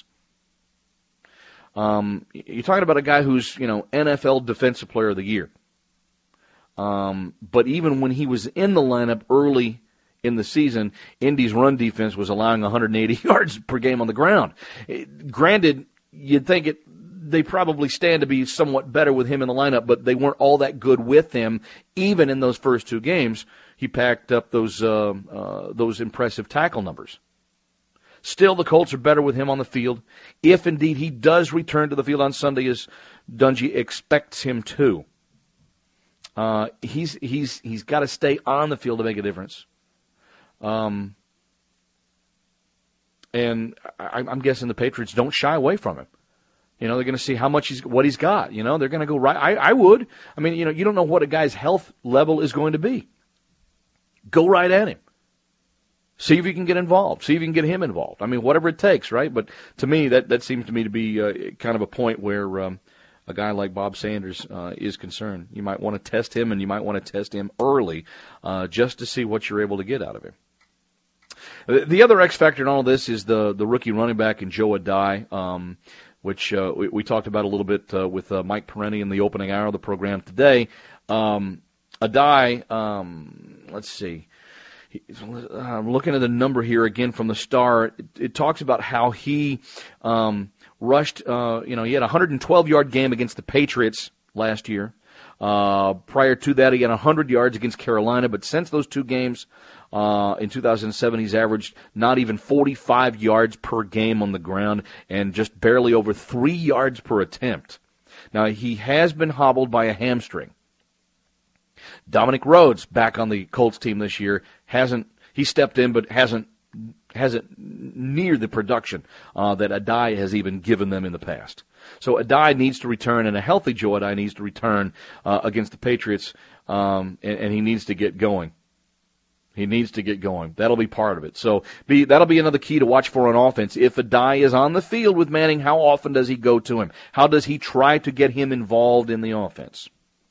Um, you're talking about a guy who's, you know, N F L Defensive Player of the Year. Um, but even when he was in the lineup early in the season, Indy's run defense was allowing one hundred eighty yards per game on the ground. It, granted, you'd think it. They probably stand to be somewhat better with him in the lineup, but they weren't all that good with him. Even in those first two games, he packed up those uh, uh, those impressive tackle numbers. Still, the Colts are better with him on the field, if indeed he does return to the field on Sunday as Dungy expects him to. Uh, he's he's he's got to stay on the field to make a difference. Um, and I, I'm guessing the Patriots don't shy away from him. You know, they're going to see how much he's, what he's got. You know, they're going to go right. I, I would. I mean, you know, you don't know what a guy's health level is going to be. Go right at him. See if you can get involved. See if you can get him involved. I mean, whatever it takes, right? But to me, that, that seems to me to be uh, kind of a point where um, a guy like Bob Sanders uh, is concerned. You might want to test him, and you might want to test him early uh, just to see what you're able to get out of him. The, the other X factor in all of this is the, the rookie running back in Joe Adai. Um which uh, we, we talked about a little bit uh, with uh, Mike Perenni in the opening hour of the program today. Um, Adai, um, let's see. I'm looking at the number here again from the Star. It, it talks about how he um, rushed, uh, you know, he had a one hundred twelve-yard game against the Patriots last year. Uh, prior to that, he had one hundred yards against Carolina, but since those two games uh, in two thousand seven, he's averaged not even forty-five yards per game on the ground and just barely over three yards per attempt. Now, he has been hobbled by a hamstring. Dominic Rhodes, back on the Colts team this year, hasn't he stepped in, but hasn't hasn't near the production uh, that Adai has even given them in the past. So Adai needs to return, and a healthy Joe Adai needs to return uh, against the Patriots, um, and, and he needs to get going. He needs to get going. That'll be part of it. So be, that'll be another key to watch for on offense. If Adai is on the field with Manning, how often does he go to him? How does he try to get him involved in the offense?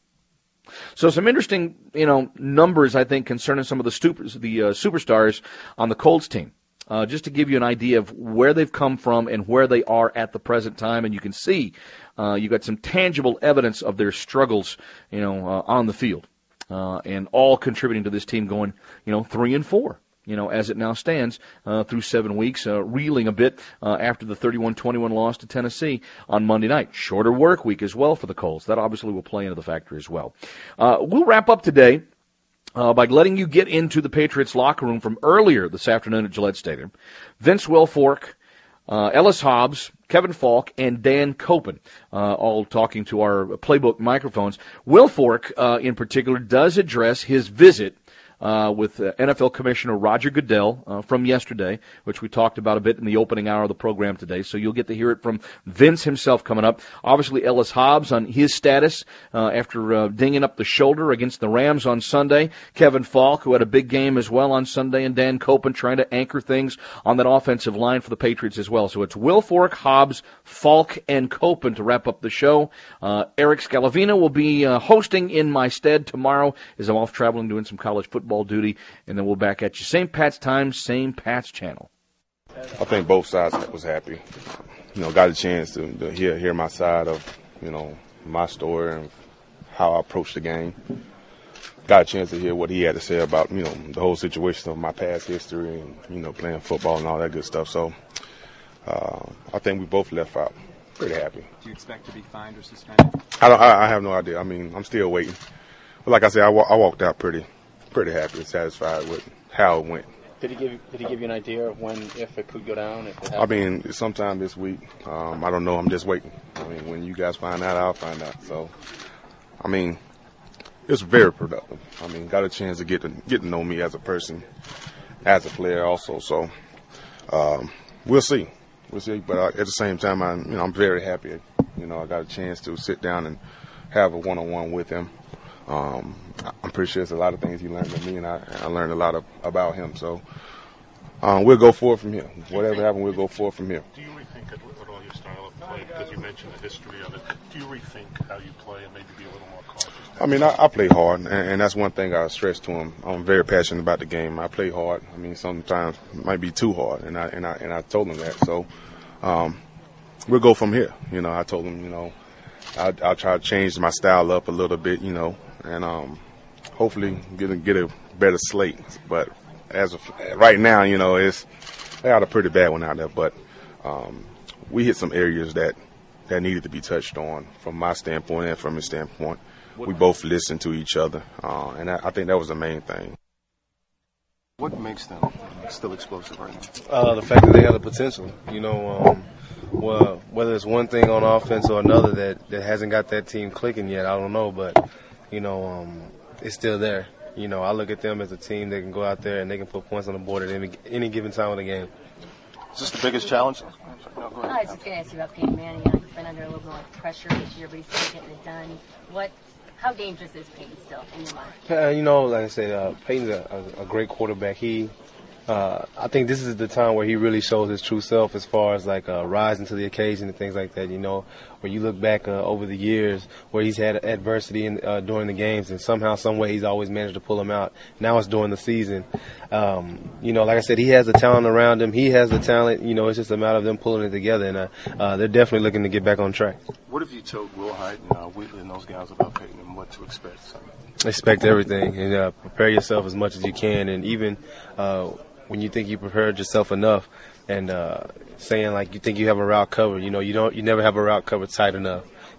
So some interesting, you know, numbers, I think, concerning some of the, stupers, the uh, superstars on the Colts team. Uh, just to give you an idea of where they've come from and where they are at the present time. And you can see uh, you've got some tangible evidence of their struggles, you know, uh, on the field. Uh, and all contributing to this team going, you know, three and four, you know, as it now stands uh, through seven weeks, uh, reeling a bit uh, after the thirty-one twenty-one loss to Tennessee on Monday night. Shorter work week as well for the Colts. That obviously will play into the factor as well. Uh, we'll wrap up today Uh, by letting you get into the Patriots locker room from earlier this afternoon at Gillette Stadium. Vince Wilfork, uh, Ellis Hobbs, Kevin Falk, and Dan Copen, uh, all talking to our playbook microphones. Wilfork, uh, in particular, does address his visit Uh, with uh, N F L Commissioner Roger Goodell uh, from yesterday, which we talked about a bit in the opening hour of the program today. So you'll get to hear it from Vince himself coming up. Obviously, Ellis Hobbs on his status uh, after uh, dinging up the shoulder against the Rams on Sunday. Kevin Falk, who had a big game as well on Sunday, and Dan Copen trying to anchor things on that offensive line for the Patriots as well. So it's Wilfork, Hobbs, Falk, and Copen to wrap up the show. Uh, Eric Scalavina will be uh, hosting in my stead tomorrow as I'm off traveling doing some college football duty, and then we'll back at you. Same Pat's time, same Pat's channel. I think both sides was happy. You know, got a chance to, to hear hear my side of, you know, my story and how I approached the game. Got a chance to hear what he had to say about, you know, the whole situation of my past history and, you know, playing football and all that good stuff. So uh, I think we both left out pretty happy. Do you expect to be fined or suspended? I don't. I, I have no idea. I mean, I'm still waiting. But like I said, I, wa- I walked out pretty. Pretty happy and satisfied with how it went. Did he give Did he give you an idea of when, if it could go down? If it I mean, sometime this week. Um, I don't know. I'm just waiting. I mean, when you guys find out, I'll find out. So, I mean, it's very productive. I mean, got a chance to get to get to know me as a person, as a player, also. So, um, we'll see. We'll see. But uh, at the same time, I, you know, I'm very happy. You know, I got a chance to sit down and have a one-on-one with him. Um, I'm pretty sure there's a lot of things he learned from me, and I, I learned a lot of, about him. So um, we'll go forward from here. Whatever happens, we'll go forward from here. Do you rethink at, at all your style of play? Because you mentioned the history of it. Do you rethink how you play and maybe be a little more cautious? I mean, I, I play hard, and, and that's one thing I stress to him. I'm very passionate about the game. I play hard. I mean, sometimes it might be too hard, and I and I and I told him that. So um, we'll go from here. You know, I told him, you know, I'll, I'll try to change my style up a little bit, you know, and um, hopefully get a, get a better slate. But as of right now, you know, it's they got a pretty bad one out there. But um, we hit some areas that, that needed to be touched on from my standpoint and from his standpoint. We both listened to each other, uh, and I, I think that was the main thing. What makes them still explosive right now? Uh, the fact that they have the potential. You know, um, well, whether it's one thing on offense or another that, that hasn't got that team clicking yet, I don't know. But, you know, um, it's still there. You know, I look at them as a team that can go out there and they can put points on the board at any, any given time of the game. Is this the biggest challenge? No, go ahead. I was just going to ask you about Peyton Manning. He's been under a little more pressure this year, but he's still getting it done. What? How dangerous is Peyton still in your mind? Uh, you know, like I said, uh, Peyton's a, a, a great quarterback. He, uh, I think this is the time where he really shows his true self as far as like uh, rising to the occasion and things like that. You know, where you look back uh, over the years where he's had adversity in, uh, during the games, and somehow, some way, he's always managed to pull them out. Now it's during the season. Um, you know, like I said, he has the talent around him. He has the talent. You know, it's just a matter of them pulling it together, and uh, uh, they're definitely looking to get back on track. What have you told Will Hyde and uh, Wheatley and those guys about Peyton and what to expect? Expect everything, and uh, prepare yourself as much as you can, and even uh, when you think you prepared yourself enough, and uh, saying like you think you have a route covered, you know, you don't, you never have a route covered tight enough.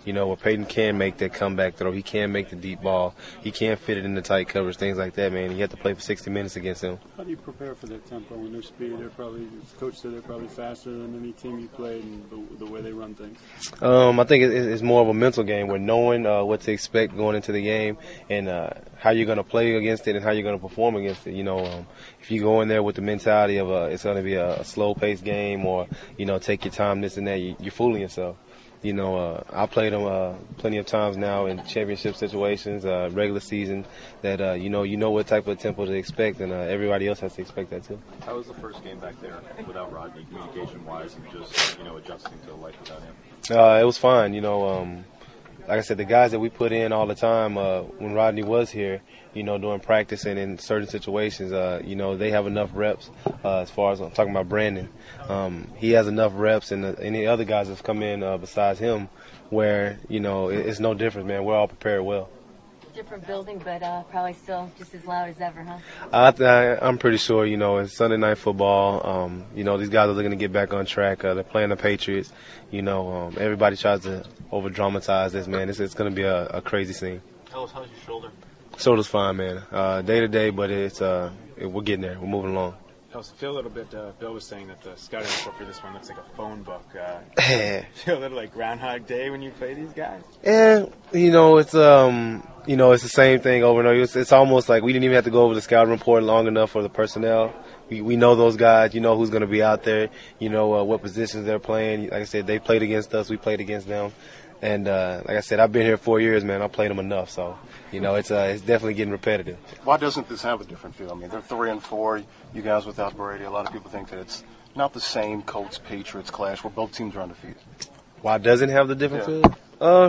you know, where Peyton can make that comeback throw. He can make the deep ball. He can fit it in the tight covers, things like that, man. You have to play for sixty minutes against him. How do you prepare for that tempo and their speed? They're probably, as coach said, they're probably faster than any team you played and the, the way they run things. Um, I think it, it's more of a mental game where knowing uh, what to expect going into the game and uh, how you're going to play against it and how you're going to perform against it. You know, um, if you go in there with the mentality of uh, it's going to be a, a slow-paced game or, you know, take your time, this and that, you, you're fooling yourself. You know, uh, I played them uh, plenty of times now in championship situations, uh, regular season, that, uh, you know, you know what type of tempo to expect, and uh, everybody else has to expect that too. How was the first game back there without Rodney, communication-wise, and just, you know, adjusting to life without him? Uh, it was fine. You know, um, like I said, the guys that we put in all the time uh, when Rodney was here, you know, during practice and in certain situations, uh, you know, they have enough reps uh, as far as I'm talking about Brandon. Um, he has enough reps, and the, any other guys that's come in uh, besides him where, you know, it, it's no difference, man. We're all prepared well. Different building, but uh, probably still just as loud as ever, huh? I, I, I'm pretty sure, you know, it's Sunday Night Football. Um, you know, these guys are looking to get back on track. Uh, they're playing the Patriots. You know, um, everybody tries to over-dramatize this, man. It's, it's going to be a, a crazy scene. How's, how's your shoulder? Shoulder's fine, man. Uh, day to day, but it's uh, it, we're getting there. We're moving along. I feel a little bit, uh, Bill was saying that the scouting report for this one looks like a phone book. Uh, feel a little like Groundhog Day when you play these guys? Yeah, you know, it's um, you know, it's the same thing over and over. It's, it's almost like we didn't even have to go over the scouting report long enough for the personnel. We we know those guys. You know who's going to be out there. You know uh, what positions they're playing. Like I said, they played against us. We played against them. And uh, like I said, I've been here four years, man. I played them enough, so you know it's uh, it's definitely getting repetitive. Why doesn't this have a different feel? I mean, they're three and four. You guys without Brady. A lot of people think that it's not the same Colts Patriots clash where both teams are undefeated. Why doesn't it have the different Yeah. feel? Uh,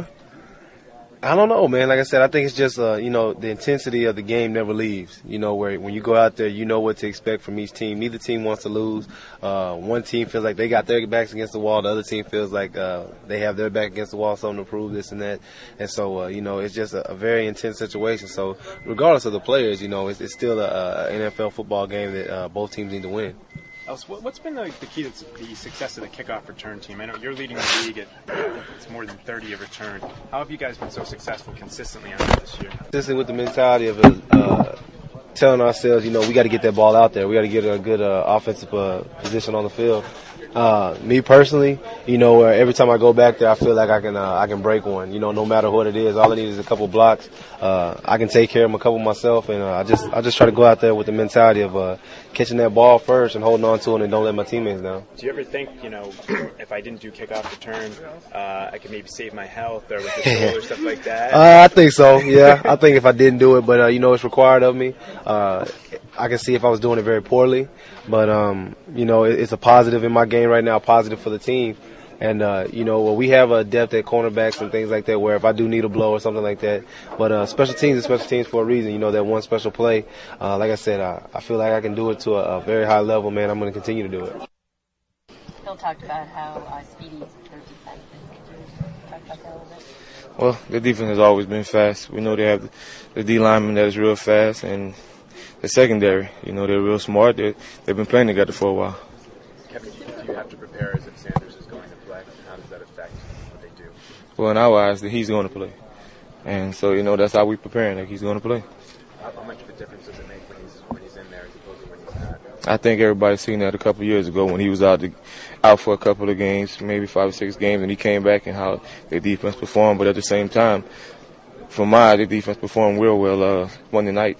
I don't know, man. Like I said, I think it's just uh, you know the intensity of the game never leaves. You know where when you go out there, you know what to expect from each team. Neither team wants to lose. Uh, one team feels like they got their backs against the wall. The other team feels like uh, they have their back against the wall, something to prove, this and that. And so uh, you know it's just a, a very intense situation. So regardless of the players, you know it's, it's still a, a N F L football game that uh, both teams need to win. Else, what- what's been the, the key to the success of the kickoff return team? I know you're leading the league at I think it's more than thirty a return. How have you guys been so successful consistently on it this year? Consistent with the mentality of uh, telling ourselves, you know, we got to get that ball out there. We got to get a good uh, offensive uh, position on the field. Uh, me personally, you know, uh, every time I go back there, I feel like I can uh, I can break one. You know, no matter what it is, all I need is a couple blocks. Uh, I can take care of them a couple myself, and uh, I just I just try to go out there with the mentality of uh, catching that ball first and holding on to it, and don't let my teammates down. Do you ever think, you know, if I didn't do kickoff return, uh, I could maybe save my health or with the shoulder, stuff like that? Uh, I think so. Yeah, I think if I didn't do it, but uh, you know, it's required of me. Uh, I can see if I was doing it very poorly, but um, you know, it, it's a positive in my game right now, positive for the team. And, uh, you know, well, we have a depth at cornerbacks and things like that where if I do need a blow or something like that. But uh, special teams is special teams for a reason. You know, that one special play. Uh, like I said, I, I feel like I can do it to a, a very high level, man. I'm going to continue to do it. Bill talked about how uh, Speedy, their defense is. Talk about that a little bit. Well, the defense has always been fast. We know they have the D lineman that is real fast, and the secondary, you know, they're real smart. They're, they've been playing together for a while. Kevin, do you have to prepare as if Sanders is going to play? How does that affect what they do? Well, in our eyes, that he's going to play. And so, you know, that's how we're preparing, like he's going to play. How, how much of a difference does it make when he's when he's in there as opposed to when he's not? I think everybody's seen that a couple of years ago when he was out to, out for a couple of games, maybe five or six games, and he came back and how their defense performed. But at the same time, from my eye, the defense performed real well uh, Monday night.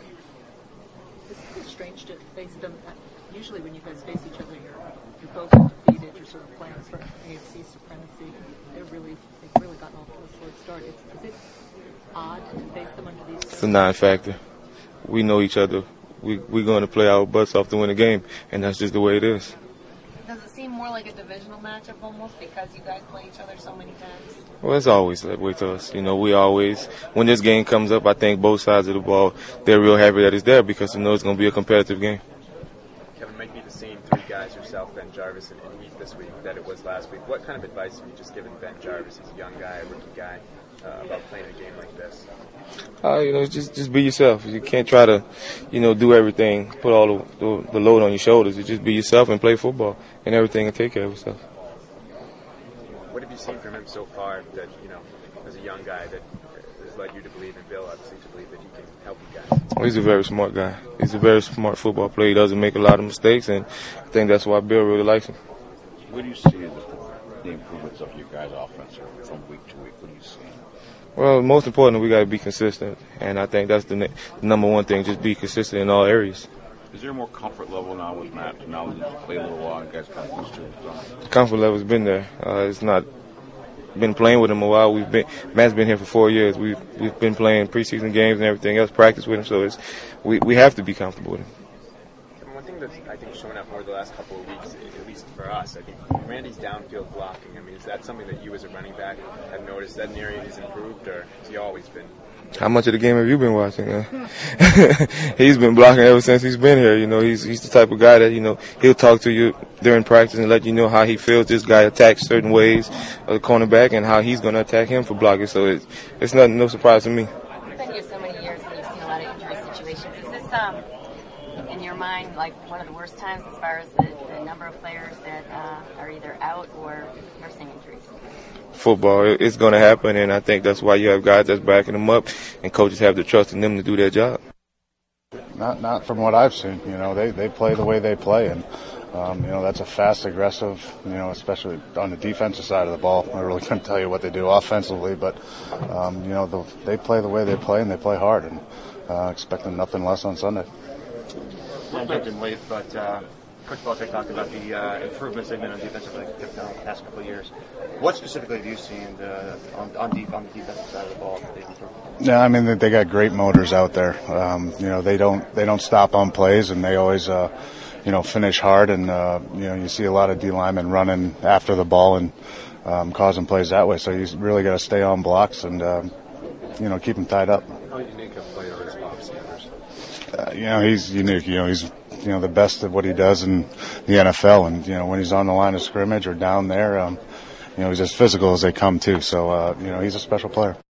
It's kind of strange to face them. Usually when you guys face each other, you're, you're both undefeated. You're sort of playing for A F C supremacy. They're really, they've really gotten off to a slow start. Is, is it odd to face them under these It's a non-factor. We know each other. We, we're going to play our butts off to win the game, and that's just the way it is. Does it seem more like a divisional matchup almost because you guys play each other so many times? Well, it's always that way to us. You know, we always, when this game comes up, I think both sides of the ball, they're real happy that it's there because, you know, it's going to be a competitive game. Kevin, might be the same three guys, yourself, Ben Jarvis, and, and Heath this week that it was last week. What kind of advice have you just given Ben Jarvis, he's a young guy, a rookie guy, uh, about playing a game like this? Uh, you know, just just be yourself. You can't try to, you know, do everything, put all the, the, the load on your shoulders. You just be yourself and play football, and everything will take care of itself. What have you seen from him so far that, you know, as a young guy that has led you to believe in Bill, obviously, to believe that he can help you guys? Well, he's a very smart guy. He's a very smart football player. He doesn't make a lot of mistakes, and I think that's why Bill really likes him. Where do you see the, the improvements of your guys' offense from week to week? What do you see? Well, most important, we got to be consistent, and I think that's the, ne- the number one thing, just be consistent in all areas. Is there more comfort level now with Matt? Now that you've played a little while, you guys kind of used to it. The comfort level's been there. Uh, it's not been playing with him a while. We've been Matt's been here for four years. We've we've been playing preseason games and everything else, practice with him. So it's we we have to be comfortable with him. One thing that's I think shown up more the last couple of weeks, at least for us, I think Randy's downfield blocking. I mean, is that something that you as a running back have noticed that an area he's improved, or has he always been? How much of the game have you been watching? Uh? He's been blocking ever since he's been here. You know, he's he's the type of guy that, you know, he'll talk to you during practice and let you know how he feels this guy attacks certain ways of the cornerback and how he's going to attack him for blocking. So it's it's nothing, no surprise to me. You've been here so many years and you've seen a lot of injury situations. Is this, um, in your mind, like one of the worst times as far as the, the number of players that uh, are either out or nursing injuries? Football, it's going to happen, and I think that's why you have guys that's backing them up, and coaches have the trust in them to do their job. Not, not from what I've seen. You know, they they play the way they play, and um, you know that's a fast, aggressive. You know, especially on the defensive side of the ball. I really couldn't tell you what they do offensively, but um, you know the, they play the way they play, and they play hard, and uh, expecting nothing less on Sunday. Well, jumped in late, but uh, Coach Belichick talked about the uh, improvements they've made on defensive like, the past couple of years. What specifically have you seen uh, on on, deep, on the defensive side of the ball that they've improved? Yeah, I mean they got great motors out there. Um, you know they don't they don't stop on plays, and they always uh, you know finish hard. And uh, you know you see a lot of D linemen running after the ball and um, causing plays that way. So you really got to stay on blocks and um, you know keep them tied up. How unique a player is Bob Sanders? Uh, you know he's unique. You know he's you know the best at what he does in the N F L, and you know when he's on the line of scrimmage or down there, um, you know he's as physical as they come too. So uh, you know he's a special player.